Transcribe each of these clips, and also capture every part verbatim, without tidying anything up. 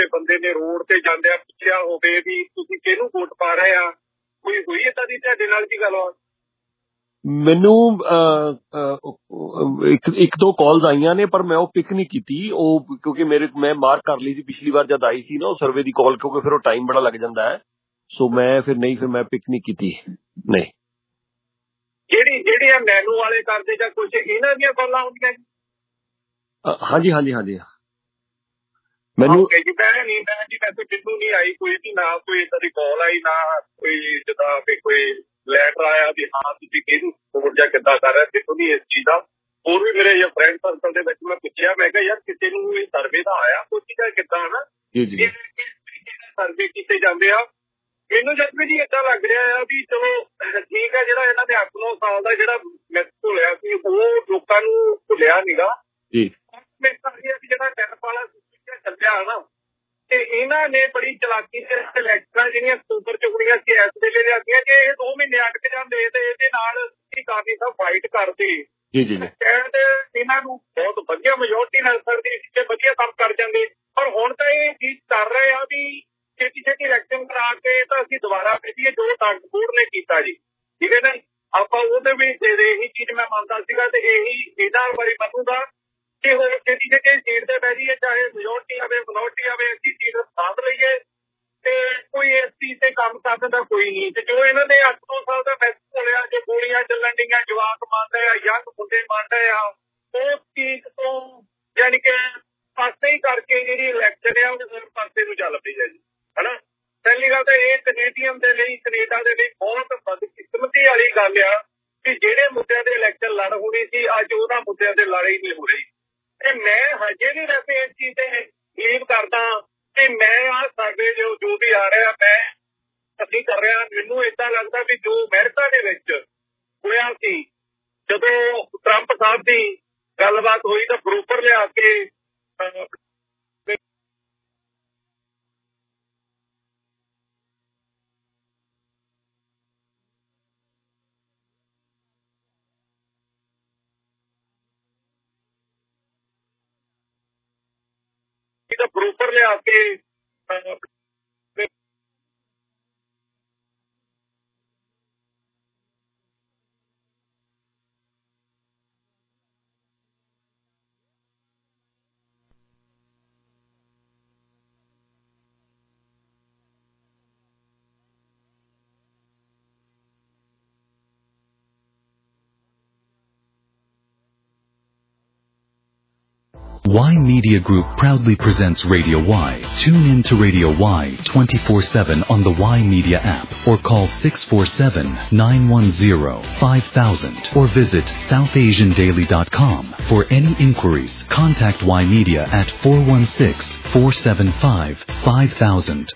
ਬੰਦੇ ਨੇ ਰੋਡ ਤੇ ਜਾਂਦਿਆਂ ਪੁੱਛਿਆ ਹੋਵੇ ਵੀ ਤੁਸੀਂ ਕਿਹਨੂੰ ਵੋਟ ਪਾ ਰਹੇ ਆ? ਕੋਈ ਹੋਈ ਏਦਾਂ ਦੀ ਤੁਹਾਡੇ ਨਾਲ ਕੀ ਗੱਲਬਾਤ? ਮੈਨੂੰ ਇੱਕ ਇੱਕ ਦੋ ਕਾਲਸ ਆਈਆਂ ਨੇ, ਪਰ ਮੈਂ ਉਹ ਪਿਕ ਨਹੀਂ ਕੀਤੀ। ਉਹ ਕਿਉਂਕਿ ਮੇਰੇ ਮੈਂ ਮਾਰਕ ਕਰ ਲਈ ਸੀ ਪਿਛਲੀ ਵਾਰ ਜਦ ਆਈ ਸੀ ਨਾ ਉਹ ਸਰਵੇ ਦੀ ਕਾਲ, ਕਿਉਂਕਿ ਫਿਰ ਉਹ ਟਾਈਮ ਬੜਾ ਲੱਗ ਜਾਂਦਾ ਹੈ। ਸੋ ਮੈਂ ਫਿਰ ਨਹੀਂ ਫਿਰ ਮੈਂ ਪਿਕ ਨਹੀਂ ਕੀਤੀ। ਨਹੀਂ, ਜਿਹੜੀ ਜਿਹੜੀਆਂ ਮੈਨੂੰ ਵਾਲੇ ਕਰਦੇ ਜਾਂ ਕੁਛ ਇਹਨਾਂ ਦੀਆਂ ਕਾਲਾਂ ਹੁੰਦੀਆਂ? ਹਾਂਜੀ ਹਾਂਜੀ ਹਾਂਜੀ ਮੈਨੂੰ ਜੀ ਮੈਂ ਨਹੀਂ ਮੈਂ ਜੀ ਵੈਸੇ ਮੈਨੂੰ ਨਹੀਂ ਆਈ ਕੋਈ ਵੀ, ਨਾ ਕੋਈ ਏਦਾਂ ਦੀ ਕਾਲ ਆਈ, ਨਾ ਕੋਈ ਜਿੱਦਾਂ ਵੀ ਕੋਈ ਲੈਟਰ ਆਇਆ ਵੀ ਹਾਂ ਤੁਸੀਂ ਕਿਹਨੂੰ ਵੋਟ ਜਾਂ ਕਿੱਦਾਂ ਕਰ ਰਹੇ। ਮੈਨੂੰ ਨਹੀਂ ਇਸ ਚੀਜ਼ ਦਾ। ਹੋਰ ਵੀ ਮੇਰੇ ਫਰੈਂਡ ਸਰਕਲ ਦੇ ਵਿੱਚ ਮੈਂ ਪੁੱਛਿਆ, ਮੈਂ ਕਿਹਾ ਯਾਰ ਕਿਸੇ ਨੂੰ ਇਹ ਸਰਵੇ ਦਾ ਆਇਆ ਕੋਈ ਚੀਜ਼ਾਂ ਕਿੱਦਾਂ ਨਾ ਸਰਵੇ ਕੀਤੇ ਜਾਂਦੇ ਆ। ਮੈਨੂੰ ਜਦ ਵੀ ਜੀ ਏਦਾਂ ਲੱਗ ਰਿਹਾ ਆ ਵੀ ਚਲੋ ਠੀਕ ਹੈ, ਜਿਹੜਾ ਇਹਨਾਂ ਦੇ ਅੱਠ ਨੌ ਸਾਲ ਦਾ ਜਿਹੜਾ ਮਿਸ ਭੁੱਲਿਆ ਸੀ ਉਹ ਲੋਕਾਂ ਨੂੰ ਭੁੱਲਿਆ ਨੀਗਾ। ਜਿਹੜਾ ਟੈਪ ਵਾਲਾ ਚੱਲਿਆ ਨਾ, ਤੇ ਇਹਨਾਂ ਨੇ ਬੜੀ ਚਲਾਕੀ ਦੇ ਇਲੈਕਸ਼ਨਾਂ ਜਿਹੜੀਆਂ ਅਕਤੂਬਰ ਚ ਹੋਣੀਆਂ ਸੀ ਇਸ ਵੇਲੇ ਲਿਆਂਦੀਆਂ ਕਿ ਇਹ ਦੋ ਮਹੀਨੇ ਅਟਕ ਜਾਂਦੇ ਤੇ ਇਹਦੇ ਨਾਲ ਕਾਫੀ ਸਭ ਫਾਈਟ ਕਰਦੇ। ਕਹਿਣ ਇਹਨਾਂ ਨੂੰ ਬਹੁਤ ਵਧੀਆ ਮੈਜੋਰਟੀ ਮਿਲ ਸਕਦੀ ਸੀ ਤੇ ਵਧੀਆ ਕੰਮ ਕਰ ਜਾਂਦੇ, ਪਰ ਹੁਣ ਤਾਂ ਇਹ ਚੀਜ਼ ਕਰ ਰਹੇ ਆ ਵੀ ਛੇਤੀ ਛੇਤੀ ਇਲੈਕਸ਼ਨ ਕਰਾ ਕੇ ਤਾਂ ਅਸੀਂ ਦੁਬਾਰਾ ਭੇਜੀਏ ਜੋ ਤਾਕਤਪੂਰ ਨੇ ਕੀਤਾ ਜੀ। ਠੀਕ ਹੈ ਨਾ, ਆਪਾਂ ਉਹਦੇ ਵਿੱਚ ਇਹੀ ਚੀਜ਼ ਮੈਂ ਮੰਨਦਾ ਸੀਗਾ ਤੇ ਇਹੀ ਇਹਨਾਂ ਬਾਰੇ ਮੰਨੂਗਾ ਕਿ ਹੋਰ ਛੇਤੀ ਛੇਤੀ ਸੀਟ ਤੇ ਬਹਿ ਜਾਈਏ, ਚਾਹੇ ਮੈਜੋਰਟੀ ਆਵੇ ਮਿਨੋਰਟੀ ਆਵੇ, ਅਸੀਂ ਸੀਟ ਸਾਂਭ ਲਈਏ ਤੇ ਕੋਈ ਇਸ ਚੀਜ਼ ਤੇ ਕੰਮ ਕਰਨ ਦਾ ਕੋਈ ਨਹੀਂ। ਤੇ ਜੋ ਇਹਨਾਂ ਦੇ ਅੱਠ ਨੌ ਸਾਲ ਦਾ ਮੈਸੇਜ ਹੋਇਆ, ਜੋ ਗੋਲੀਆਂ ਚੱਲਣ ਡੀਆਂ, ਜਵਾਕ ਮੰਨਦੇ ਆ, ਯੰਗ ਮੁੰਡੇ ਮੰਨਦੇ ਆ, ਉਸ ਚੀਜ਼ ਤੋਂ ਯਾਨੀ ਕਿ ਪਾਸੇ ਹੀ ਕਰਕੇ ਜਿਹੜੀ ਇਲੈਕਸ਼ਨ ਆ ਉਹ ਹੋਰ ਪਾਸੇ ਨੂੰ ਚੱਲ ਪਈ ਹੈ ਜੀ। ਹਨਾ, ਪਹਿਲੀ ਗੱਲ ਤਾਂ ਇਹ ਕੈਨੇਡੀਅਨ ਦੇ ਲਈ, ਕੈਨੇਡਾ ਦੇ ਲਈ ਬਹੁਤ ਬਦਕਿਸਮਤੀ ਵਾਲੀ ਗੱਲ ਆ ਕਿ ਜਿਹੜੇ ਮੁੱਦਿਆਂ ਦੇ ਇਲੈਕਸ਼ਨ ਲੜ ਹੋਣੀ ਸੀ ਅੱਜ ਉਹਨਾਂ ਮੁੱਦਿਆਂ ਤੇ ਲੜ ਹੀ ਨਹੀਂ ਹੋ ਰਹੀ। ਤੇ ਮੈਂ ਹਜੇ ਵੀ ਵੈਸੇ ਇਸ ਚੀਜ਼ ਤੇ ਬਿਲੀਵ ਕਰਦਾ ਕਿ ਮੈਂ ਆਹ ਸਰਵੇ ਜੋ ਜੋ ਵੀ ਆ ਰਿਹਾ ਮੈਂ ਅਸੀਂ ਕਰ ਰਿਹਾ। ਮੈਨੂੰ ਏਦਾਂ ਲੱਗਦਾ ਵੀ ਜੋ ਅਮਰੀਕਾ ਦੇ ਵਿੱਚ ਹੋਇਆ ਸੀ ਜਦੋਂ ਟਰੰਪ ਸਾਹਿਬ ਦੀ ਗੱਲਬਾਤ ਹੋਈ ਤਾਂ ਬਰੋਬਰ ਲਿਆ ਕੇ ਬਰੋਬਰ ਲਿਆ ਕੇ Y Media Group proudly presents Radio Y. Tune in to Radio Y twenty-four seven on the Y Media app or call six four seven, nine one zero, five thousand or visit south asian daily dot com. For any inquiries, contact Y Media at four one six, four seven five, five thousand.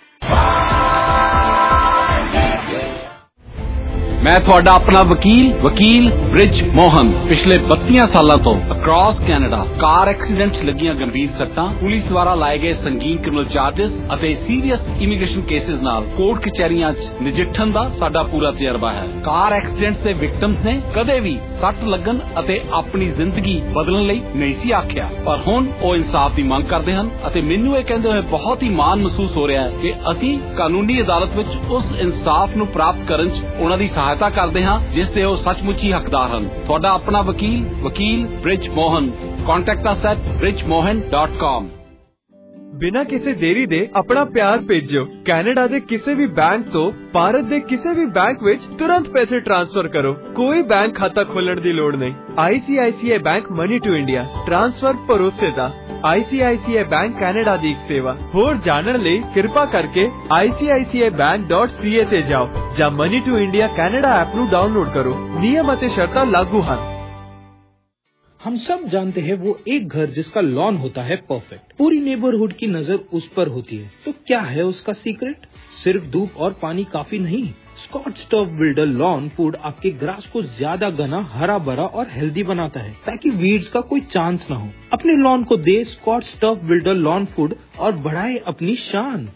मैं ਤੁਹਾਡਾ ਆਪਣਾ ਵਕੀਲ ਵਕੀਲ ਬ੍ਰਿਜ ਮੋਹਨ ਪਿਛਲੇ ਬੱਤੀ ਸਾਲਾਂ ਤੋਂ across Canada ਕਾਰ accidents ਲੱਗੀਆਂ ਗੰਭੀਰ ਸੱਟਾਂ, ਪੁਲਿਸ ਦੁਆਰਾ ਲਾਏ ਗਏ ਸੰਗੀਨ ਕ੍ਰਿਮੀਨਲ ਚਾਰजेस ਅਤੇ ਸੀਰੀਅਸ ਇਮੀਗ੍ਰੇਸ਼ਨ ਕੇਸਿਸ ਨਾਲ ਕੋਰਟ ਕਚਹਿਰੀਆਂ 'ਚ ਨਜਿੱਠਣ ਦਾ ਸਾਡਾ ਪੂਰਾ ਤਜਰਬਾ ਹੈ। ਕਾਰ ਐਕਸੀਡੈਂਟਸ ਦੇ ਵਿਕਟਮਸ ਨੇ ਕਦੇ ਵੀ ਸੱਟ ਲੱਗਣ ਅਤੇ ਆਪਣੀ ਜ਼ਿੰਦਗੀ ਬਦਲਣ ਲਈ ਨਹੀਂ ਸੀ ਆਖਿਆ, ਪਰ ਹੁਣ ਉਹ ਇਨਸਾਫ ਦੀ ਮੰਗ ਕਰਦੇ ਹਨ ਅਤੇ ਮੈਨੂੰ ਇਹ ਕਹਿੰਦੇ ਹੋਏ ਬਹੁਤ ਹੀ ਮਾਣ ਮਹਿਸੂਸ ਹੋ ਰਿਹਾ ਹੈ ਕਿ ਅਸੀਂ ਕਾਨੂੰਨੀ ਅਦਾਲਤ ਵਿੱਚ ਉਸ ਇਨਸਾਫ ਨੂੰ ਪ੍ਰਾਪਤ ਕਰਨ 'ਚ ਉਹਨਾਂ ਦੀ ਸਹਾਇਤਾ ਕਰਦੇ ਹਾਂ ਜਿਸ ਦੇ ਉਹ ਸੱਚਮੁੱਚ ਹੀ ਹੱਕਦਾਰ ਹਨ। ਤੁਹਾਡਾ ਆਪਣਾ ਵਕੀਲ ਵਕੀਲ Brij Mohan. Contact us at bridge mohan dot com। ਬਿਨਾਂ ਕਿਸੇ ਦੇਰੀ ਦੇ ਆਪਣਾ ਪਿਆਰ ਭੇਜੋ। ਕੈਨੇਡਾ ਦੇ ਕਿਸੇ ਵੀ ਬੈਂਕ ਤੋਂ ਭਾਰਤ ਦੇ ਕਿਸੇ ਵੀ ਬੈਂਕ ਵਿੱਚ ਤੁਰੰਤ ਪੈਸੇ ਟ੍ਰਾਂਸਫਰ ਕਰੋ। ਕੋਈ ਬੈਂਕ ਖਾਤਾ ਖੋਲਣ ਦੀ ਲੋੜ ਨਹੀਂ। I C I C I bank money to India transfer ਭਰੋਸੇ ਦਾ। ਆਈ C I C I bank Canada ਦੀ ਇੱਕ ਸੇਵਾ। ਹੋਰ ਜਾਣਨ ਲਈ ਕਿਰਪਾ ਕਰਕੇ ਆਈ C I C I bank dot ਸੀ ਏ ਤੇ ਜਾਓ ਜਾਂ money to India Canada app ਨੂੰ ਡਾਊਨਲੋਡ ਕਰੋ। ਨਿਯਮ ਅਤੇ ਸ਼ਰਤਾਂ ਲਾਗੂ ਹਨ। हम सब जानते हैं वो एक घर जिसका लॉन होता है परफेक्ट, पूरी नेबरहुड की नजर उस पर होती है। तो क्या है उसका सीक्रेट? सिर्फ धूप और पानी काफी नहीं। Scotts turf builder lawn food आपके ग्रास को ज्यादा घना, हरा भरा और हेल्दी बनाता है ताकि वीड्स का कोई चांस न हो। अपने लॉन को दे Scotts turf builder lawn food और बढ़ाए अपनी शान।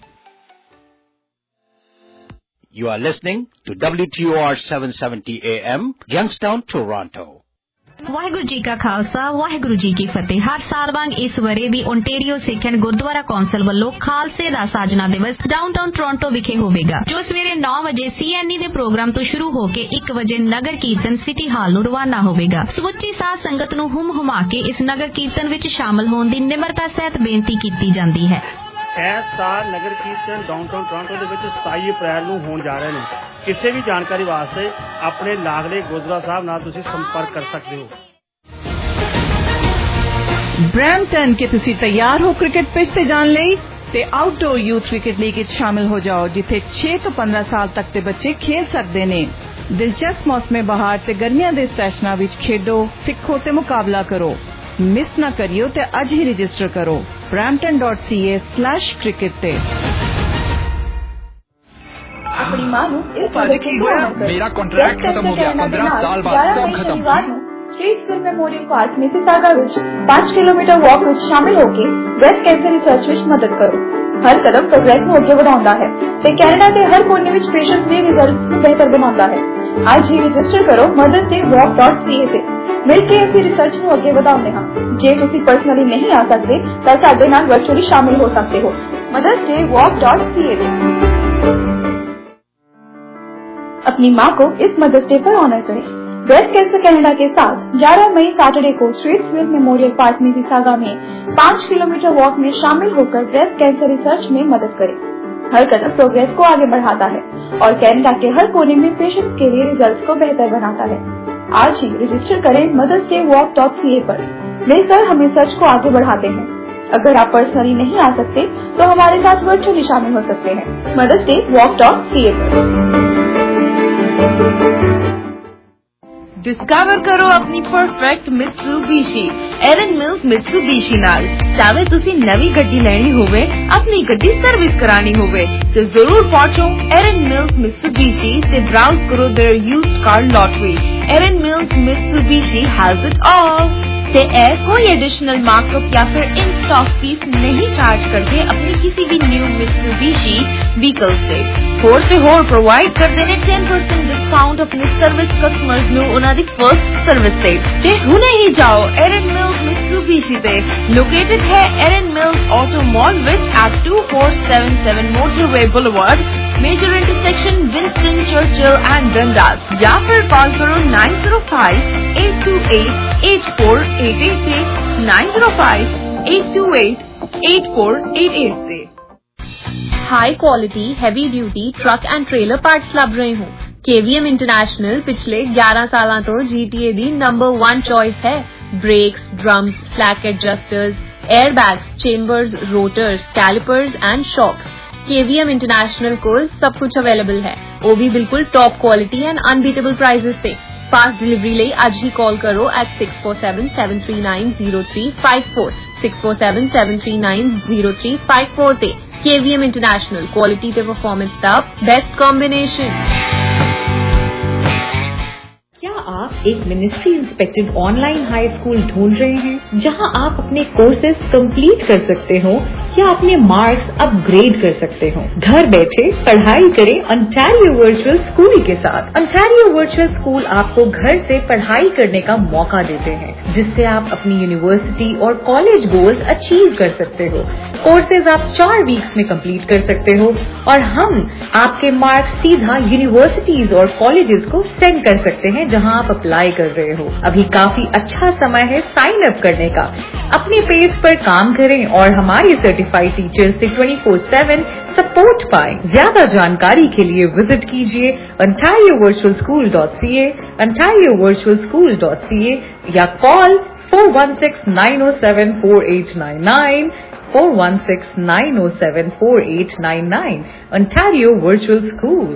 You are listening to W T O R seven seventy A M, Youngstown, Toronto. Waheguru ji ਕਾ ਖਾਲਸਾ ਵਾਹਿਗੁਰੂ ਜੀ ਕੀ ਫਤਿਹ। ਹਰ ਸਾਲ ਵਾਂਗ ਇਸ ਵਰੇ ਵੀ ਓਨਟਾਰੀਓ ਸਿੱਖਿਅਨ ਗੁਰਦੁਆਰਾ ਕੌਂਸਲ ਵੱਲੋਂ ਖਾਲਸੇ ਦਾ ਸਾਜਨਾ ਦਿਵਸ ਡਾਊਨਟਾਊਨ ਟੋਰਾਂਟੋ ਵਿਖੇ ਹੋਵੇਗਾ, ਜੋ ਸਵੇਰੇ ਨੌ ਵਜੇ ਸੀਐਨਈ ਦੇ ਪ੍ਰੋਗਰਾਮ ਤੋਂ ਸ਼ੁਰੂ ਹੋ ਕੇ ਇੱਕ ਵਜੇ ਨਗਰ ਕੀਰਤਨ ਸਿਟੀ ਹਾਲ ਨੂੰ ਰਵਾਨਾ ਹੋਵੇਗਾ। ਸਮੁੱਚੀ ਸਾਧ ਸੰਗਤ ਨੂੰ ਹੁਮ ਹੁਮਾ ਕੇ ਇਸ ਨਗਰ ਕੀਰਤਨ ਵਿੱਚ ਸ਼ਾਮਲ ਹੋਣ ਦੀ ਨਿਮਰਤਾ ਸਹਿਤ ਬੇਨਤੀ ਕੀਤੀ ਜਾਂਦੀ ਹੈ। ਇਸ ਸਾਲ ਨਗਰ ਕੀਰਤਨ ਡਾਊਨਟਾਊਨ ਟੋਰਾਂਟੋ ਦੇ ਵਿੱਚ ਸਤਾਈ ਅਪ੍ਰੈਲ ਨੂੰ ਹੋਣ ਜਾ ਰਹੇ ਨੇ। ਕਿਸੇ ਵੀ ਜਾਣਕਾਰੀ ਵਾਸਤੇ ਆਪਣੇ ਲਾਗਲੇ ਗੁਰਦੁਆਰਾ ਸਾਹਿਬ ਨਾਲ ਤੁਸੀਂ ਸੰਪਰਕ ਕਰ ਸਕਦੇ ਹੋ। ਬਰੈਂਪਟਨ ਕਿ ਤੁਸੀਂ ਤਿਆਰ ਹੋ ਕ੍ਰਿਕਟ ਪਿਚ ਤੇ ਜਾਣ ਲਈ ਤੇ ਆਊਟਡੋਰ ਯੂਥ ਕ੍ਰਿਕਟ ਲੀਗ ਵਿੱਚ ਸ਼ਾਮਿਲ ਹੋ ਜਾਓ, ਜਿੱਥੇ ਛੇ ਤੋਂ ਪੰਦਰਾਂ ਸਾਲ ਤੱਕ ਦੇ ਬੱਚੇ ਖੇਡ ਸਕਦੇ ਨੇ। ਦਿਲਚਸਪ ਮੌਸਮੇ ਬਹਾਰ ਤੇ ਗਰਮੀਆਂ ਦੇ ਸੈਸ਼ਨਾਂ ਵਿੱਚ ਖੇਡੋ, ਸਿੱਖੋ ਤੇ ਮੁਕਾਬਲਾ ਕਰੋ। ਮਿਸ ਨਾ ਕਰਿਓ ਤੇ ਅੱਜ ਹੀ ਰਜਿਸਟਰ ਕਰੋ brampton dot c a slash cricket ਤੇ। ਆਪਣੀ ਮਾਂ ਨੂੰ ਇਸ ਵਜ੍ਹਾ ਕੀ ਹੋਇਆ ਮੇਰਾ ਕੰਟਰੈਕਟ ਖਤਮ ਹੋ ਗਿਆ पंद्रह साल बाद ਕੰਮ ਖਤਮ। Streetsville memorial park Mississauga विच पाँच किलोमीटर वॉक विच शामिल होके ब्रेस्ट कैंसर रिसर्च विच मदद करो। हर कदम प्रोग्रेस ਨੂੰ ਅੱਗੇ ਵਧਾਉਂਦਾ ਹੈ ਤੇ ਕੈਨੇਡਾ ਦੇ ਹਰ ਕੋਨੇ ਵਿੱਚ ਪੇਸ਼ੈਂਟਸ ਦੇ ਰਿਜ਼ਲਟਸ ਨੂੰ ਬਿਹਤਰ ਬਣਾਉਂਦਾ ਹੈ। ਅੱਜ ਹੀ ਰਜਿਸਟਰ ਕਰੋ mothers day walk dot c a ਤੇ। ਮਿਲ ਕੇ ਅਸੀਂ ਰਿਸਰਚ ਨੂੰ ਅੱਗੇ ਵਧਾਉਂਦੇ ਹਾਂ। ਜੇ ਤੁਸੀਂ ਪਰਸਨਲੀ ਨਹੀਂ ਆ ਸਕਦੇ ਤਾਂ ਸਾਡੇ ਨਾਲ ਵਰਚੁਅਲੀ ਸ਼ਾਮਿਲ ਹੋ ਸਕਦੇ ਹੋ mothers day walk dot c a ਤੇ। अपनी माँ को इस मदर्स डे पर ऑनर करें। ब्रेस्ट कैंसर कनाडा के साथ ग्यारह मई सैटरडे को स्ट्रीट्सविल मेमोरियल पार्क मिसिसागा में पाँच किलोमीटर वॉक में शामिल होकर ब्रेस्ट कैंसर रिसर्च में मदद करें। हर कदम प्रोग्रेस को आगे बढ़ाता है और कनाडा के हर कोने में पेशेंट के लिए रिजल्ट को बेहतर बनाता है। आज ही रजिस्टर करें mother's day walk dot C A पर। मिलकर हम रिसर्च को आगे बढ़ाते हैं। अगर आप पर्सनली नहीं आ सकते तो हमारे साथ वर्चुअली शामिल हो सकते हैं mother's day walk dot C A पर। डिस्कवर करो अपनी perfect Mitsubishi Erin Mills Mitsubishi नाल। चाहे तुसी नवी गड्डी लेनी होवे, अपनी गड्डी सर्विस करानी होवे तो जरूर पहुंचो एरन मिल्स मित्सुबिशी से ब्राउज करो their used car lottery. Erin Mills Mitsubishi has it all. से ए कोई एडिशनल मार्कअप या फिर इन स्टॉक फीस नहीं चार्ज करते अपनी किसी भी न्यू मित्सुबिशी व्हीकल से। होर ते होर प्रोवाइड कर देने ten percent डिस्काउंट अपने सर्विस कस्टमर्स ਨੂੰ ਉਹਨਾਂ ਦੀ फर्स्ट सर्विस ਤੇ। ਤੇ ਹੁਣੇ ਹੀ ਜਾਓ एरन मिल्स मित्सुबिशी ਤੇ। लोकेटेड है एरन मिल्स ऑटो मॉल विच at two four seven seven motorway boulevard, major intersection Winston Churchill and Dundas. या फिर कॉल करो nine zero five eight two eight eight four eight eight से nine zero five eight two eight eight four eight eight से। High quality heavy duty truck and trailer parts ਲੱਭ ਰਹੇ ਹੋ। KVM international पिछले ग्यारह सालों तो जीटीए दी नंबर वन चॉइस है। Brakes, drums, slack adjusters, airbags, chambers, rotors, callipers and shocks. KVM international को सब कुछ अवेलेबल है, वो भी बिल्कुल top quality and unbeatable prices पे। फास्ट डिलीवरी लिए आज ही कॉल करो at six four seven seven three nine zero three five four six four seven seven three nine zero three five four ते। केवीएम इंटरनेशनल क्वालिटी ते performance का best combination. क्या आप एक ministry inspected online high school ढूंढ रहे हैं जहां आप अपने कोर्सेज कंप्लीट कर सकते हो या अपने मार्क्स अपग्रेड कर सकते हो? घर बैठे पढ़ाई करें ओंटारियो वर्चुअल स्कूल के साथ। ओंटारियो वर्चुअल स्कूल आपको घर से पढ़ाई करने का मौका देते हैं, जिससे आप अपनी यूनिवर्सिटी और कॉलेज गोल्स अचीव कर सकते हो। कोर्सेज आप चार वीक्स में कंप्लीट कर सकते हो और हम आपके मार्क्स सीधा यूनिवर्सिटीज और कॉलेजेस को सेंड कर सकते हैं जहां आप अप्लाई कर रहे हो। अभी काफी अच्छा समय है साइन अप करने का। अपने पेस पर काम करें और हमारे सर्टिफाइड टीचर से twenty four seven सपोर्ट पाएं। ज्यादा जानकारी के लिए विजिट कीजिए ontario virtual school dot c a, ontario virtual school dot c a या call four one six nine zero seven four eight nine nine four one six nine zero seven four eight nine nine। Ontario Virtual School।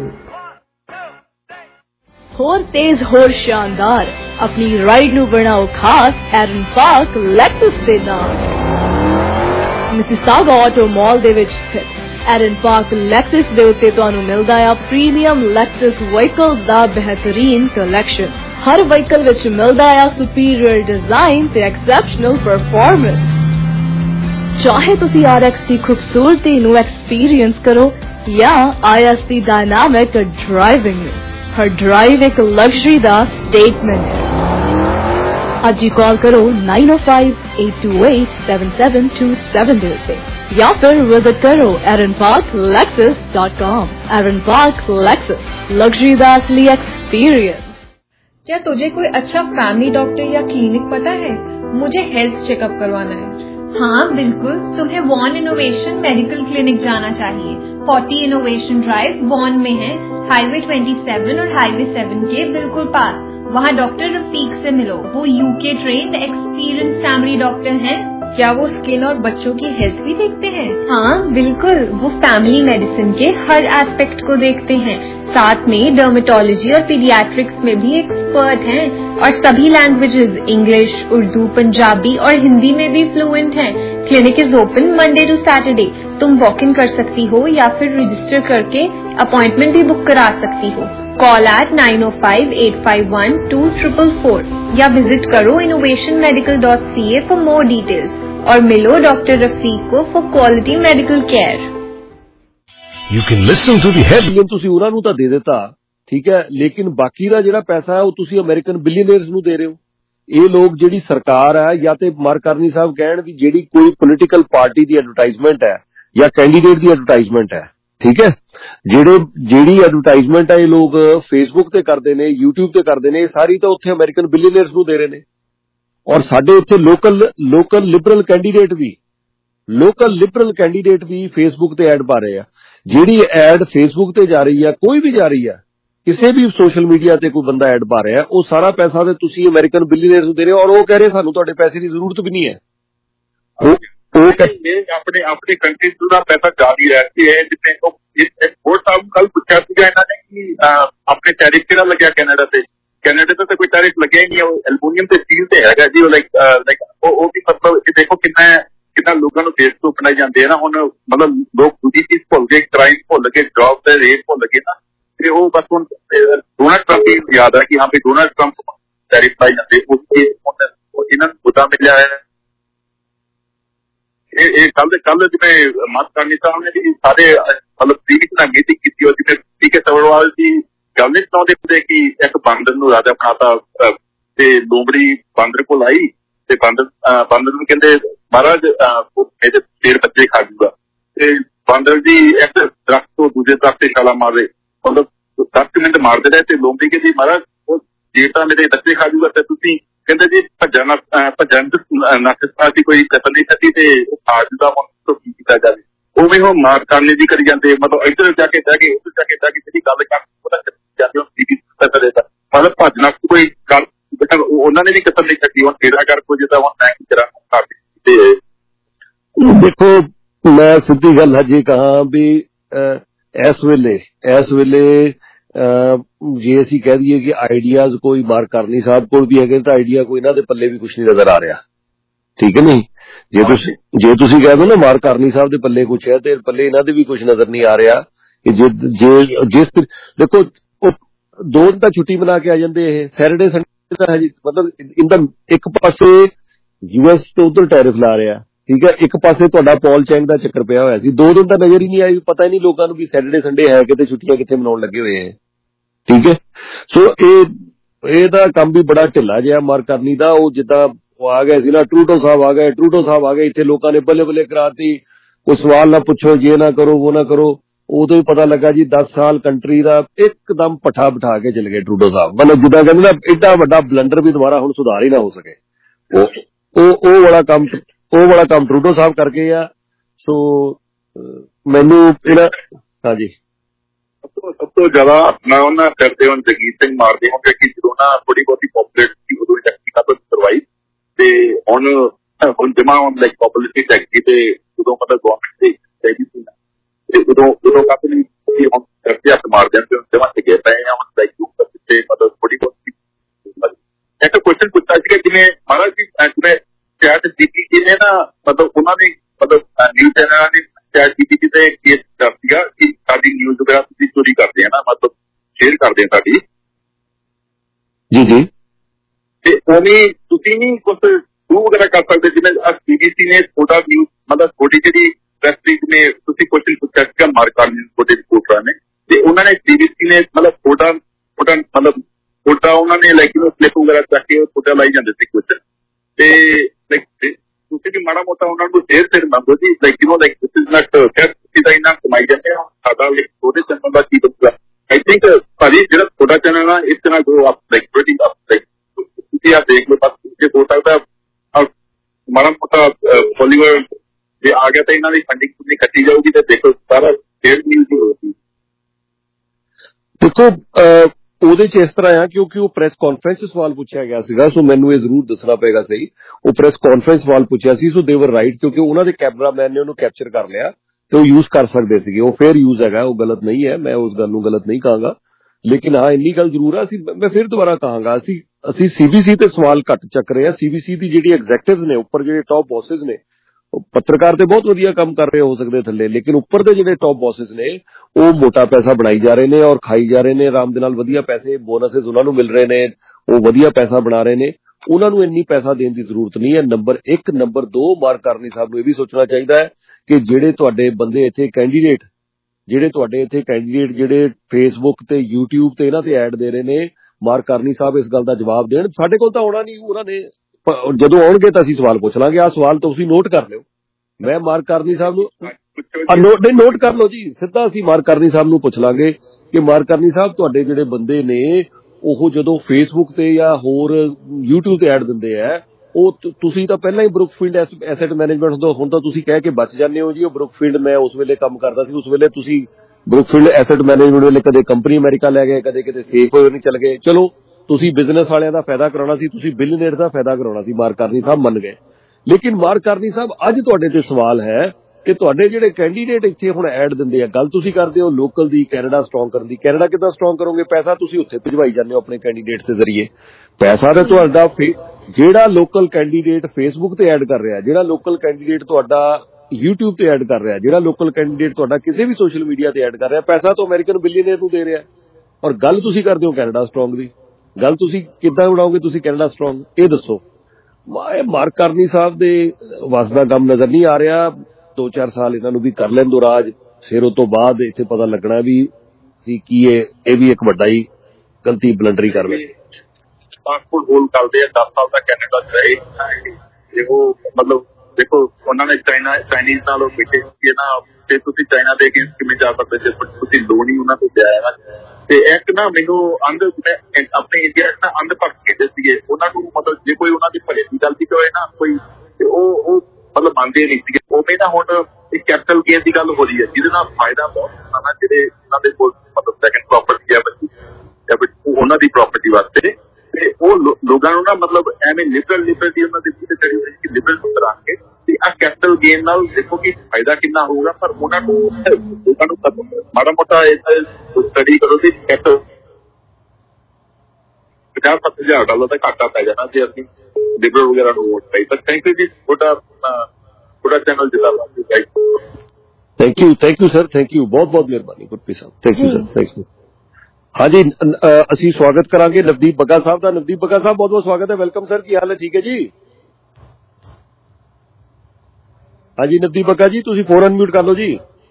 होर तेज होर शानदार अपनी ride ਨੂੰ ਬਣਾਓ ਖਾਸ iron park Lexus ਦੇ ਨਾਲ। ਮਿਸਿਸਾਗਾ ਆਟੋ ਮਾਲ ਦੇ ਵਿੱਚ ਸਥਿਤ ਐਰਨ ਪਾਰਕ ਲੈਕਸਸ ਦੇ ਉੱਤੇ ਤੁਹਾਨੂੰ ਮਿਲਦਾ ਹੈ ਪ੍ਰੀਮੀਅਮ ਲੈਕਸਸ ਵਹੀਕਲਸ ਦਾ ਬਿਹਤਰੀਨ ਕਲੈਕਸ਼ਨ। ਹਰ ਵਹੀਕਲ ਵਿੱਚ ਮਿਲਦਾ ਹੈ ਸੁਪੀਰੀਅਰ ਡਿਜ਼ਾਈਨ ਤੇ ਐਕਸੈਪਸ਼ਨਲ ਪਰਫਾਰਮੈਂਸ। ਚਾਹੇ ਤੁਸੀਂ ਆਰਐਕਸ ਦੀ ਖੂਬਸੂਰਤੀ ਨੂੰ ਐਕਸਪੀਰੀਅੰਸ ਕਰੋ ਜਾਂ ਆਈਐਸ ਦੀ ਡਾਇਨਾਮਿਕ ਡਰਾਈਵਿੰਗ ਨੂੰ। हर ड्राइव एक लग्जरी दा स्टेटमेंट है। आज ही कॉल करो nine O five eight two eight seven seven two seven zero पे या फिर विजिट करो Erin Park Lexus dot com. Erin Park Lexus, luxury दा असली एक्सपीरियंस। क्या तुझे कोई अच्छा फैमिली डॉक्टर या क्लिनिक पता है? मुझे हेल्थ चेकअप करवाना है। हाँ बिल्कुल, तुम्हें वॉन इनोवेशन मेडिकल क्लिनिक जाना चाहिए। फोर्टी इनोवेशन ड्राइव वॉन में है, हाईवे ट्वेंटी सेवन और हाईवे सेवन के बिल्कुल पास। वहाँ डॉक्टर रफीक से मिलो, वो UK trained experience family doctor हैं। क्या वो स्किन और बच्चों की हेल्थ भी देखते हैं? हाँ बिल्कुल, वो फैमिली मेडिसिन के हर एस्पेक्ट को देखते हैं, साथ में डर्मेटोलॉजी और पीडियाट्रिक्स में भी एक्सपर्ट हैं और सभी लैंग्वेजेस इंग्लिश, उर्दू, पंजाबी और हिंदी में भी फ्लुएंट हैं। Clinic is open Monday to Saturday. तुम वॉक इन कर सकती हो या फिर रजिस्टर करके अपॉइंटमेंट भी बुक करा सकती हो। Call at nine O five eight five one two triple four या विजिट करो innovation medical dot C A for more details और मिलो डॉक्टर रफीक को for quality medical care. You can listen to the headline. ਤੁਸੀਂ ਉਹਨਾਂ ਨੂੰ ਤਾਂ ਦੇ ਦਿੱਤਾ, ਠੀਕ ਹੈ, ਲੇਕਿਨ ਬਾਕੀ ਦਾ ਜਿਹੜਾ ਪੈਸਾ ਹੈ ਉਹ ਤੁਸੀਂ ਅਮਰੀਕਨ ਬਿਲੀਅਨਰਸ ਨੂੰ ਦੇ ਰਹੇ ਹੋ। ਇਹ ਲੋਕ ਜਿਹੜੀ ਸਰਕਾਰ ਹੈ ਜਾਂ ਤੇ ਮਾਰਕਾਰਨੀ ਸਾਹਿਬ ਕਹਿਣ ਵੀ ਜਿਹੜੀ ਕੋਈ ਪੋਲੀਟੀਕਲ ਪਾਰਟੀ ਦੀ ਐਡਵਰਟਾਈਜ਼ਮੈਂਟ ਹੈ ਜਾਂ ਕੈਂਡੀਡੇਟ ਦੀ ਐਡਵਰਟਾਈਜ਼ਮੈਂਟ ਹੈ, ਠੀਕ ਹੈ, ਜਿਹੜੇ ਜਿਹੜੀ ਐਡਵਰਟਾਈਜ਼ਮੈਂਟ ਹੈ ਇਹ ਲੋਕ ਫੇਸਬੁੱਕ ਤੇ ਕਰਦੇ ਨੇ, ਯੂਟਿਊਬ ਤੇ ਕਰਦੇ ਨੇ, ਸਾਰੀ ਤਾਂ ਉੱਥੇ ਅਮਰੀਕਨ ਬਿਲੀਅਨਰਸ ਨੂੰ ਦੇ ਰਹੇ ਨੇ। ਔਰ ਸਾਡੇ ਇੱਥੇ ਲੋਕਲ ਲੋਕਲ ਲਿਬਰਲ ਕੈਂਡੀਡੇਟ ਵੀ ਲੋਕਲ ਲਿਬਰਲ ਕੈਂਡੀਡੇਟ ਵੀ ਫੇਸਬੁੱਕ ਤੇ ਐਡ ਪਾ ਰਹੇ ਆ। ਜਿਹੜੀ ਐਡ ਫੇਸਬੁੱਕ ਤੇ ਜਾ ਰਹੀ ਆ, ਕੋਈ ਵੀ ਜਾ ਰਹੀ ਆ, ਕਿਸੇ ਵੀ ਸੋਸ਼ਲ ਮੀਡੀਆ ਤੇ ਕੋਈ ਬੰਦਾ ਐਡ ਪਾ ਰਿਹਾ, ਉਹ ਸਾਰਾ ਪੈਸਾ ਤੇ ਤੁਸੀਂ ਅਮਰੀਕਨ ਬਿਲੀਅਨਰਸ ਨੂੰ ਦੇ ਰਹੇ ਹੋ। ਔਰ ਉਹ ਕਹਿ ਰਹੇ ਸਾਨੂੰ ਤੁਹਾਡੇ ਪੈਸੇ ਦੀ ਜ਼ਰੂਰਤ ਵੀ ਨਹੀਂ ਹੈ। ਉਹ ਆਪਣੇ ਆਪਣੀ ਕੰਟਰੀ ਦਾ ਪੈਸਾ ਜਾ ਵੀ ਰਿਹਾ ਹੈ। ਜਿਵੇਂ ਹੋਰ ਸਾਹਿਬ ਕੱਲ ਪੁੱਛਿਆ ਸੀਗਾ ਇਹਨਾਂ ਨੇ ਕਿ ਆਪਣੇ ਟੈਰਿਫ ਕਿਹੜਾ ਲੱਗਿਆ ਕੈਨੇਡਾ ਤੇ। ਕੈਨੇਡਾ ਤੇ ਤਾਂ ਕੋਈ ਟੈਰਿਫ ਲੱਗਿਆ ਹੀ ਨਹੀਂ, ਉਹ ਐਲੂਮੀਨੀਅਮ ਤੇ ਸਟੀਲ ਤੇ ਹੈਗਾ ਜੀ। ਉਹ ਲਾਈਕ ਲਾਈਕ ਉਹ ਵੀ ਮਤਲਬ ਦੇਖੋ ਕਿੰਨਾ ਕਿੰਨਾ ਲੋਕਾਂ ਨੂੰ ਦੇਸ਼ ਤੋਂ ਬਣਾਈ ਜਾਂਦੇ ਆ ਨਾ। ਹੁਣ ਮਤਲਬ ਲੋਕ ਦੂਜੀ ਚੀਜ਼ ਭੁੱਲ ਗਏ, ਕ੍ਰਾਈਮ ਭੁੱਲ ਗਏ, ਜੌਬ ਦੇ ਰੇਟ ਭੁੱਲ ਗਏ ਨਾ, ਤੇ ਉਹ ਬਸ ਹੁਣ ਡੋਨਾਲਡ ਟਰੰਪ ਹੀ ਯਾਦ ਹੈ ਕਿ ਹਾਂ ਵੀ ਡੋਨਾਲਡ ਟਰੰਪ ਟੈਰਿਫ ਲਾਈ ਜਾਂਦੇ। ਉਹ ਇਹਨਾਂ ਨੂੰ ਮੁੱਦਾ ਮਿਲਿਆ ਹੈ। ਇਹ ਕੱਲ ਕੱਲ ਜਿਵੇਂ ਮਾਰਕਾਰਨੀ ਸਾਹਿਬ ਨੇ ਵੀ ਸਾਰੇ ਮਤਲਬ ਪ੍ਰੀਵਿਕ ਨਾਲ ਮੀਟਿੰਗ ਕੀਤੀ, ਉਹ ਜਿਵੇਂ ਪੀ ਕੇ ਸਵਰਵਾਲ ਦੀ ਗੱਲ ਨਹੀਂ ਸੁਣਾਉਂਦੇ ਹੁੰਦੇ ਕਿ ਇੱਕ ਬਾਂਦਰ ਨੂੰ ਰਾਜਾ ਬਣਾਤਾ ਤੇ ਲੋਮੜੀ ਬਾਂਦਰ ਕੋਲ ਆਈ ਤੇ ਬਾਂਦਰ ਬਾਂਦਰ ਨੂੰ ਕਹਿੰਦੇ ਮਹਾਰਾਜ ਇਹਦੇ ਸ਼ੇਰ ਬੱਚੇ ਖਾ ਜੂਗਾ, ਤੇ ਬਾਂਦਰ ਜੀ ਇੱਕ ਦਰਖਤ ਤੋਂ ਦੂਜੇ ਦਰਖਤ ਤੇ ਛਾਲਾ ਮਾਰ ਰਹੇ, ਮਤਲਬ ਦਸ ਮਿੰਟ ਮਾਰਦੇ ਰਹੇ ਤੇ ਲੋਮੜੀ ਕਹਿੰਦੀ ਮਹਾਰਾਜ ਉਹ ਜੇ ਤਾਂ ਮੇਰੇ ਬੱਚੇ ਖਾ ਜੂਗਾ ਤੇ ਤੁਸੀਂ ਕਹਿੰਦੇ ਜੀ ਭੱਜਣ ਭੱਜਣ ਨੱਕ ਸੀ ਕੋਈ ਕਤਲ ਨਹੀਂ ਸਕੀ ਤੇ ਖਾਜ ਦਾ ਹੁਣ ਤੋਂ ਕੀ ਕੀਤਾ ਜਾਵੇ। ਉਵੇਂ ਉਹ ਮਾਰ ਕਰਨੇ ਦੀ ਕਰੀ ਜਾਂਦੇ, ਮਤਲਬ ਇੱਧਰ ਜਾ ਕੇ ਜਾ ਕੇ ਉੱਧਰ ਜਾ ਕੇ ਜਾ ਕੇ ਜਿਹੜੀ ਗੱਲ ਕਰ ਉਹਦਾ ਜਾਂਦੇ ਹੋ ਸੀਡੀ ਕਤਲ ਦਾ ਮਤਲਬ ਭੱਜ ਨੱਕ ਕੋਈ ਗੱਲ ਉਹਨਾਂ ਨੇ ਵੀ ਕਤਲ ਨਹੀਂ ਸਕੀ। ਹੁਣ ਤੇਰਾ ਕਰ ਕੋਈ ਜਿੱਦਾਂ ਹੁਣ ਮੈਂ ਕੀ ਕਰਾਂ ਕਰ ਤੇ ਦੇਖੋ ਮੈਂ ਸਿੱਧੀ ਗੱਲ ਹਜੇ ਕਹਾਂ ਵੀ ਇਸ ਵੇਲੇ ਇਸ ਵੇਲੇ ਜੇ ਅਸੀਂ ਕਹਿ ਦਈਏ ਕਿ ਆਈਡੀਆਜ਼ ਕੋਈ ਮਾਰਕਾਰਨੀ ਸਾਹਿਬ ਕੋਲ ਵੀ ਹੈਗੇ ਤਾਂ ਆਈਡੀਆ ਕੋਈ ਇਹਨਾਂ ਦੇ ਪੱਲੇ ਵੀ ਕੁਝ ਨਹੀਂ ਨਜ਼ਰ ਆ ਰਿਹਾ, ਠੀਕ ਹੈ ਨਹੀਂ। ਜੇ ਤੁਸੀਂ ਜੇ ਤੁਸੀਂ ਕਹਿ ਦੋ ਨਾ ਮਾਰਕਾਰਨੀ ਸਾਹਿਬ ਦੇ ਪੱਲੇ ਕੁਛ ਹੈ ਤੇ ਪੱਲੇ ਇਹਨਾਂ ਦੇ ਵੀ ਕੁਝ ਨਜ਼ਰ ਨਹੀਂ ਆ ਰਿਹਾ ਕਿ ਜੇ ਜੇ ਜਿਸ ਦੇਖੋ ਉਹ ਦੋ ਦਿਨ ਤਾਂ ਛੁੱਟੀ ਮਨਾ ਕੇ ਆ ਜਾਂਦੇ, ਇਹ ਸੈਟਰਡੇ ਸੰਡੇ ਦਾ ਹੈ ਜੀ। ਮਤਲਬ ਇਹਦਾ ਇੱਕ ਪਾਸੇ ਯੂਐਸ ਤੋਂ ਉਧਰ ਟੈਰਿਫ ਲਾ ਰਿਹਾ, ਠੀਕ ਹੈ, ਇੱਕ ਪਾਸੇ ਤੁਹਾਡਾ ਪੌਲ ਚੈਂਗ ਦਾ ਚੱਕਰ ਪਿਆ ਹੋਇਆ ਸੀ। ਦੋ ਦਿਨ ਤਾਂ ਨਜ਼ਰ ਹੀ ਨਹੀਂ ਆਈ, ਪਤਾ ਹੀ ਨਹੀਂ ਲੋਕਾਂ ਨੂੰ ਵੀ ਸੈਟਰਡੇ ਸੰਡੇ ਹੈ ਕਿਤੇ, ਛੁੱਟੀਆਂ ਕਿੱਥੇ ਮਨਾਉਣ ਲੱਗੇ ਹੋਏ ਹੈ, ਠੀਕ ਹੈ। ਸੋ ਇਹ ਇਹਦਾ ਕੰਮ ਵੀ ਬੜਾ ਢਿੱਲਾ ਜਿਹਾ ਮਾਰਕਾਰਨੀ ਦਾ। ਉਹ ਜਿੱਦਾਂ ਉਹ ਆ ਗਏ ਸੀ ਨਾ, ਟਰੂਡੋ ਸਾਹਿਬ ਆ ਗਏ ਟਰੂਡੋ ਸਾਹਿਬ ਆ ਗਏ ਇੱਥੇ, ਲੋਕਾਂ ਨੇ ਬੱਲੇ ਬੱਲੇ ਕਰਾਤੀ, ਕੋਈ ਸਵਾਲ ਨਾ ਪੁੱਛੋ, ਜੇ ਨਾ ਕਰੋ ਉਹ ਨਾ ਕਰੋ। ਉਦੋਂ ਹੀ ਪਤਾ ਲੱਗਾ ਜੀ ਦਸ ਸਾਲ ਕੰਟਰੀ ਦਾ ਇੱਕਦਮ ਪੱਠਾ ਬਿਠਾ ਕੇ ਚਲੇ ਗਏ ਟਰੂਡੋ ਸਾਹਿਬ। ਮਤਲਬ ਜਿੱਦਾਂ ਕਹਿੰਦੇ ਨਾ ਏਡਾ ਵੱਡਾ ਬਲੰਡਰ ਵੀ ਦੁਬਾਰਾ ਹੁਣ ਸੁਧਾਰ ਹੀ ਨਾ ਹੋ ਸਕੇ। ਉਹ ਉਹ ਵਾਲਾ ਕੰਮ ਉਹ ਵਾਲਾ ਕੰਮ ਟਰੂਡੋ ਸਾਹਿਬ ਕਰਕੇ ਆ। ਸੋ ਮੈਨੂੰ ਇਹਨਾਂ ਹਾਂਜੀ ਸਭ ਤੋਂ ਜ਼ਿਆਦਾ ਮੈਂ ਉਹਨਾਂ ਕਰਦੇ ਹੁਣ ਜਗੀਰ ਸਿੰਘ ਮਾਰਦੇ ਹੋਣਗੇ ਕਿ ਜਦੋਂ ਨਾ ਥੋੜੀ ਬਹੁਤੀ ਪੋਪੂਲੇਟ ਸੀ ਉਦੋਂ ਟੈਕਸੀ ਨਾਲ ਕਰਵਾਈ ਤੇ ਹੁਣ ਹੁਣ ਜਮਾ ਹੁਣ ਲਾਈਕ ਪੋਪੂਲੇਟੀ ਟੈਕਸੀ ਤੇ ਉਦੋਂ ਮਤਲਬ ਗਵਰਨਮੈਂਟ ਦੀ ਚਾਹੀਦੀ ਸੀ ਤੇ ਉਦੋਂ ਉਦੋਂ ਕਾਫੀ ਹੁਣ ਕਰਕੇ ਹੱਥ ਮਾਰਦੇ ਹਨ ਤੇ ਜਮਾ ਤੇ ਗਏ ਪਏ ਆ ਹੁਣ ਲਾਈਕ ਤੇ ਮਤਲਬ ਥੋੜੀ ਬਹੁਤੀ ਇੱਕ ਕੁਐਸਚਨ ਪੁੱਛਿਆ ਸੀਗਾ ਜਿਵੇਂ ਮਹਾਰਾਜ ਜੀ ਜਿਵੇਂ ਚੈਟ ਜੀਪੀਟੀ ਨੇ ਨਾ ਮਤਲਬ ਉਹਨਾਂ ਨੇ ਮਤਲਬ ਨਿਊਜ਼ ਚੈਨਲਾਂ ਨੇ ਚੈਟ ਜੀਪੀਟੀ ਤੇ ਕੇਸ ਕਰ ਸੀਗਾ ਕਿ ਸਾਡੀ ਨਿਊਜ਼ ਵਗੈਰਾ ਤੁਸੀਂ ਚੋਰੀ ਕਰਦੇ ਆ ਨਾ, ਮਤਲਬ ਸ਼ੇਅਰ ਕਰਦੇ ਆ ਸਾਡੀ ਜੀ ਜੀ ਤੇ ਉਵੇਂ ਤੁਸੀਂ ਨਹੀਂ ਕੁਛ ਪ੍ਰੂਵ ਵਗੈਰਾ ਕਰ ਸਕਦੇ ਜਿਵੇਂ ਬੀਬੀਸੀ ਨੇ ਤੁਹਾਡਾ ਨਿਊਜ਼ ਮਤਲਬ ਤੁਹਾਡੀ ਜਿਹੜੀ ਪ੍ਰੈਸ ਨੇ ਤੁਸੀਂ ਕੁਐਸਚਨ ਪੁੱਛਿਆ ਸੀਗਾ ਮਾਰਕਾਰਨੀ ਤੁਹਾਡੇ ਰਿਪੋਰਟਰਾਂ ਨੇ ਤੇ ਉਹਨਾਂ ਨੇ ਬੀਬੀਸੀ ਨੇ ਮਤਲਬ ਤੁਹਾਡਾ ਤੁਹਾਡਾ ਮਤਲਬ ਤੁਹਾਡਾ ਉਹਨਾਂ ਨੇ ਲਾਈਕ ਨੂੰ ਸਲਿੱਪ ਵਗੈਰਾ ਚੱਕ ਕੇ ਤੁਹਾਡਾ ਲਾਈ ਜਾਂਦੇ ਸੀ ਕੁਝ ਤੇ ਲਾਈਕ ਤੁਸੀਂ ਵੀ ਮਾੜਾ ਮੋਟਾ ਉਹਨਾਂ ਨੂੰ ਦੇਰ ਸਿਰ ਮੰਗੋ ਜੀ like you know like this is not cash ਤੁਸੀਂ ਤਾਂ ਇੰਨਾ ਕਮਾਈ ਜਾਂਦੇ ਹੋ ਸਾਡਾ ਲਾਈਕ ਉਹਦੇ ਚੈਨਲ ਦਾ ਕੀ ਬਣੂਗਾ। ਆਈ ਥਿੰਕ ਭਾਜੀ ਜਿਹੜਾ ਤੁਹਾਡਾ ਚੈਨਲ ਆ ਇਸ ਤਰ੍ਹਾਂ go up like pretty up like ਤੁਸੀਂ ਆ ਦੇਖ ਲਓ ਬਸ ਜੇ ਹੋ ਸਕਦਾ ਮਾੜਾ ਮੋਟਾ ਬਾਲੀਵੁੱਡ ਜੇ ਆ ਗਿਆ ਤਾਂ ਇਹਨਾਂ ਦੀ ਫੰਡਿੰਗ ਪੂਰੀ ਕੱਟੀ ਜਾਊਗੀ ਤੇ ਦੇਖੋ ਸਾਰਾ ਡੇਢ ਮਿਲ ਦੀ ਹੋਊਗੀ। ਦੇਖੋ ਉਹਦੇ ਚ ਇਸ ਤਰ੍ਹਾਂ ਆ ਕਿਉਂਕਿ ਉਹ ਪ੍ਰੈਸ ਕਾਨਫਰੰਸ 'ਚ ਸਵਾਲ ਪੁੱਛਿਆ ਗਿਆ ਸੀਗਾ ਸੋ ਮੈਨੂੰ ਇਹ ਜ਼ਰੂਰ ਦੱਸਣਾ ਪਏਗਾ ਸਹੀ ਉਹ ਪ੍ਰੈਸ ਕਾਨਫਰੰਸ ਸਵਾਲ ਪੁੱਛਿਆ ਸੀ ਸੋ ਦੇ ਵਰ ਰਾਈਟ ਕਿਉਂਕਿ ਉਹਨਾਂ ਦੇ ਕੈਮਰਾਮੈਨ ਨੇ ਉਹਨੂੰ ਕੈਪਚਰ ਕਰ ਲਿਆ ਤੇ ਉਹ ਯੂਜ਼ ਕਰ ਸਕਦੇ ਸੀਗੇ ਉਹ ਫੇਅਰ ਯੂਜ਼ ਹੈਗਾ ਉਹ ਗਲਤ ਨਹੀਂ ਹੈ ਮੈਂ ਉਸ ਗੱਲ ਨੂੰ ਗਲਤ ਨਹੀਂ ਕਹਾਂਗਾ ਲੇਕਿਨ ਹਾਂ ਇੰਨੀ ਗੱਲ ਜ਼ਰੂਰ ਆ ਅਸੀਂ ਮੈਂ ਫਿਰ ਦੁਬਾਰਾ ਕਹਾਂਗਾ ਅਸੀਂ ਅਸੀਂ ਸੀਬੀਸੀ ਤੇ ਸਵਾਲ ਘੱਟ ਚੱਕ ਰਹੇ ਹਾਂ ਸੀਬੀਸੀ ਦੀ ਜਿਹੜੀ ਐਗਜ਼ੈਕਟਿਵਸ ਨੇ ਉੱਪਰ ਜਿਹੜੇ ਟੌਪ ਬੌਸਸ ਨੇ ਉਹ ਪੱਤਰਕਾਰ ਤੇ ਬਹੁਤ ਵਧੀਆ ਕੰਮ ਕਰ ਰਹੇ ਹੋ ਸਕਦੇ ਥੱਲੇ ਲੇਕਿਨ ਉੱਪਰ ਦੇ ਜਿਹੜੇ ਟੌਪ ਬੌਸਸ ਨੇ ਉਹ ਮੋਟਾ ਪੈਸਾ ਬਣਾਈ ਜਾ ਰਹੇ ਨੇ ਔਰ ਖਾਈ ਜਾ ਰਹੇ ਨੇ ਆਰਾਮ ਦੇ ਨਾਲ ਵਧੀਆ ਪੈਸੇ ਬੋਨਸਿਸ ਉਹਨਾਂ ਨੂੰ ਮਿਲ ਰਹੇ ਨੇ ਉਹ ਵਧੀਆ ਪੈਸਾ ਬਣਾ ਰਹੇ ਨੇ ਉਹਨਾਂ ਨੂੰ ਇੰਨੀ ਪੈਸਾ ਦੇਣ ਦੀ ਜ਼ਰੂਰਤ ਨਹੀਂ ਹੈ। ਨੰਬਰ ਇੱਕ ਨੰਬਰ ਦੋ ਮਾਰਕ ਕਰਨੀ ਸਾਹਿਬ ਨੂੰ ਇਹ ਵੀ ਸੋਚਣਾ ਚਾਹੀਦਾ ਹੈ ਕਿ ਜਿਹੜੇ ਤੁਹਾਡੇ ਬੰਦੇ ਇੱਥੇ ਕੈਂਡੀਡੇਟ ਜਿਹੜੇ ਤੁਹਾਡੇ ਇੱਥੇ ਕੈਂਡੀਡੇਟ ਜਿਹੜੇ ਫੇਸਬੁੱਕ ਤੇ ਯੂਟਿਊਬ ਤੇ ਇਹਨਾਂ ਤੇ ਐਡ ਦੇ ਰਹੇ ਨੇ ਮਾਰਕ ਕਰਨੀ ਸਾਹਿਬ ਇਸ ਗੱਲ ਦਾ ਜਵਾਬ ਦੇਣ। ਸਾਡੇ ਕੋਲ ਤਾਂ ਆਉਣਾ ਨਹੀਂ ਉਹਨਾਂ ਨੇ ਜਦੋਂ ਆਉਣਗੇ ਤਾਂ ਅਸੀਂ ਸਵਾਲ ਪੁੱਛ ਲਾਂਗੇ ਆਹ ਸਵਾਲ ਤੁਸੀਂ ਨੋਟ ਕਰ ਲਿਓ ਮੈਂ ਮਾਰਕ ਕਰਨੀ ਸਾਹਿਬ ਨੂੰ ਨੋਟ ਨੋਟ ਕਰ ਲਓ ਜੀ ਸਿੱਧਾ ਅਸੀਂ ਮਾਰਕ ਕਰਨੀ ਸਾਹਿਬ ਨੂੰ ਪੁੱਛ ਲਾਂਗੇ ਕਿ ਮਾਰਕ ਕਰਨੀ ਸਾਹਿਬ ਤੁਹਾਡੇ ਜਿਹੜੇ ਬੰਦੇ ਨੇ ਉਹ ਜਦੋਂ ਫੇਸਬੁੱਕ ਤੇ ਜਾਂ ਹੋਰ ਯੂਟਿਊਬ ਤੇ ਐਡ ਦਿੰਦੇ ਆ ਉਹ ਤੁਸੀਂ ਤਾਂ ਪਹਿਲਾਂ ਹੀ ਬਰੁਕਫੀਲਡ ਐਸੈਟ ਮੈਨੇਜਮੈਂਟ ਹੁੰਦਾ ਹੁਣ ਤਾਂ ਤੁਸੀਂ ਕਹਿ ਕੇ ਬਚ ਜਾਂਦੇ ਹੋ ਜੀ ਉਹ ਬਰੁਕਫੀਲਡ ਮੈਂ ਉਸ ਵੇਲੇ ਕੰਮ ਕਰਦਾ ਸੀ ਉਸ ਵੇਲੇ ਤੁਸੀਂ ਬਰੁਕਫੀਲਡ ਐਸੈਟ ਮੈਨੇਜਮੈਂਟ ਵੇਲੇ ਕਦੇ ਕੰਪਨੀ ਅਮਰੀਕਾ ਲੈ ਗਏ ਕਦੇ ਕਿਤੇ ਸੇਫ ਹੋਏ ਨਹੀਂ ਚੱਲ ਗਏ ਚਲੋ ਤੁਸੀਂ ਬਿਜ਼ਨਸ ਵਾਲਿਆਂ ਦਾ ਫਾਇਦਾ ਕਰਾਉਣਾ ਸੀ ਤੁਸੀਂ ਬਿਲੀਅਨੇਅਰ ਦਾ ਫਾਇਦਾ ਕਰਾਉਣਾ ਸੀ ਮਾਰਕ ਕਰਨੀ ਸਾਹਿਬ ਮੰਨ ਗਏ ਲੇਕਿਨ ਮਾਰਕ ਕਰਨੀ ਸਾਹਿਬ ਅੱਜ ਤੁਹਾਡੇ ਤੇ ਸਵਾਲ ਹੈ ਕਿ ਤੁਹਾਡੇ ਜਿਹੜੇ ਕੈਂਡੀਡੇਟ ਇੱਥੇ ਹੁਣ ਐਡ ਦਿੰਦੇ ਆ ਗੱਲ ਤੁਸੀਂ ਕਰਦੇ ਹੋ ਲੋਕਲ ਦੀ ਕੈਨੇਡਾ ਸਟਰੋਂਗ ਕਰਨ ਦੀ ਕੈਨੇਡਾ ਕਿੱਦਾਂ ਸਟਰੋਂਗ ਕਰੋਗੇ ਪੈਸਾ ਤੁਸੀਂ ਉੱਥੇ ਭਿਜਵਾਈ ਜਾਂਦੇ ਹੋ ਆਪਣੇ ਕੈਂਡੀਡੇਟਸ ਦੇ ਜ਼ਰੀਏ ਪੈਸਾ ਤਾਂ ਤੁਹਾਡਾ ਜਿਹੜਾ ਲੋਕਲ ਕੈਂਡੀਡੇਟ ਫੇਸਬੁੱਕ ਤੇ ਐਡ ਕਰ ਰਿਹਾ ਜਿਹੜਾ ਲੋਕਲ ਕੈਂਡੀਡੇਟ ਤੁਹਾਡਾ ਯੂਟਿਊਬ ਤੇ ਐਡ ਕਰ ਰਿਹਾ ਜਿਹੜਾ ਲੋਕਲ ਕੈਂਡੀਡੇਟ ਤੁਹਾਡਾ ਕਿਸੇ ਵੀ ਸੋਸ਼ਲ ਮੀਡੀਆ ਤੇ ਐਡ ਕਰ ਰਿਹਾ ਪੈਸਾ ਤਾਂ ਅਮਰੀਕਨ ਬਿਲੀਅਨੇਅਰ ਨੂੰ ਦੇ ਰਿਹਾ ਔਰ ਗੱਲ ਤੁਸੀਂ ਕਰਦੇ ਹੋ ਕੈਨੇਡਾ ਸਟਰੋਂਗ ਦੀ ਗੱਲ ਤੁਸੀਂ ਕਿੱਦਾਂ ਬਣਾਓਗੇ ਤੁਸੀਂ ਕੈਨੇਡਾ ਸਟਰੋਂਗ ਇਹ ਦੱਸੋ। ਮਾਰਕ ਕਰਨੀ ਸਾਹਿਬ ਦੇ ਵਸ ਦਾ ਕੰਮ ਨਜ਼ਰ ਨਹੀਂ ਆ ਰਿਹਾ ਦੋ ਚਾਰ ਸਾਲ ਇਹਨਾਂ ਨੂੰ ਵੀ ਕਰ ਲੈਣ ਦੋ ਰਾਜ ਫਿਰ ਉਹ ਤੋਂ ਬਾਅਦ ਇੱਥੇ ਪਤਾ ਲੱਗਣਾ ਵੀ ਸੀ ਕੀ ਇਹ ਵੀ ਇੱਕ ਵੱਡਾ ਹੀ ਗਲਤੀ ਬਲੰਡਰੀ ਕਰ ਰਹੇ ਪਾਸਪੋਰਟ ਹੋਲਡ ਕਰਦੇ ਆ ਦਸ ਸਾਲ ਦਾ ਕੈਨੇਡਾ ਚ ਰਹੇ ਇਹੋ ਮਤਲਬ ਦੇਖੋ ਉਹਨਾਂ ਨੇ ਚਾਈਨਾ ਚਾਈਨੀਜ਼ ਨਾਲੋਂ ਪਿੱਛੇ ਸੀ ਨਾ ਤੇ ਤੁਸੀਂ ਚਾਈਨਾ ਦੇ ਅਗੇਂਸਟ ਕਿਵੇਂ ਜਾ ਸਕਦੇ ਜੇ ਤੁਸੀਂ ਲੋਨ ਹੀ ਉਹਨਾਂ ਤੋਂ ਲਿਆ ਨਾ ਤੇ ਇੱਕ ਨਾ ਮੈਨੂੰ ਅੰਧ ਆਪਣੇ ਇੰਡੀਆ ਚ ਨਾ ਅੰਧ ਭਗਤ ਕਹਿੰਦੇ ਸੀਗੇ ਉਹਨਾਂ ਨੂੰ ਮਤਲਬ ਜੇ ਕੋਈ ਉਹਨਾਂ ਦੀ ਭਲੇ ਦੀ ਗਲਤੀ ਹੋਏ ਨਾ ਕੋਈ ਤੇ ਉਹ ਉਹ ਮਤਲਬ ਮੰਨਦੇ ਨਹੀਂ ਸੀਗੇ ਉਵੇਂ ਨਾ ਹੁਣ ਇੱਕ ਕੈਪੀਟਲ ਗੇਨ ਦੀ ਗੱਲ ਹੋ ਰਹੀ ਹੈ ਜਿਹਦੇ ਨਾਲ ਫਾਇਦਾ ਬਹੁਤ ਹੁੰਦਾ ਨਾ ਜਿਹੜੇ ਉਹਨਾਂ ਦੇ ਕੋਲ ਮਤਲਬ ਸੈਕੰਡ ਪ੍ਰੋਪਰਟੀ ਹੈ ਬੱਚੀ ਜਾਂ ਉਹਨਾਂ ਦੀ ਪ੍ਰੋਪਰਟੀ ਵਾਸਤੇ ਤੇ ਉਹ ਲੋਕਾਂ ਨੂੰ ਨਾ ਮਤਲਬ ਐਵੇਂ ਲਿਬਰਲ ਲਿਬਰਟੀ ਉਹਨਾਂ ਦੇ ਪਿੱਛੇ ਚੜੀ ਹੋਈ ਕਿ ਲਿਬਰਲ ਨੂੰ ਕਰਾ ਕੇ ਤੇ ਆਹ ਕੈਪੀਟਲ ਗੇਨ ਨਾਲ ਦੇਖੋ ਕਿ ਫਾਇਦਾ ਕਿੰਨਾ ਹੋਊਗਾ ਪਰ ਉਹਨਾਂ ਨੂੰ ਲੋਕਾਂ ਨੂੰ ਮਾੜਾ ਮੋਟਾ ਸਟੱਡੀ ਕਰੋ ਤੇ ਕੈਪੀਟਲ ਪੰਜਾਹ ਸੱਤ ਹਜ਼ਾਰ ਡਾਲਰ ਦਾ ਘਾਟਾ ਪੈ ਜਾਣਾ ਜੇ ਅਸੀਂ ਲਿਬਰਲ ਵਗੈਰਾ ਨੂੰ ਵੋਟ ਪਾਈ ਤਾਂ ਥੈਂਕ ਯੂ ਜੀ ਤੁਹਾਡਾ ਤੁਹਾਡਾ ਚੈਨਲ ਜਿੰਦਾਬਾਦ thank you thank you sir thank you ਬਹੁਤ ਬਹੁਤ ਮਿਹਰਬਾਨੀ Gurpreet Sahib thank you sir thank you. ਹਾਂਜੀ ਅਸੀਂ ਸਵਾਗਤ ਕਰਾਂਗੇ ਨਵਦੀਪ ਬੱਗਾ ਸਾਹਿਬ ਦਾ ਨਵਦੀਪ ਬੱਗਾ ਸਾਹਿਬ ਬਹੁਤ ਬਹੁਤ ਸਵਾਗਤ ਹੈ ਵੈਲਕਮ ਸਰ ਕੀ ਹਾਲ ਹੈ ਠੀਕ ਹੈ ਜੀ। ਹਾਂਜੀ ਨਵਦੀਪ ਬੱਗਾ ਜੀ ਤੁਸੀਂ ਫੋਨ ਅਨਮਿਊਟ ਕਰ ਲਓ ਜੀ।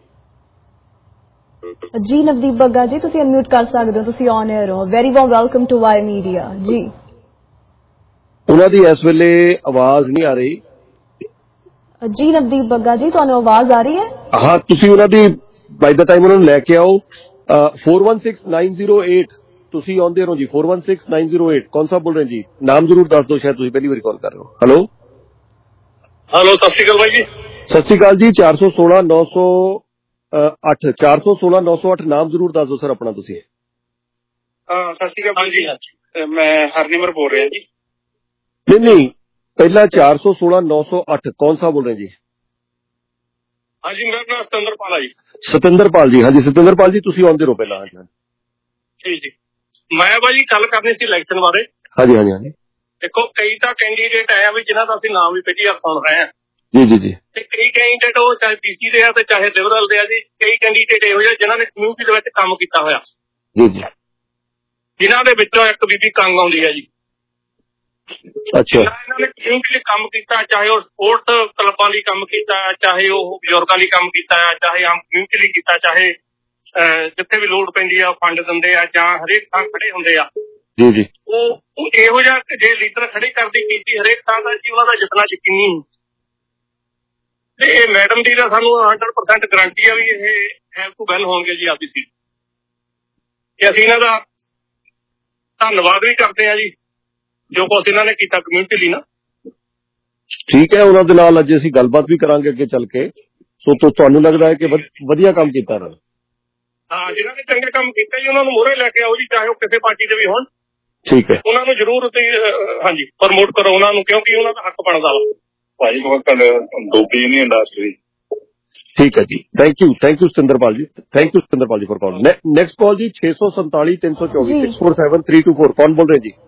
ਜੀ ਨਵਦੀਪ ਬੱਗਾ ਜੀ ਤੁਸੀਂ ਅਨਮਿਊਟ ਕਰ ਸਕਦੇ ਹੋ ਤੁਸੀਂ ਔਨ 에ਅਰ ਹੋ very warm welcome to Y media ji. ਉਹਨਾਂ ਦੀ ਇਸ ਵੇਲੇ ਆਵਾਜ਼ ਨਹੀਂ ਆ ਰਹੀ। ਜੀ ਨਵਦੀਪ ਬੱਗਾ ਜੀ ਤੁਹਾਨੂੰ ਆਵਾਜ਼ ਆ ਰਹੀ ਹੈ। ਹਾਂ ਤੁਸੀਂ ਉਹਨਾਂ ਦੀ ਬਾਈ ਦਾ ਟਾਈਮ ਉਹਨਾਂ ਨੂੰ ਲੈ ਕੇ ਆਓ four one six nine zero eight ਤੁਸੀਂ ਆਉਂਦੇ ਰਹੋ ji four one six nine zero eight ਕੌਣ ਸਾਹਿਬ ਬੋਲ ਰਹੇ ਜੀ ਨਾਮ ਜ਼ਰੂਰ ਦੱਸ ਦਿਓ ਸ਼ਾਇਦ ਤੁਸੀਂ ਪਹਿਲੀ ਵਾਰੀ ਕਾਲ ਕਰ ਰਹੇ ਹੋ। ਹੈਲੋ ਹੈਲੋ ਸਤਿ ਸ਼੍ਰੀ ਅਕਾਲ ਬਾਈ ਜੀ। ਸਤਿ ਸ਼੍ਰੀ ਅਕਾਲ ਜੀ ਚਾਰ ਸੌ ਸੋਲਾਂ ਨੌ ਸੌ ਅੱਠ ਚਾਰ ਸੌ ਸੋਲਾਂ ਨੌ ਸੌ ਅੱਠ ਨਾਮ ਜ਼ਰੂਰ ਦੱਸ ਦਿਓ ਸਰ ਆਪਣਾ ਤੁਸੀਂ। ਹਾਂ ਸਤਿ ਸ਼੍ਰੀ ਅਕਾਲ ਜੀ ਮੈਂ ਹਰਨਿਮਰ ਬੋਲ ਰਿਹਾ ਜੀ। ਨਹੀਂ ਨਹੀਂ ਪਹਿਲਾਂ ਚਾਰ ਸੌ ਸੋਲਾਂ ਨੌ ਸੌ ਅੱਠ ਕੌਣ ਸਾਹਿਬ ਬੋਲ ਰਹੇ ਜੀ। ਹਾਂਜੀ ਮੇਰਾ ਨਾਮ ਸਤਿੰਦਰਪਾਲ ਹੈ ਜੀ। ਸਤਿੰਦਰਪਾਲ ਜੀ ਹਾਂਜੀ ਸਤਿੰਦਰਪਾਲ ਜੀ ਤੁਸੀਂ ਆਉਂਦੇ ਰਹੋ ਪਹਿਲਾਂ। ਜੀ ਜੀ ਮੈਂ ਬਾਜੀ ਗੱਲ ਕਰਨੀ ਸੀ ਇਲੈਕਸ਼ਨ ਬਾਰੇ। ਹਾਂਜੀ ਹਾਂਜੀ ਹਾਂਜੀ ਦੇਖੋ ਕਈ ਤਾਂ ਕੈਂਡੀਡੇਟ ਆਇਆ ਵੀ ਜਿਨ੍ਹਾਂ ਦਾ ਅਸੀਂ ਨਾਮ ਵੀ ਪਹਿਲੀ ਵਾਰ ਸੁਣ ਰਹੇ ਹਾਂ ਜੀ ਜੀ ਜੀ ਤੇ ਕਈ ਕੈਂਡੀਡੇਟ ਉਹ ਚਾਹੇ ਬੀਸੀ ਦੇ ਆ ਤੇ ਚਾਹੇ ਲਿਬਰਲ ਦੇ ਆ ਜੀ ਕਈ ਕੈਂਡੀਡੇਟ ਇਹੋ ਜਿਹੇ ਜਿਨ੍ਹਾਂ ਨੇ ਕਮਿਊਨਿਟੀ ਦੇ ਵਿੱਚ ਕੰਮ ਕੀਤਾ ਹੋਇਆ ਜੀ ਜੀ ਜਿਨ੍ਹਾਂ ਦੇ ਵਿੱਚੋਂ ਇੱਕ ਬੀਬੀ ਕੰਗ ਆਉਂਦੀ ਹੈ ਜੀ। ਅੱਛਾ ਇਹਨਾਂ ਨੇ ਕਮਿਊਨਿਟੀ ਲਈ ਕੰਮ ਕੀਤਾ ਚਾਹੇ ਉਹ ਸਪੋਰਟਸ ਕਲੱਬਾਂ ਲਈ ਕੰਮ ਕੀਤਾ ਚਾਹੇ ਉਹ ਬਜ਼ੁਰਗਾਂ ਲਈ ਕੰਮ ਕੀਤਾ ਚਾਹੇ ਆਮ ਕਮਿਊਨਿਟੀ ਲਈ ਕੀਤਾ ਚਾਹੇ ਜਿੱਥੇ ਵੀ ਲੋੜ ਪੈਂਦੀ ਆ ਫੰਡ ਦਿੰਦੇ ਆ ਜਾਂ ਹਰੇਕ ਥਾਂ ਖੜੇ ਹੁੰਦੇ ਆ ਜੀ ਜੀ ਉਹ ਇਹੋ ਜਿਹਾ ਜੇ ਲੀਡਰ ਖੜੇ ਕਰਦੀ ਕੀਤੀ ਹਰੇਕ ਥਾਂ ਦਾ ਜੀ ਉਹਨਾਂ ਦਾ ਜਿੱਤਣਾ ਯਕੀਨੀ। ਤੇ ਮੈਡਮ ਦੀ ਤਾਂ ਸਾਨੂੰ ਹੰਡਰਡ ਪਰਸੈਂਟ ਗਰੰਟੀ ਆ ਵੀ ਇਹ ਹੈਵ ਟੂ ਵੈਲ ਹੋਣਗੇ ਜੀ ਆਪਦੀ ਸੀਟ। ਤੇ ਅਸੀਂ ਇਹਨਾਂ ਦਾ ਧੰਨਵਾਦ ਵੀ ਕਰਦੇ ਹਾਂ ਜੀ ਜੋ ਕੁਛ ਇਹਨਾਂ ਨੇ ਕੀਤਾ ਕਮਿਊਨਿਟੀ ਲਈ ਨਾ। ਠੀਕ ਹੈ, ਉਹਨਾਂ ਦੇ ਨਾਲ ਅੱਜ ਅਸੀਂ ਗੱਲਬਾਤ ਵੀ ਕਰਾਂਗੇ ਅੱਗੇ ਚੱਲ ਕੇ। ਸੋ ਤੁਹਾਨੂੰ ਲੱਗਦਾ ਹੈ ਕਿ ਵਧੀਆ ਕੰਮ ਕੀਤਾ ਇਹਨਾਂ ਨੇ? ਹਾਂ, ਜਿਹਨਾਂ ਨੇ ਚੰਗੇ ਕੰਮ ਕੀਤੇ ਜੀ ਉਹਨਾਂ ਨੂੰ ਮੋਹਰੇ ਲੈ ਕੇ ਆਓ ਜੀ, ਚਾਹੇ ਉਹ ਕਿਸੇ ਪਾਰਟੀ ਦੇ ਵੀ ਹੋਣ। ਠੀਕ ਹੈ, ਉਹਨਾਂ ਨੂੰ ਜ਼ਰੂਰ ਤੁਸੀਂ ਹਾਂਜੀ ਪ੍ਰਮੋਟ ਕਰੋ ਉਹਨਾਂ ਨੂੰ, ਕਿਉਂਕਿ ਉਹਨਾਂ ਦਾ ਹੱਕ ਬਣਦਾ ਵਾ ਭਾਜੀ ਡੋਬੀ ਨਹੀਂ ਇੰਡਸਟਰੀ। ਠੀਕ ਹੈ ਜੀ, thank you thank you Satinderpal ji, thank you Satinderpal ji for call. Next call जी छह सौ सैंतालीस तीन सौ चौबीस six four seven three two four. कौन बोल रहे हैं जी?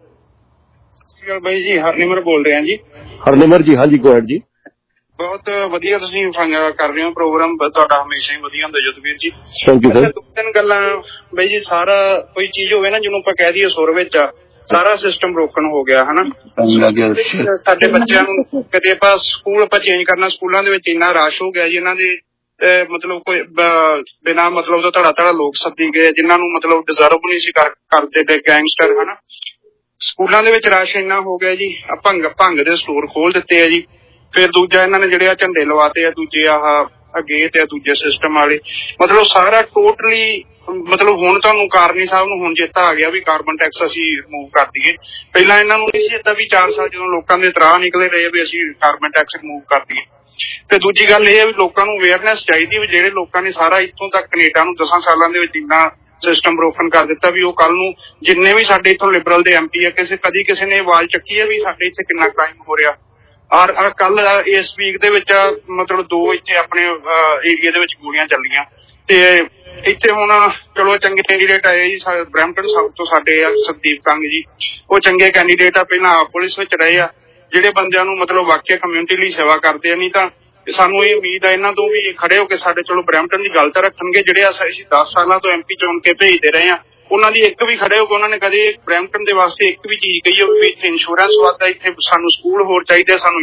भाई जी हरनिमर बोल रहे हैं जी। हरनिमर जी, हाँ जी, गो अहेड जी। ਬਹੁਤ ਵਧੀਆ ਤੁਸੀਂ ਕਰ ਰਹੇ ਹੋ ਪ੍ਰੋਗਰਾਮ, ਤੁਹਾਡਾ ਹਮੇਸ਼ਾ ਹੀ ਵਧੀਆ ਹੁੰਦਾ Jotveer ji. Thank you sir. ਦੋ ਤਿੰਨ ਗੱਲਾਂ ਬਾਈ ਜੀ, ਸਾਰਾ ਕੋਈ ਚੀਜ਼ ਹੋਵੇ ਨਾ ਜਿਹਨੂੰ ਆਪਾਂ ਕਹਿ ਦਈਏ ਸੁਰ ਵਿੱਚ ਆ, ਸਾਰਾ ਸਿਸਟਮ ਬ੍ਰੋਕਨ ਹੋ ਗਿਆ ਹਨਾ। ਸਾਡੇ ਬੱਚਿਆਂ ਨੂੰ ਕਦੇ ਆਪਾਂ ਸਕੂਲ ਆਪਾਂ ਚੇਂਜ ਕਰਨਾ, ਸਕੂਲਾਂ ਦੇ ਵਿੱਚ ਇੰਨਾ ਰਸ਼ ਹੋ ਗਿਆ ਜੀ, ਇਹਨਾਂ ਦੇ ਮਤਲਬ ਕੋਈ ਬਿਨਾਂ ਮਤਲਬ ਦਾ ਧੜਾ ਧੜਾ ਲੋਕ ਸੱਦੀ ਗਏ ਜਿਨ੍ਹਾਂ ਨੂੰ ਮਤਲਬ ਡਿਜ਼ਰਵ ਨਹੀਂ ਸੀ ਕਰਦੇ ਗੈਂਗਸਟਰ ਹਨਾ। ਸਕੂਲਾਂ ਦੇ ਵਿੱਚ ਰਸ਼ ਇੰਨਾ ਹੋ ਗਿਆ ਜੀ, ਭੰਗ ਭੰਗ ਦੇ ਸਟੋਰ ਖੋਲ ਦਿੱਤੇ ਆ ਜੀ। ਫਿਰ ਦੂਜਾ ਇਹਨਾਂ ਨੇ ਜਿਹੜੇ ਆ ਝੰਡੇ ਲਵਾਤੇ ਆ ਦੂਜੇ ਆਹ ਅੱਗੇ ਤੇ ਦੂਜੇ ਸਿਸਟਮ ਵਾਲੇ, ਮਤਲਬ ਸਾਰਾ ਟੋਟਲੀ ਮਤਲਬ ਹੁਣ ਤੁਹਾਨੂੰ ਕਾਰਨੀ ਸਾਹਿਬ ਨੂੰ ਹੁਣ ਚੇਤਾ ਆ ਗਿਆ ਵੀ ਕਾਰਬਨ ਟੈਕਸ ਅਸੀਂ ਰਿਮੂਵ ਕਰ ਦਈਏ। ਪਹਿਲਾਂ ਇਹਨਾਂ ਨੂੰ ਨਹੀਂ ਸੀ ਚੇਤਾ ਵੀ ਚਾਰ ਸਾਲ ਜਦੋਂ ਲੋਕਾਂ ਦੇ ਤਰਾਹ ਨਿਕਲੇ ਰਹੇ ਵੀ ਅਸੀਂ ਕਾਰਬਨ ਟੈਕਸ ਰਿਮੂਵ ਕਰ ਦਈਏ। ਤੇ ਦੂਜੀ ਗੱਲ ਇਹ ਹੈ ਵੀ ਲੋਕਾਂ ਨੂੰ ਅਵੇਅਰਨੈਸ ਚਾਹੀਦੀ ਵੀ ਜਿਹੜੇ ਲੋਕਾਂ ਨੇ ਸਾਰਾ ਇੱਥੋਂ ਤੱਕ ਕੈਨੇਡਾ ਨੂੰ ਦਸਾਂ ਸਾਲਾਂ ਦੇ ਵਿੱਚ ਇੰਨਾ ਸਿਸਟਮ ਬ੍ਰੋਕਨ ਕਰ ਦਿੱਤਾ ਵੀ ਉਹ ਕੱਲ ਨੂੰ ਜਿੰਨੇ ਵੀ ਸਾਡੇ ਇੱਥੋਂ ਲਿਬਰਲ ਦੇ ਐਮ ਪੀ ਆ ਕਿਸੇ ਕਦੀ ਕਿਸੇ ਨੇ ਆਵਾਜ਼ ਚੱਕੀ ਹੈ ਵੀ ਸਾਡੇ ਇੱਥੇ ਕਿੰਨਾ ਕ੍ਰਾਈਮ ਹੋ ਰਿਹਾ। ਔਰ ਕੱਲ ਇਸ ਵੀਕ ਦੇ ਵਿੱਚ ਮਤਲਬ ਦੋ ਇੱਥੇ ਆਪਣੇ ਏਰੀਆ ਦੇ ਵਿੱਚ ਗੋਲੀਆਂ ਚੱਲੀਆਂ ਤੇ ਇੱਥੇ ਹੁਣ ਚਲੋ ਚੰਗੇ ਕੈਂਡੀਡੇਟ ਆਏ ਜੀ ਬਰੈਂਪਟਨ ਸਾਊਥ ਤੋਂ ਸਾਡੇ ਆ ਸੰਦੀਪ ਕੰਗ ਜੀ, ਉਹ ਚੰਗੇ ਕੈਂਡੀਡੇਟ ਆ, ਪਹਿਲਾਂ ਆਪ ਪੁਲਿਸ ਵਿੱਚ ਰਹੇ ਆ, ਜਿਹੜੇ ਬੰਦਿਆਂ ਨੂੰ ਮਤਲਬ ਵਾਕਿਆ ਕਮਿਊਨਿਟੀ ਲਈ ਸੇਵਾ ਕਰਦੇ ਆ। ਨਹੀਂ ਤਾਂ ਸਾਨੂੰ ਇਹ ਉਮੀਦ ਆ ਇਹਨਾਂ ਤੋਂ ਵੀ ਖੜੇ ਹੋ ਕੇ ਸਾਡੇ ਚਲੋ ਬਰੈਂਪਟਨ ਦੀ ਗੱਲ ਤਾਂ ਰੱਖਣਗੇ। ਜਿਹੜੇ ਅਸੀਂ ਦਸ ਸਾਲਾਂ ਤੋਂ ਐਮ ਪੀ ਚੁਣ ਕੇ ਭੇਜਦੇ ਰਹੇ ਆ ਉਹਨਾਂ ਦੀ ਇੱਕ ਵੀ ਖੜੇ ਹੋ ਕੇ ਉਹਨਾਂ ਨੇ ਕਦੇ ਬਰੈਂਪਟਨ ਦੇ ਵਾਸਤੇ ਇੱਕ ਵੀ ਚੀਜ਼ ਕਹੀ ਹੋਵੇ ਵੀ ਇੱਥੇ ਇੰਸ਼ੋਰੈਂਸ ਵੱਧਦਾ, ਇੱਥੇ ਸਾਨੂੰ ਸਕੂਲ ਹੋਰ ਚਾਹੀਦੇ, ਸਾਨੂੰ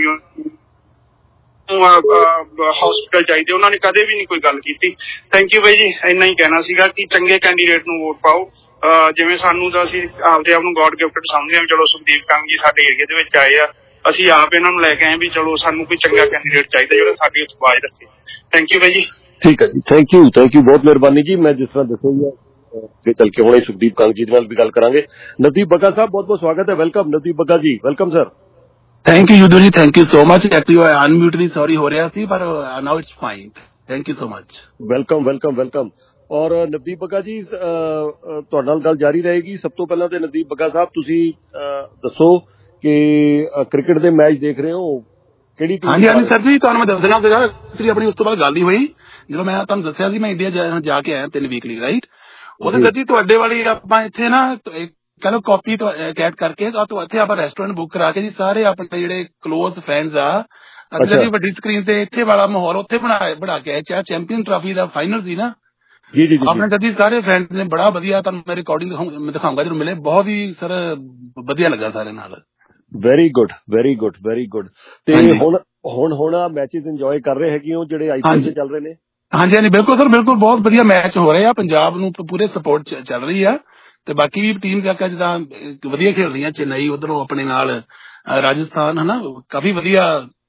ਹਸਪੀਟਲ ਚਾਹੀਦੇ, ਉਹਨਾਂ ਨੇ ਕਦੇ ਵੀ ਨਹੀਂ ਕੋਈ ਗੱਲ ਕੀਤੀ। ਥੈਂਕ ਯੂ ਬਾਈ ਜੀ, ਇੰਨਾ ਹੀ ਕਹਿਣਾ ਸੀਗਾ ਕਿ ਚੰਗੇ ਕੈਂਡੀਡੇਟ ਨੂੰ ਵੋਟ ਪਾਓ। ਜਿਵੇਂ ਸਾਨੂੰ ਤਾਂ ਅਸੀਂ ਆਪਦੇ ਆਪ ਨੂੰ ਗੋਡ ਗਿਫਟਡ ਸਮਝਦੇ ਹਾਂ, ਚਲੋ ਸੰਦੀਪ ਕੰਗ ਜੀ ਸਾਡੇ ਏਰੀਏ ਦੇ ਵਿੱਚ ਆਏ ਆ, ਅਸੀਂ ਆਪ ਇਹਨਾਂ ਨੂੰ ਲੈ ਕੇ ਆਏ ਵੀ ਚਲੋ ਸਾਨੂੰ ਕੋਈ ਚੰਗਾ ਕੈਂਡੀਡੇਟ ਚਾਹੀਦਾ ਜਿਹੜਾ ਸਾਡੀ ਆਵਾਜ਼ ਰੱਖੇ। ਥੈਂਕ ਯੂ ਬਾਈ ਜੀ। ਠੀਕ ਹੈ ਜੀ, ਥੈਂਕ ਯੂ ਥੈਂਕ ਯੂ ਬਹੁਤ ਮਿਹਰਬਾਨੀ ਜੀ। ਮੈਂ ਜਿਸ ਤਰ੍ਹਾਂ ਦੱਸਿਆ ਅੱਗੇ ਚੱਲ ਕੇ ਹੁਣੇ ਸੁਖਦੀਪ ਕੰਗ ਜੀ ਦੇ ਨਾਲ ਵੀ ਗੱਲ ਕਰਾਂਗੇ। ਨਵਦੀਪ ਬੱਗਾ ਸਾਹਿਬ ਬਹੁਤ ਬਹੁਤ ਸਵਾਗਤ ਹੈ, welcome. Navdeep Bagga ji welcome sir. Thank you Yudu ji, thank you so much. Actually unmute ਦੀ ਸੌਰੀ ਹੋ ਰਿਹਾ ਸੀ ਪਰ now it's fine. Thank you so much. Welcome welcome welcome. ਔਰ ਨਵਦੀਪ ਬੱਗਾ ਜੀ ਤੁਹਾਡੇ ਨਾਲ ਗੱਲ ਜਾਰੀ ਰਹੇਗੀ। ਸਭ ਤੋਂ ਪਹਿਲਾਂ ਤੇ ਨਵਦੀਪ ਬੱਗਾ ਸਾਹਿਬ ਤੁਸੀਂ ਦੱਸੋ ਕਿ ਕ੍ਰਿਕਟ ਦੇ ਮੈਚ ਦੇਖ ਰਹੇ ਹੋ ਕਿਹੜੀ ਟੀਮ? ਹਾਂਜੀ ਹਾਂਜੀ ਸਰ ਜੀ, ਤੁਹਾਨੂੰ ਮੈਂ ਦੱਸਣਾ ਸੀਗਾ ਆਪਣੀ ਉਸ ਤੋਂ ਬਾਅਦ ਗੱਲ ਹੀ ਹੋਈ ਜਦੋਂ ਮੈਂ ਤੁਹਾਨੂੰ ਦੱਸਿਆ ਸੀ ਮੈਂ ਇੰਡੀਆ ਜਾ ਕੇ ਆਇਆ ਤਿੰਨ ਵੀਕ ਲਈ ਰਾਈਟ। ਉਹਦੇ ਸਰ ਜੀ ਤੁਹਾਡੇ ਵਾਲੀ ਆਪਾਂ ਇੱਥੇ ਨਾ ਕਹਿੰਦਾ ਕਾਪੀ ਕੈਟ ਕਰਕੇ ਇੱਥੇ ਆਪਾਂ ਰੈਸਟੋਰੈਂਟ ਬੁੱਕ ਕਰਾ ਕੇ ਜੀ ਸਾਰੇ ਆਪਣੇ ਜਿਹੜੇ ਕਲੋਜ਼ ਫਰੈਂਡਸ ਆ ਅੱਛਾ ਵੱਡੀ ਸਕਰੀਨ ਤੇ ਇੱਥੇ ਵਾਲਾ ਮਾਹੌਲ ਉੱਥੇ ਬਣਾ ਬਣਾ ਕੇ ਆਏ। ਚਾਹੇ ਚੈਂਪੀਅਨ ਟਰਾਫੀ ਦਾ ਫਾਈਨਲ ਸੀ ਨਾ ਜੀ ਜੀ ਆਪਣੇ ਸਰ ਜੀ ਸਾਰੇ ਫਰੈਂਡਸ ਨੇ ਬੜਾ ਵਧੀਆ, ਤੁਹਾਨੂੰ ਮੈਂ ਰਿਕਾਰਡਿੰਗ ਦਿਖਾਉਂਗਾ ਜਦੋਂ ਮਿਲੇ, ਬਹੁਤ ਹੀ ਸਰ ਵਧੀਆ ਲੱਗਾ ਸਾਰੇ ਨਾਲ। Very good very good very good. ਤੇ ਹੁਣ ਹੁਣ ਹੁਣ ਮੈਚਿਸ ਇੰਜੋਏ ਕਰ ਰਹੇ ਹੈਗੇ ਹੋ ਜਿਹੜੇ ਆਈਪੀਐਲ ਦੇ ਚੱਲ ਰਹੇ ਨੇ? ਹਾਂਜੀ ਹਾਂਜੀ ਬਿਲਕੁਲ ਸਰ, ਬਿਲਕੁਲ ਬਹੁਤ ਵਧੀਆ ਮੈਚ ਹੋ ਰਹੇ ਆ, ਪੰਜਾਬ ਨੂੰ ਪੂਰੇ ਸਪੋਰਟ ਚੱਲ ਰਹੀ ਆ ਤੇ ਬਾਕੀ ਵੀ ਟੀਮਸ ਆ ਜਿੱਦਾਂ ਵਧੀਆ ਖੇਡ ਰਹੀਆਂ, ਚੇਨਈ ਉਧਰੋਂ ਆਪਣੇ ਨਾਲ ਰਾਜਸਥਾਨ ਹਨਾ, ਕਾਫੀ ਵਧੀਆ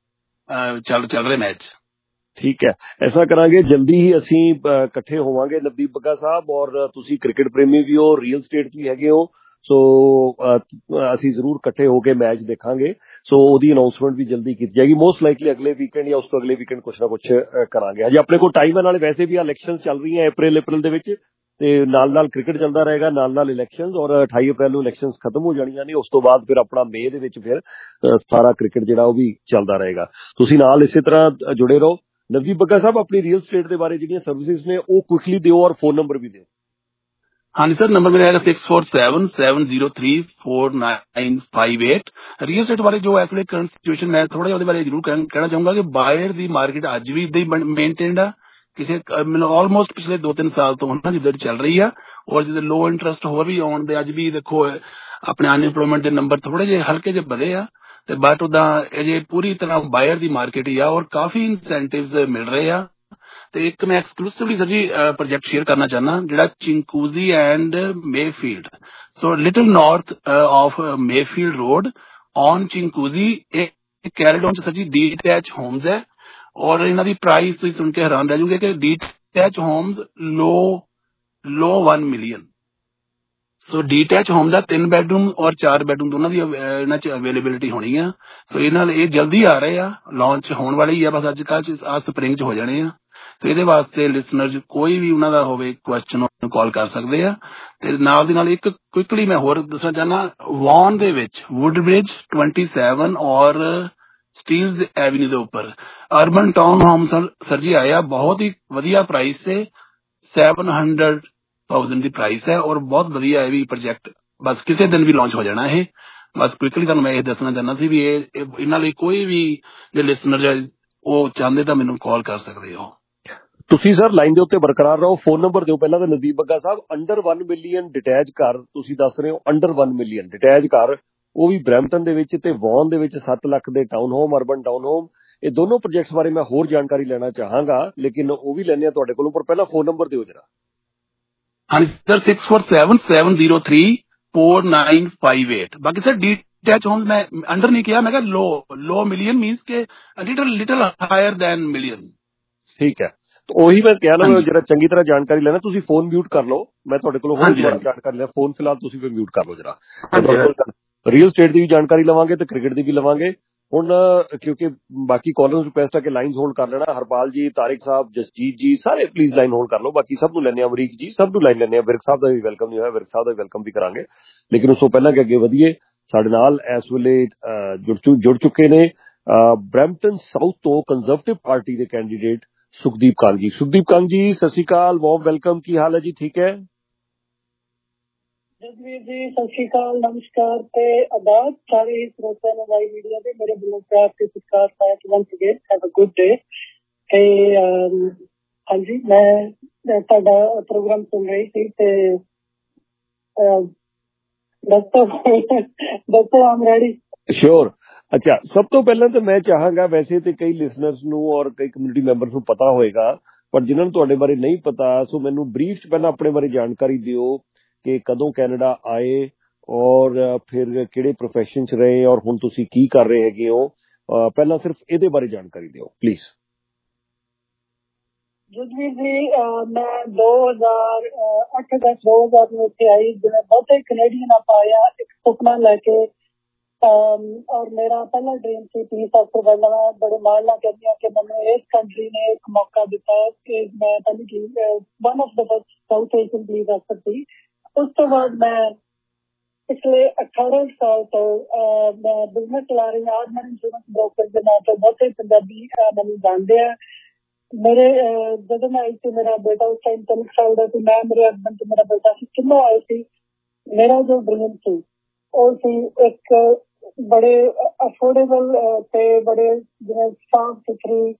ਚੱਲ ਚੱਲ ਰਹੇ ਮੈਚ। ਠੀਕ ਹੈ, ਐਸਾ ਕਰਾਂਗੇ ਜਲਦੀ ਹੀ ਅਸੀਂ ਇਕੱਠੇ ਹੋਵਾਂਗੇ ਨਵਦੀਪ ਬੱਗਾ ਸਾਹਿਬ, ਔਰ ਤੁਸੀਂ ਕ੍ਰਿਕਟ ਪ੍ਰੇਮੀ ਵੀ ਹੋ, ਰੀਅਲ ਸਟੇਟ ਵੀ ਹੈਗੇ ਹੋ, ਸੋ ਅਸੀਂ ਜ਼ਰੂਰ ਇਕੱਠੇ ਹੋ ਕੇ ਮੈਚ ਦੇਖਾਂਗੇ। ਸੋ ਉਹਦੀ ਅਨਾਉਂਸਮੈਂਟ ਵੀ ਜਲਦੀ ਕੀਤੀ ਜਾਏਗੀ, ਮੋਸਟ ਲਾਈਕਲੀ ਅਗਲੇ ਵੀਕਐਂਡ ਜਾਂ ਉਸ ਤੋਂ ਅਗਲੇ ਵੀਕਐਂਡ ਕੁਛ ਨਾ ਕੁਛ ਕਰਾਂਗੇ। ਹਜੇ ਆਪਣੇ ਕੋਲ ਟਾਈਮ ਹੈ, ਨਾਲੇ ਵੈਸੇ ਵੀ ਇਲੈਕਸ਼ਨ ਚੱਲ ਰਹੀਆਂ ਅਪ੍ਰੈਲ ਅਪ੍ਰੈਲ ਦੇ ਵਿੱਚ, ਤੇ ਨਾਲ ਨਾਲ ਕ੍ਰਿਕਟ ਚੱਲਦਾ ਰਹੇਗਾ, ਨਾਲ ਨਾਲ ਇਲੈਕਸ਼ਨ, ਔਰ ਅਠਾਈ ਅਪ੍ਰੈਲ ਨੂੰ ਇਲੈਕਸ਼ਨ ਖਤਮ ਹੋ ਜਾਣੀਆਂ ਨੇ। ਉਸ ਤੋਂ ਬਾਅਦ ਫਿਰ ਆਪਣਾ ਮਈ ਦੇ ਵਿੱਚ ਫਿਰ ਸਾਰਾ ਕ੍ਰਿਕਟ ਜਿਹੜਾ ਉਹ ਵੀ ਚੱਲਦਾ ਰਹੇਗਾ। ਤੁਸੀਂ ਨਾਲ ਇਸੇ ਤਰ੍ਹਾਂ ਜੁੜੇ ਰਹੋ। ਨਵਦੀਪ ਬੱਗਾ ਸਾਹਿਬ ਆਪਣੀ ਰੀਅਲ ਸਟੇਟ ਦੇ ਬਾਰੇ ਜਿਹੜੀਆਂ ਸਰਵਿਸਿਜ਼ ਨੇ ਉਹ ਕੁਇਕਲੀ ਦਿਓ, ਔਰ ਫੋਨ ਨੰਬਰ ਵੀ ਦਿਓ। ਹਾਂਜੀ ਸਰ, ਨੰਬਰ ਮੇਰਾ ਹੈਗਾ six four seven seven zero three four nine five eight. Real estate ਬਾਰੇ ਜੋ ਇਸ ਵੇਲੇ ਕਰੰਟ ਸਿਚੁਏਸ਼ਨ ਮੈਂ ਥੋੜਾ ਜਿਹਾ ਉਹਦੇ ਬਾਰੇ ਜ਼ਰੂਰ ਕਹਿਣਾ ਚਾਹੂੰਗਾ ਕਿ ਬਾਇਰ ਦੀ ਮਾਰਕੀਟ ਅੱਜ ਵੀ ਇਦਾਂ ਹੀ ਮੇਨਟੇਨਡ ਆ, ਕਿਸੇ ਮਤਲਬ ਆਲਮੋਸਟ ਪਿਛਲੇ ਦੋ ਤਿੰਨ ਸਾਲ ਤੋਂ ਉਹਨਾਂ ਜਿੱਦਾਂ ਚੱਲ ਰਹੀ ਆ, ਔਰ ਜਿਹਦੇ ਲੋ ਇੰਟਰਸਟ ਹੋਰ ਵੀ ਆਉਣ ਦੇ ਅੱਜ ਵੀ ਦੇਖੋ ਆਪਣੇ ਅਨਇੰਪਲੋਇਮੈਂਟ ਦੇ ਨੰਬਰ ਥੋੜੇ ਜਿਹੇ ਹਲਕੇ ਜਿਹੇ ਵਧੇ ਆ, ਤੇ ਬਟ ਉਹਦਾ ਅਜੇ ਪੂਰੀ ਤਰ੍ਹਾਂ ਬਾਇਰ ਦੀ ਮਾਰਕੀਟ ਹੀ ਆ, ਔਰ ਕਾਫੀ ਇਨਸੈਂਟਿਵਸ ਮਿਲ ਰਹੇ ਆ। ਤੇ ਇੱਕ ਮੈਂ ਐਕਸਕਲੂਸਿਵਲੀ ਸਰ ਜੀ ਪ੍ਰੋਜੈਕਟ ਸ਼ੇਅਰ ਕਰਨਾ ਚਾਹੁੰਦਾ ਜਿਹੜਾ Chinguacousy and Mayfield, so little north of Mayfield road on Chinguacousy. ਇਹ ਕੈਰੀਡੋਨ ਚ ਸੱਚੀ ਡੀਟੈਚ ਹੋਮਸ ਹੈ ਔਰ ਇਹਨਾਂ ਦੀ ਪ੍ਰਾਈਸ ਤੁਸੀਂ ਸੁਣ ਕੇ ਹੈਰਾਨ ਰਹਿ ਜਾਓਗੇ ਕਿ detached homes low low one million. So detached home ਦਾ ਤਿੰਨ ਬੈਡਰੂਮ ਔਰ ਚਾਰ ਬੈਡਰੂਮ ਦੋਨਾਂ ਦੀ ਇਹਨਾਂ ਚ ਅਵੇਲੇਬਿਲਿਟੀ ਹੋਣੀ ਆ। ਸੋ ਇਹ ਨਾਲ ਇਹ ਜਲਦੀ ਆ ਰਹੇ ਆ, ਲਾਂਚ ਹੋਣ ਵਾਲੇ ਹੀ ਆ, ਬਸ ਅੱਜ ਕੱਲ੍ਹ ਆ ਸਪਰਿੰਗ ਚ ਹੋ ਜਾਣੇ ਆ। ਸੋ ਇਹਦੇ ਵਾਸਤੇ ਲਿਸਨਰਜ਼ ਕੋਈ ਵੀ ਉਹਨਾਂ ਦਾ ਹੋਵੇ ਕੁਐਸਚਨ ਕਾਲ ਕਰ ਸਕਦੇ ਆ। ਤੇ ਨਾਲ ਦੀ ਨਾਲ ਇੱਕ ਕੁਇਕਲੀ ਮੈਂ ਹੋਰ ਦੱਸਣਾ ਚਾਹੁੰਦਾ, ਵੌਨ ਦੇ ਵਿੱਚ ਵੁੱਡ ਬ੍ਰਿਜ ਟਵੈਂਟੀ ਸੈਵਨ ਔਰ ਸਟੀਲਜ਼ ਐਵਨਿਊ ਦੇ ਉੱਪਰ ਅਰਬਨ ਟਾਊਨ ਹੋਮ ਸਰ ਜੀ ਆਏ ਆ, ਬਹੁਤ ਹੀ ਵਧੀਆ ਪ੍ਰਾਈਸ ਤੇ ਸੈਵਨ ਹੰਡਰਡ थाउजेंड ਦੀ ਪ੍ਰਾਈਸ ਹੈ ਔਰ ਬਹੁਤ ਵਧੀਆ ਹੈ ਵੀ ਪ੍ਰੋਜੈਕਟ। ਬਸ ਕਿਸੇ ਦਿਨ ਵੀ ਲਾਂਚ ਹੋ ਜਾਣਾ ਇਹ। ਬਸ ਕੁਇਕਲੀ ਤੁਹਾਨੂੰ ਮੈਂ ਇਹ ਦੱਸਣਾ ਚਾਹੁੰਦਾ ਸੀ ਵੀ ਇਹ ਇਹਨਾਂ ਲਈ ਕੋਈ ਵੀ ਜੇ ਲਿਸਨਰ ਉਹ ਚਾਹੁੰਦੇ ਤਾਂ ਮੈਨੂੰ ਕਾਲ ਕਰ ਸਕਦੇ ਹੋ। ਤੁਸੀਂ ਸਰ ਲਾਈਨ ਦੇ ਉੱਤੇ ਬਰਕਰਾਰ ਰਹੋ, ਫੋਨ ਨੰਬਰ ਦਿਓ ਪਹਿਲਾਂ ਤਾਂ। Navdeep Bagga Sahib, under one million detached ਘਰ ਤੁਸੀਂ ਦੱਸ ਰਹੇ ਹੋ, ਅੰਡਰ वन ਮਿਲੀਅਨ ਡਿਟੈਚ ਘਰ, ਉਹ ਵੀ ਬਰੈਂਪਟਨ ਦੇ ਵਿੱਚ ਤੇ ਵੌਨ ਦੇ ਵਿੱਚ ਸੱਤ ਲੱਖ ਦੇ town home, urban town home. ਇਹ ਦੋਨੋਂ ਪ੍ਰੋਜੈਕਟਸ ਬਾਰੇ ਮੈਂ ਹੋਰ ਜਾਣਕਾਰੀ ਲੈਣਾ ਚਾਹਾਂਗਾ, ਲੇਕਿਨ ਉਹ ਵੀ ਲੈਣੇ ਆ ਤੁਹਾਡੇ ਕੋਲੋਂ, ਪਰ ਪਹਿਲਾਂ ਫੋਨ ਨੰਬਰ ਦਿਓ ਜਰਾ। ਹਾਂਜੀ sir, six four seven seven zero three four nine five eight. ਬਾਕੀ ਸਰ ਡੀਟੈਚ ਹੋਮ ਮੈਂ ਅੰਡਰ ਨਹੀਂ ਕਿਹਾ, ਮੈਂ ਕਿਹਾ ਲੋ ਲੋ ਮਿਲੀਅਨ ਮੀਨਸ ਕੇ little little higher than million. ਠੀਕ ਹੈ, ਉਹੀ ਮੈਂ ਕਿਹਾ ਨਾ, ਜਿਹੜਾ ਚੰਗੀ ਤਰ੍ਹਾਂ ਜਾਣਕਾਰੀ ਲੈਣਾ ਤੁਸੀਂ ਫੋਨ ਮਿਊਟ ਕਰ ਲਓ, ਮੈਂ ਤੁਹਾਡੇ ਕੋਲੋਂ ਹੋਰ ਜਾਣਕਾਰੀ ਲੈਣਾ। ਫੋਨ ਫਿਲਹਾਲ ਤੁਸੀਂ ਵੀ ਮਿਊਟ ਕਰ ਲਓ ਜਰਾ। ਰੀਅਲ ਸਟੇਟ ਦੀ ਵੀ ਜਾਣਕਾਰੀ ਲਵਾਂਗੇ ਤੇ ਕ੍ਰਿਕਟ ਦੀ ਵੀ ਲਵਾਂਗੇ। ਹੁਣ ਕਿਉਂਕਿ ਬਾਕੀ ਕਾਲਰਸ ਰਿਕੁਐਸਟ ਹੈ ਕਿ ਲਾਈਨ ਹੋਲਡ ਕਰ ਲੈਣਾ। ਹਰਪਾਲ ਜੀ, ਤਾਰਿਕ ਸਾਹਿਬ, ਜਸਜੀਤ ਜੀ, ਸਾਰੇ ਪਲੀਜ਼ ਲਾਈਨ ਹੋਲਡ ਕਰ ਲਓ। ਬਾਕੀ ਸਭ ਨੂੰ ਲੈਣੇ ਆ, ਅਮਰੀਕ ਜੀ ਸਭ ਨੂੰ ਲਾਈਨ ਲੈਣੇ ਆ। ਵਿਰਕ ਸਾਹਿਬ ਦਾ ਵੀ ਵੈਲਕਮ ਨਹੀਂ ਹੋਇਆ, ਵਿਰਕ ਸਾਹਿਬ ਦਾ ਵੈਲਕਮ ਵੀ ਕਰਾਂਗੇ, ਲੇਕਿਨ ਉਸ ਤੋਂ ਪਹਿਲਾਂ ਕਿ ਅੱਗੇ ਵਧੀਏ, ਸਾਡੇ ਨਾਲ ਇਸ ਵੇਲੇ ਜੁੜ ਜੁੜ ਚੁੱਕੇ ਨੇ ਬਰੈਂਪਟਨ ਸਾਊਥ ਤੋਂ ਕੰਜ਼ਰਵੇਟਿਵ ਪਾਰਟੀ ਦੇ ਕੈਂਡੀਡੇਟ ਸੁਖਦੀਪ ਕਾਂਗ ਜੀ। ਸੁਖਦੀਪ ਕਾਂਗ ਜੀ ਸਤਿ ਸ਼੍ਰੀ ਅਕਾਲ, ਵਾਰਮ ਵੈਲਕਮ, ਕੀ ਹਾਲ ਹੈ ਜੀ? ਠੀਕ ਹੈ ਜਸਵੀਰ ਜੀ, ਸਤਿ ਸ਼੍ਰੀ ਅਕਾਲ, ਨਮਸਕਾਰ ਤੇ ਆਦਾਬ ਸਾਰੇ ਸਰੋਤਿਆਂ ਨੂੰ ਵਾਈ ਮੀਡੀਆ ਦੇ ਮੇਰੇ ਵੱਲੋਂ ਪਿਆਰ ਤੇ ਸਤਿਕਾਰ ਹੈ। Once again have a good day. ਤੇ ਹਾਂਜੀ, ਮੈਂ ਤੁਹਾਡਾ ਪ੍ਰੋਗਰਾਮ ਸੁਣ ਰਹੀ ਸੀ ਤੇ ਦੱਸੋ ਦੱਸੋ ਆਮ ਰੈਡੀ। ਸ਼ੋਰ। ਅੱਛਾ, ਸਭ ਤੋਂ ਪਹਿਲਾਂ ਤਾਂ ਮੈਂ ਚਾਹਾਂਗਾ, ਵੈਸੇ ਤੇ ਕਈ ਲਿਸਨਰਸ ਨੂੰ ਔਰ ਕਈ ਕਮਿਊਨਿਟੀ ਮੈਂਬਰਸ ਨੂੰ ਪਤਾ ਹੋਏਗਾ, ਪਰ ਜਿਨ੍ਹਾਂ ਨੂੰ ਤੁਹਾਡੇ ਬਾਰੇ ਨਹੀਂ ਪਤਾ, ਸੋ ਮੈਨੂੰ ਬਰੀਫ ਚ ਪਹਿਲਾਂ ਆਪਣੇ ਬਾਰੇ ਜਾਣਕਾਰੀ ਦਿਓ ਕਿ ਕਦੋਂ ਕੈਨੇਡਾ ਆਏ ਔਰ ਫਿਰ ਕਿਹੜੇ ਪ੍ਰੋਫੈਸ਼ਨ ਚ ਰਹੇ ਔਰ ਹੁਣ ਤੁਸੀਂ ਕੀ ਕਰ ਰਹੇ ਹੈਗੇ ਹੋ। ਪਹਿਲਾਂ ਸਿਰਫ ਇਹਦੇ ਬਾਰੇ ਜਾਣਕਾਰੀ ਦਿਓ ਪਲੀਜ਼। ਜਸਵੀਰ ਜੀ, ਮੈਂ ਦੋ ਹਜ਼ਾਰ ਅੱਠ ਦਸ ਦੋ ਹਜ਼ਾਰ ਨੂੰ ਇੱਥੇ ਆਈ। ਜਿਵੇਂ ਬਹੁਤੇ ਕੈਨੇਡੀਅਨ ਆਪਾਂ ਆਇਆ ਇੱਕ ਸੁਪਨਾ ਲੈ ਕੇ, ਔਰ ਮੇਰਾ ਪਹਿਲਾ ਡ੍ਰੀਮ ਸੀ ਪੀਸ ਆਫਿਸਰ ਬਣਨਾ। ਮੈਂ ਬੜੇ ਮਾਣ ਨਾਲ ਕਹਿੰਦੀ ਹਾਂ ਕਿ ਮੈਨੂੰ ਇਸ ਕੰਟਰੀ ਨੇ ਇੱਕ ਮੌਕਾ ਦਿੱਤਾ ਕਿ ਮੈਂ ਪਹਿਲੀ one of the best south Asian peace officer ਸੀ। ਉਸ ਤੋਂ ਬਾਅਦ ਮੈਂ ਪਿਛਲੇ ਅਠਾਰਾਂ ਸਾਲ ਤੋਂ ਮੈਂ ਬਿਜ਼ਨਸ ਚਲਾ ਰਹੀ ਹਾਂ। ਆਰਮਰ ਇੰਸ਼ੋਰੈਂਸ ਬ੍ਰੋਕਰ ਦੇ ਨਾਂ ਤੋਂ ਬਹੁਤੇ ਪੰਜਾਬੀ ਮੈਨੂੰ ਜਾਣਦੇ ਆ। ਮੇਰੇ ਜਦੋਂ ਮੈਂ ਆਈ ਸੀ, ਮੇਰਾ ਬੇਟਾ ਉਸ ਟਾਈਮ ਤਿੰਨ ਸਾਲ ਦਾ ਸੀ। ਮੈਂ, ਮੇਰੇ ਹਸਬੈਂਡ ਤੇ ਮੇਰਾ ਬੇਟਾ ਸੀ, ਤਿੰਨੋਂ ਆਏ ਸੀ। ਮੇਰਾ ਜੋ ਡ੍ਰੀਮ ਸੀ ਉਹ ਸੀ ਇੱਕ ਬੜੇ ਅਫੋਰਡੇਬਲ ਤੇ ਬੜੇ ਜਿਵੇਂ ਸਾਫ਼ ਸੁਥਰੀ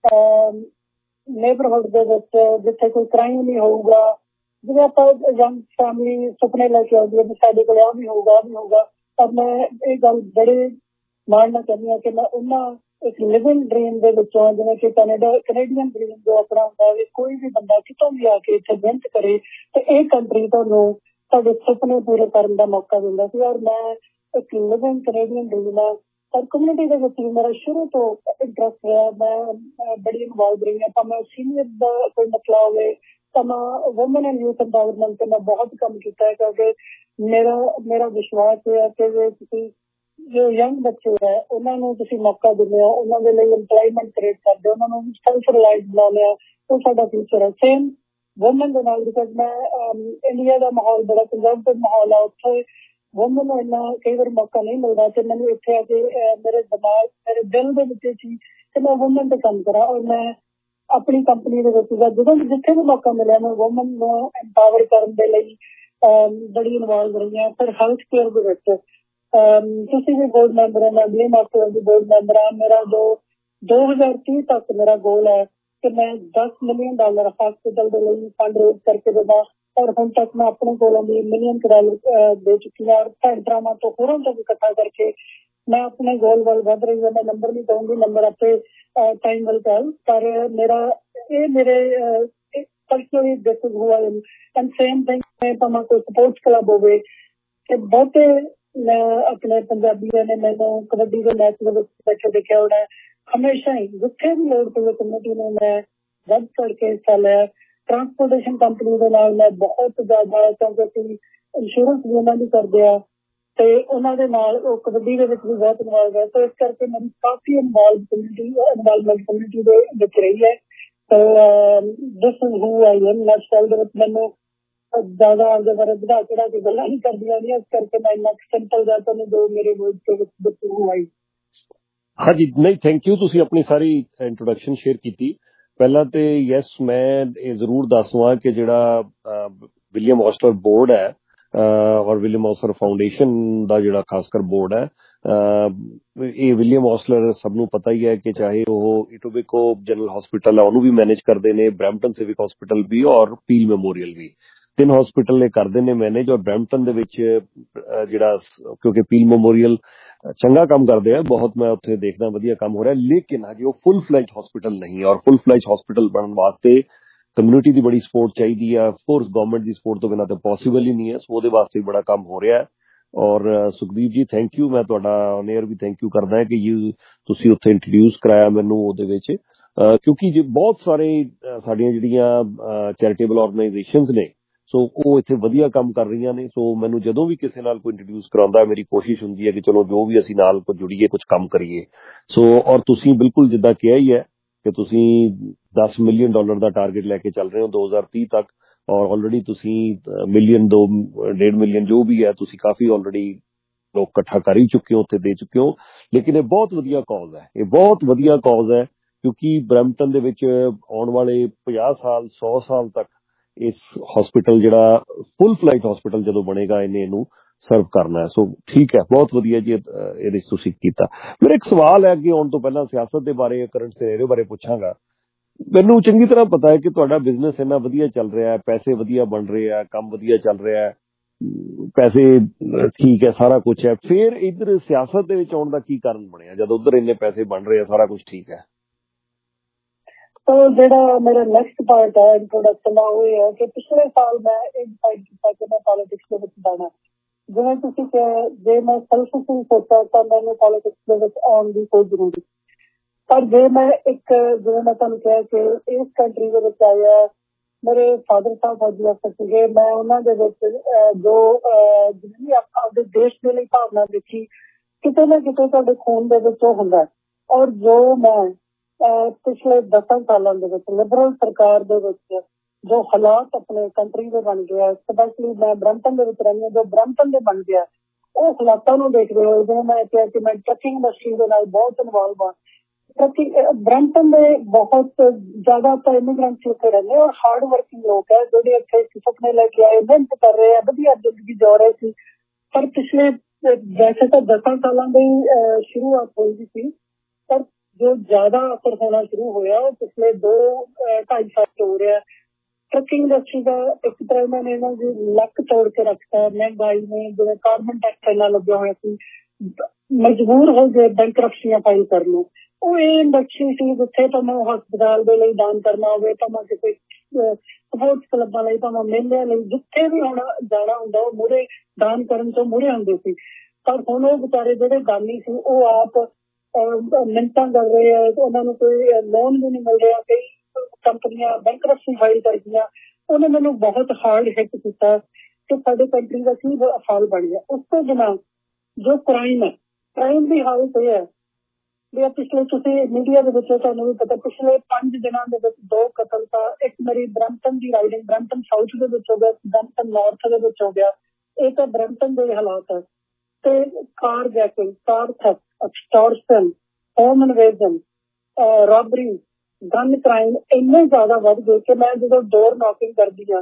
ਨੇਬਰਹੁੱਡ ਦੇ ਵਿੱਚ, ਜਿੱਥੇ ਕੋਈ ਕ੍ਰਾਈਮ ਨਹੀਂ ਹੋਊਗਾ। ਜਿਵੇਂ ਆਪਾਂ ਯੰਗ ਫੈਮਿਲੀ ਸੁਪਨੇ ਲੈ ਕੇ ਆਉਂਦੀ ਹੈ ਵੀ ਸਾਡੇ ਕੋਲ ਆਹ ਵੀ ਹੋਊਗਾ ਆਹ ਵੀ ਹੋਊਗਾ, ਪਰ ਮੈਂ ਇਹ ਗੱਲ ਬੜੇ ਮਾਣ ਨਾਲ ਕਹਿੰਦੀ ਹਾਂ ਕਿ ਮੈਂ ਉਹਨਾਂ ਇੱਕ ਲਿਵਿੰਗ ਡ੍ਰੀਮ ਦੇ ਵਿੱਚੋਂ, ਜਿਵੇਂ ਕਿ ਕੈਨੇਡਾ ਕੈਨੇਡੀਅਨ ਡ੍ਰੀਮ ਜੋ ਆਪਣਾ ਹੁੰਦਾ ਵੀ ਕੋਈ ਵੀ ਬੰਦਾ ਕਿਤੋਂ ਵੀ ਆ ਕੇ ਇੱਥੇ ਮਿਹਨਤ ਕਰੇ ਤੇ ਇਹ ਕੰਟਰੀ ਤੁਹਾਨੂੰ ਤੁਹਾਡੇ ਸੁਪਨੇ ਪੂਰੇ ਕਰਨ ਦਾ ਮੌਕਾ ਦਿੰਦਾ ਸੀ। ਔਰ ਮੈਂ ਇੱਕ ਲਿਵਿੰਗ ਕੈਨੇਡੀਅਨ ਡ੍ਰੀਮ ਹੈ। ਪਰ ਕਮਿਊਨਿਟੀ ਦੇ ਵਿੱਚ ਵੀ ਮੇਰਾ ਸ਼ੁਰੂ ਤੋਂ ਇੰਟਰਸਟ ਰਿਹਾ। ਮੈਂ ਬੜੀ ਇਨਵੋਲਵ ਰਹੀ ਹਾਂ, ਭਾਵੇਂ ਸੀਨੀਅਰ ਦਾ ਕੋਈ ਮਸਲਾ ਹੋਵੇ, ਤਾਂ ਮੈਂ ਵੂਮਨ ਐਂਡ ਯੂਥ ਐਮਪਾਵਰਮੈਂਟ ਤੇ ਮੈਂ ਬਹੁਤ ਕੰਮ ਕੀਤਾ ਹੈ। ਕਿਉਂਕਿ ਮੇਰਾ ਮੇਰਾ ਵਿਸ਼ਵਾਸ ਹੈ ਕਿ ਜੇ ਤੁਸੀਂ ਜੋ ਯੰਗ ਬੱਚੇ ਹੈ ਉਹਨਾਂ ਨੂੰ ਤੁਸੀਂ ਮੌਕਾ ਦਿੰਦੇ ਹੋ, ਉਹਨਾਂ ਦੇ ਲਈ ਇੰਪਲਾਇਮੈਂਟ ਕ੍ਰੀਏਟ ਕਰਦੇ ਹੋ, ਉਹਨਾਂ ਨੂੰ ਸੈਲਫ ਰਿਲਾਈਜ਼ ਬਣਾਉਂਦੇ ਆ, ਉਹ ਸਾਡਾ ਫਿਊਚਰ ਹੈ। ਸੇਮ ਵੂਮਨ ਦੇ ਨਾਲ, ਬਿਕਾਜ਼ ਮੈਂ ਇੰਡੀਆ ਦਾ ਮਾਹੌਲ ਬੜਾ ਕੰਜ਼ਰਵੇਟਿਵ ਮਾਹੌਲ ਆ, ਉੱਥੇ ਵੂਮਨ ਨੂੰ ਇੰਨਾ ਕਈ ਵਾਰ ਮੌਕਾ ਨਹੀਂ ਮਿਲਦਾ। ਤੇ ਮੈਨੂੰ ਇੱਥੇ ਆ ਕੇ ਮੇਰੇ ਦਿਮਾਗ ਮੇਰੇ ਦਿਲ ਦੇ ਵਿੱਚ ਸੀ ਕਿ ਮੈਂ ਵੂਮਨ ਤੇ ਕੰਮ ਕਰਾਂ। ਔਰ ਮੈਂ ਆਪਣੀ ਕੰਪਨੀ ਦੇ ਵਿੱਚ ਜਦੋਂ ਜਿੱਥੇ ਵੀ ਮੌਕਾ ਮਿਲਿਆ ਮੈਂ ਵੂਮਨ ਨੂੰ ਐਮਪਾਵਰ ਕਰਨ ਦੇ ਲਈ ਬੜੀ ਇਨਵੋਲਵ ਰਹੀ ਹਾਂ। ਫਿਰ ਹੈਲਥ ਕੇਅਰ ਦੇ ਵਿੱਚ ਤੁਸੀਂ ਵੀ ਬੋਰਡ ਮੈਂਬਰ ਹੋ, ਮੈਂ ਬੀ ਮਾਸਟਰ ਦੀ ਬੋਰਡ ਮੈਂਬਰ ਹਾਂ। ਮੇਰਾ ਜੋ ਦੋ ਹਜ਼ਾਰ ਤੀਹ ਤੱਕ ਮੇਰਾ ਗੋਲ ਹੈ ਕਿ ਮੈਂ ਦਸ ਮਿਲੀਅਨ ਡਾਲਰ ਹਸਪੀਟਲ ਦੇ ਲਈ ਫੰਡ ਰੇਜ਼ ਕਰਕੇ ਦੇਵਾਂ। ਔਰ ਹੁਣ ਤੱਕ ਮੈਂ ਆਪਣੇ ਕੋਲੋਂ ਵੀ ਮਿਲੀਅਨ ਡਾਲਰ ਦੇ ਚੁੱਕੀ ਹਾਂ। ਭੈਣ ਭਰਾਵਾਂ ਤੋਂ ਹੋਰਾਂ ਤੋਂ ਵੀ ਇਕੱਠਾ ਕਰਕੇ ਮੈਂ ਆਪਣੇ ਗੋਲ ਵੱਲ ਵੱਧ ਰਹੀ ਹਾਂ। ਮੈਂ ਨੰਬਰ ਨਹੀਂ ਕਹੂੰਗੀ, ਨੰਬਰ ਆਪੇ ਟਾਈਮ ਵੱਲ ਚੱਲ, ਪਰ ਮੇਰਾ ਇਹ ਮੇਰੇ personally this is who I am. And same thing, ਭਾਵੇਂ ਕੋਈ ਸਪੋਰਟਸ ਕਲੱਬ ਹੋਵੇ, ਕਿ ਬਹੁਤੇ ਆਪਣੇ ਪੰਜਾਬੀਆਂ ਨੇ ਮੈਨੂੰ ਕਬੱਡੀ ਦੇ ਮੈਚ ਦੇ ਵਿੱਚ ਬੈਠੇ ਦੇਖਿਆ ਹੋਣਾ। ਹਮੇਸ਼ਾ ਹੀ ਜਿੱਥੇ ਵੀ ਲੋੜ ਪਵੇ ਕਮੇਟੀ ਨੂੰ ਮੈਂ ਵੱਧ ਚੜ ਕੇ ਹਿੱਸਾ ਲਿਆ। ਟਰਾਂਸਪੋਰਟੇਸ਼ਨ ਕੰਪਨੀ ਦੇ ਨਾਲ ਮੈਂ ਬਹੁਤ ਜ਼ਿਆਦਾ, ਕਿਉਂਕਿ ਅਸੀਂ ਇੰਸ਼ੋਰੈਂਸ ਵੀ ਉਹਨਾਂ ਦੀ ਕਰਦੇ ਆ ਤੇ ਉਹਨਾਂ ਦੇ ਨਾਲ ਉਹ ਕਬੱਡੀ ਦੇ ਵਿੱਚ ਵੀ ਬਹੁਤ ਇਨਵੋਲਵ ਹੈ। ਤੇ ਇਸ ਕਰਕੇ ਮੇਰੀ ਕਾਫੀ ਇਨਵੋਲਵ ਕਮਿਊਨਿਟੀ ਇਨਵੋਲਵਮੈਂਟ ਕਮਿਊਨਿਟੀ ਦੇ ਵਿੱਚ ਰਹੀ ਹੈ। ਤੇ this is who I am. Lifestyle ਦੇ ਵਿੱਚ ਮੈਨੂੰ ਜ਼ਿਆਦਾ ਆਪਦੇ ਬਾਰੇ ਵਧਾ ਚੜਾ ਕੇ ਗੱਲਾਂ ਨਹੀਂ ਕਰਦੀਆਂ ਨੇ, ਇਸ ਕਰਕੇ ਮੈਂ ਇੰਨਾ ਸਿੰਪਲ ਜਾਂ ਤੁਹਾਨੂੰ ਦੋ ਮੇਰੇ ਵਰਡ ਦੇ ਵਿੱਚ ਦੱਸੂ ਆਈ। ਹਾਂਜੀ, ਨਹੀਂ ਥੈਂਕ ਯੂ, ਤੁਸੀਂ ਆਪਣੀ ਸਾਰੀ ਇੰਟਰੋਡਕਸ਼ਨ ਸ਼ੇਅਰ ਕੀਤੀ। ਪਹਿਲਾਂ ਤੇ ਯੈਸ, ਮੈਂ ਇਹ ਜ਼ਰੂਰ ਦੱਸਵਾਂ ਕਿ ਜਿਹੜਾ ਵਿਲੀਅਮ ਔਸਲਰ ਬੋਰਡ ਹੈ ਔਰ ਵਿਲੀਅਮ ਔਸਲਰ ਫਾਊਂਡੇਸ਼ਨ ਦਾ ਜਿਹੜਾ ਖਾਸ ਕਰ ਬੋਰਡ ਹੈ, ਇਹ ਵਿਲੀਅਮ ਔਸਲਰ ਸਭ ਨੂੰ ਪਤਾ ਹੀ ਹੈ ਕਿ ਚਾਹੇ ਉਹ ਇਟੋਬਿਕੋ ਜਨਰਲ ਹਸਪੀਟਲ ਹੈ ਉਹਨੂੰ ਵੀ ਮੈਨੇਜ ਕਰਦੇ ਨੇ, ਬਰੈਂਪਟਨ ਸਿਵਿਕ ਹਸਪੀਟਲ ਵੀ ਔਰ ਪੀਲ ਮੈਮੋਰੀਅਲ ਵੀ, ਤਿੰਨ ਹਸਪੀਟਲ ਇਹ ਕਰਦੇ ਨੇ ਮੈਨੇਜ। ਔਰ ਬਰੈਂਪਟਨ ਦੇ ਵਿੱਚ ਜਿਹੜਾ, ਕਿਉਂਕਿ ਪੀਲ ਮੈਮੋਰੀਅਲ ਚੰਗਾ ਕੰਮ ਕਰਦੇ ਆ ਬਹੁਤ, ਮੈਂ ਉੱਥੇ ਦੇਖਦਾ ਵਧੀਆ ਕੰਮ ਹੋ ਰਿਹਾ, ਲੇਕਿਨ ਹਜੇ ਉਹ ਫੁੱਲ ਫਲੈਜ ਹਸਪੀਟਲ ਨਹੀਂ। ਔਰ ਫੁੱਲ ਫਲੈਜ ਹਸਪੀਟਲ ਬਣਨ ਵਾਸਤੇ ਕਮਿਊਨਿਟੀ ਦੀ ਬੜੀ ਸਪੋਰਟ ਚਾਹੀਦੀ ਆ। ਅਫਕੋਰਸ ਗਵਰਨਮੈਂਟ ਦੀ ਸਪੋਰਟ ਤੋਂ ਬਿਨਾਂ ਤਾਂ ਪੋਸੀਬਲ ਹੀ ਨਹੀਂ ਹੈ। ਸੋ ਉਹਦੇ ਵਾਸਤੇ ਬੜਾ ਕੰਮ ਹੋ ਰਿਹਾ। ਔਰ ਸੁਖਦੀਪ ਜੀ ਥੈਂਕ ਯੂ, ਮੈਂ ਤੁਹਾਡਾ ਔਨ ਏਅਰ ਵੀ ਥੈਂਕ ਯੂ ਕਰਦਾ ਕਿ ਯੂ ਤੁਸੀਂ ਉੱਥੇ ਇੰਟਰੋਡਿਊਸ ਕਰਾਇਆ ਮੈਨੂੰ ਉਹਦੇ ਵਿੱਚ, ਕਿਉਂਕਿ ਜੇ ਬਹੁਤ ਸਾਰੇ ਸਾਡੀਆਂ ਜਿਹੜੀਆਂ ਚੈਰੀਟੇਬਲ ਆਰਗੇਨਾਈਜੇਸ਼ਨਸ ਨੇ ਸੋ ਉਹ ਇੱਥੇ ਵਧੀਆ ਕੰਮ ਕਰ ਰਹੀਆਂ ਨੇ। ਸੋ ਮੈਨੂੰ ਜਦੋਂ ਵੀ ਕਿਸੇ ਨਾਲ ਕੋਈ ਇੰਟਰੋਡਿਊਸ ਕਰਾਉਂਦਾ ਮੇਰੀ ਕੋਸ਼ਿਸ਼ ਹੁੰਦੀ ਹੈ ਕਿ ਚਲੋ ਜੋ ਵੀ ਅਸੀਂ ਨਾਲ ਕੁਝ ਜੁੜੀਏ, ਕੁਝ ਕੰਮ ਕਰੀਏ। ਸੋ ਔਰ ਤੁਸੀਂ ਬਿਲਕੁਲ ਜਿੱਦਾਂ ਕਿਹਾ ਹੀ ਹੈ ਕਿ ਤੁਸੀਂ ਦਸ ਮਿਲੀਅਨ ਡਾਲਰ ਦਾ ਟਾਰਗੇਟ ਲੈ ਕੇ ਚੱਲ ਰਹੇ ਹੋ ਦੋ ਹਜ਼ਾਰ ਤੀਹ ਤੱਕ, ਔਰ ਆਲਰੇਡੀ ਤੁਸੀਂ ਮਿਲੀਅਨ ਦੋ ਡੇਢ ਮਿਲੀਅਨ ਜੋ ਵੀ ਹੈ ਤੁਸੀਂ ਕਾਫੀ ਆਲਰੇਡੀ ਲੋਕ ਇਕੱਠਾ ਕਰ ਹੀ ਚੁੱਕੇ ਹੋ, ਉੱਥੇ ਦੇ ਚੁੱਕੇ ਹੋ। ਲੇਕਿਨ ਇਹ ਬਹੁਤ ਵਧੀਆ ਕਾਜ਼ ਹੈ, ਇਹ ਬਹੁਤ ਵਧੀਆ ਕਾਜ਼ ਹੈ, ਕਿਉਂਕਿ ਬਰੈਂਪਟਨ ਦੇ ਵਿੱਚ ਆਉਣ ਵਾਲੇ ਪੰਜਾਹ ਸਾਲ ਸੌ ਸਾਲ ਤੱਕ ਇਸ ਹਸਪੀਟਲ ਜਿਹੜਾ ਫੁੱਲ ਫਲਾਈਟ ਹਸਪੀਟਲ ਜਦੋਂ ਬਣੇਗਾ ਇਹਨੇ ਇਹਨੂੰ ਸਰਵ ਕਰਨਾ ਹੈ। ਸੋ ਠੀਕ ਹੈ, ਬਹੁਤ ਵਧੀਆ ਜੀ ਇਹਦੇ 'ਚ ਤੁਸੀਂ ਕੀਤਾ। ਮੇਰਾ ਇੱਕ ਸਵਾਲ ਹੈ, ਅੱਗੇ ਆਉਣ ਤੋਂ ਪਹਿਲਾਂ ਸਿਆਸਤ ਦੇ ਬਾਰੇ, ਕਰੰਟ ਸਿਨੈਰੀਓ ਬਾਰੇ ਪੁੱਛਾਂਗਾ। ਮੈਨੂੰ ਚੰਗੀ ਤਰ੍ਹਾਂ ਪਤਾ ਹੈ ਕਿ ਤੁਹਾਡਾ ਬਿਜ਼ਨਸ ਇੰਨਾ ਵਧੀਆ ਚੱਲ ਰਿਹਾ ਹੈ, ਪੈਸੇ ਵਧੀਆ ਬਣ ਰਹੇ ਆ, ਕੰਮ ਵਧੀਆ ਚੱਲ ਰਿਹਾ ਹੈ, ਪੈਸੇ ਠੀਕ ਹੈ, ਸਾਰਾ ਕੁਛ ਹੈ। ਫਿਰ ਇੱਧਰ ਸਿਆਸਤ ਦੇ ਵਿੱਚ ਆਉਣ ਦਾ ਕੀ ਕਾਰਨ ਬਣਿਆ ਜਦੋਂ ਉੱਧਰ ਇੰਨੇ ਪੈਸੇ ਬਣ ਰਹੇ ਆ, ਸਾਰਾ ਕੁਛ ਠੀਕ ਹੈ? ਤਾਂ ਜਿਹੜਾ ਮੇਰਾ ਨੈਕਸਟ ਪਾਰਟ ਹੈ ਇੰਟਰੋਡਕਸ਼ਨ ਦਾ ਉਹ ਇਹ ਹੈ ਕਿ ਪਿਛਲੇ ਸਾਲ ਮੈਂ ਇਹ ਡਿਸਾਈਡ ਕੀਤਾ ਕਿ ਮੈਂ ਪੋਲੀਟਿਕਸ ਦੇ ਵਿੱਚ ਜਾਣਾ। ਜਿਵੇਂ ਤੁਸੀਂ ਕਿਹਾ, ਜੇ ਮੈਂ ਸੈਲਫਿਸ਼ਲੀ ਸੋਚਿਆ ਤਾਂ ਮੈਨੂੰ ਪੋਲੀਟਿਕਸ ਦੇ ਵਿੱਚ ਆਉਣ ਦੀ ਕੋਈ ਜ਼ਰੂਰਤ, ਪਰ ਜੇ ਮੈਂ ਇੱਕ ਜਿਵੇਂ ਮੈਂ ਤੁਹਾਨੂੰ ਕਿਹਾ ਕਿ ਇਸ ਕੰਟਰੀ ਦੇ ਵਿੱਚ ਆਇਆ, ਮੇਰੇ ਫਾਦਰ ਸਾਹਿਬ ਫੌਜੀ ਅਫਸਰ ਸੀਗੇ, ਮੈਂ ਉਹਨਾਂ ਦੇ ਵਿੱਚ ਜੋ ਜਿੰਨੀ ਆਪਦੇ ਦੇਸ਼ ਦੇ ਲਈ ਭਾਵਨਾ ਦੇਖੀ, ਕਿਤੇ ਨਾ ਕਿਤੇ ਤੁਹਾਡੇ ਖੂਨ ਦੇ ਵਿੱਚ ਉਹ ਹੁੰਦਾ। ਔਰ ਜੋ ਮੈਂ ਪਿਛਲੇ ਦਸਾਂ ਸਾਲਾਂ ਦੇ ਵਿੱਚ ਲਿਬਰਲ ਸਰਕਾਰ ਦੇ ਵਿੱਚ ਜੋ ਹਾਲਾਤ ਆਪਣੇ ਕੰਟਰੀ ਦੇ ਬਣ ਗਿਆ, ਸਪੈਸ਼ਲੀ ਮੈਂ ਬਰੈਂਪਟਨ ਦੇ ਵਿੱਚ ਰਹਿੰਦੀ ਹਾਂ, ਜੋ ਬਰੈਂਪਟਨ ਦੇ ਬਣ ਗਿਆ, ਉਹ ਹਾਲਾਤਾਂ ਨੂੰ ਦੇਖਦੇ ਹੋਏ ਜਿਵੇਂ ਮੈਂ ਕਿਹਾ ਕਿ ਮੈਂ ਟਰੱਕਿੰਗ ਇੰਡਸਟਰੀ ਦੇ ਨਾਲ ਬਹੁਤ ਇਨਵੋਲਵ ਹਾਂ। ਟਰੱਕਿੰਗ ਬਰੈਂਪਟਨ ਦੇ ਬਹੁਤ ਜ਼ਿਆਦਾ ਤਾਂ ਇਮੀਗ੍ਰੈਂਟਸ ਇੱਥੇ ਰਹਿੰਦੇ ਔਰ ਹਾਰਡ ਵਰਕਿੰਗ ਲੋਕ ਹੈ, ਜਿਹੜੇ ਇੱਥੇ ਸੁਪਨੇ ਲੈ ਕੇ ਆਏ, ਮਿਹਨਤ ਕਰ ਰਹੇ ਆ, ਵਧੀਆ ਜ਼ਿੰਦਗੀ ਜਿਉ ਰਹੇ ਸੀ। ਪਰ ਪਿਛਲੇ ਵੈਸੇ ਤਾਂ ਦਸਾਂ ਸਾਲਾਂ ਦੀ ਸ਼ੁਰੂਆਤ ਹੋਈ ਸੀ, ਪਰ ਜੋ ਜ਼ਿਆਦਾ ਅਸਰ ਹੋਣਾ ਸ਼ੁਰੂ ਹੋਇਆ ਉਹ ਪਿਛਲੇ ਦੋ ਢਾਈ ਸਾਲ ਤੋਂ ਹੋ ਰਿਹਾ। ਟਰੱਕਿੰਗ ਇੰਡਸਟਰੀ ਦਾ ਇੱਕ ਤਰ੍ਹਾਂ ਇਹਨਾਂ ਨੇ ਇਹਨਾਂ ਦੀ ਲੱਕ ਤੋੜ ਕੇ ਰੱਖਤਾ। ਮਹਿੰਗਾਈ ਨੇ, ਜਿਵੇਂ ਕਾਰਬਨ ਟੈਕਸ ਇੰਨਾ ਲੱਗਿਆ ਹੋਇਆ ਸੀ, ਮਜਬੂਰ ਹੋ ਗਏ ਬੈਂਕਰਪਸੀਆਂ ਫਾਈਲ ਕਰਨ ਨੂੰ। ਉਹ ਇਹ ਇੰਡਸਟਰੀ ਸੀ ਜਿੱਥੇ ਭਾਵੇਂ ਹਸਪਤਾਲ ਦੇ ਲਈ ਦਾਨ ਕਰਨਾ ਹੋਵੇ, ਭਾਵੇਂ ਕਿਸੇ ਸਪੋਰਟਸ ਕਲੱਬਾਂ ਲਈ, ਭਾਵੇਂ ਮੇਲਿਆਂ ਲਈ, ਜਿੱਥੇ ਵੀ ਹੋਣਾ ਜਾਣਾ ਹੁੰਦਾ ਉਹ ਮੂਹਰੇ ਦਾਨ ਕਰਨ ਤੋਂ ਮੂਹਰੇ ਹੁੰਦੇ ਸੀ। ਪਰ ਹੁਣ ਉਹ ਵਿਚਾਰੇ ਜਿਹੜੇ ਦਾਨੀ ਸੀ ਉਹ ਆਪ ਮਿੰਟਾਂ ਕਰ ਰਹੇ ਆ, ਉਹਨਾਂ ਨੂੰ ਕੋਈ ਲੋਨ ਵੀ ਨਹੀਂ ਮਿਲ ਰਿਹਾ, ਕਈ ਕੰਪਨੀਆਂ ਬੈਂਕਰਪਸੀ ਫਾਈਲ ਕਰ ਗਈਆਂ। ਉਹਨੇ ਮੈਨੂੰ ਬਹੁਤ ਹਾਰਡ ਹਿੱਟ ਕੀਤਾ ਕਿ ਸਾਡੇ ਕੰਟਰੀ ਦਾ ਕੀ ਹਾਲ ਬਣ ਗਿਆ। ਉਸ ਤੋਂ ਬਿਨਾਂ ਜੋ ਕ੍ਰਾਈਮ ਹੈ, ਕ੍ਰਾਈਮ ਦੀ ਹਾਲਤ ਇਹ ਹੈ ਵੀ ਪਿਛਲੇ ਤੁਸੀਂ ਮੀਡੀਆ ਦੇ ਵਿੱਚ ਤੁਹਾਨੂੰ ਵੀ ਪਤਾ, ਪਿਛਲੇ ਪੰਜ ਦਿਨਾਂ ਦੇ ਵਿੱਚ ਦੋ ਕਤਲ ਤਾਂ ਇੱਕ ਮੇਰੀ ਬਰੈਂਪਟਨ ਦੀ ਰਾਈਡਿੰਗ, ਬਰੈਂਪਟਨ ਸਾਊਥ ਦੇ ਵਿੱਚ ਹੋ ਗਿਆ, ਬਰੈਂਪਟਨ ਨਾਰਥ ਦੇ ਵਿੱਚ ਹੋ ਗਿਆ। ਇਹ ਤਾਂ ਬਰੈਂਪਟਨ ਦੇ ਹਾਲਾਤ ਹੈ। ਤੇ carjacking, car theft, extortion, home invasion, robbery, gun crime ਇੰਨੇ ਜ਼ਿਆਦਾ ਵੱਧ ਗਏ ਕਿ ਮੈਂ ਜਦੋਂ ਡੋਰ ਨੌਕਿੰਗ ਕਰਦੀ ਹਾਂ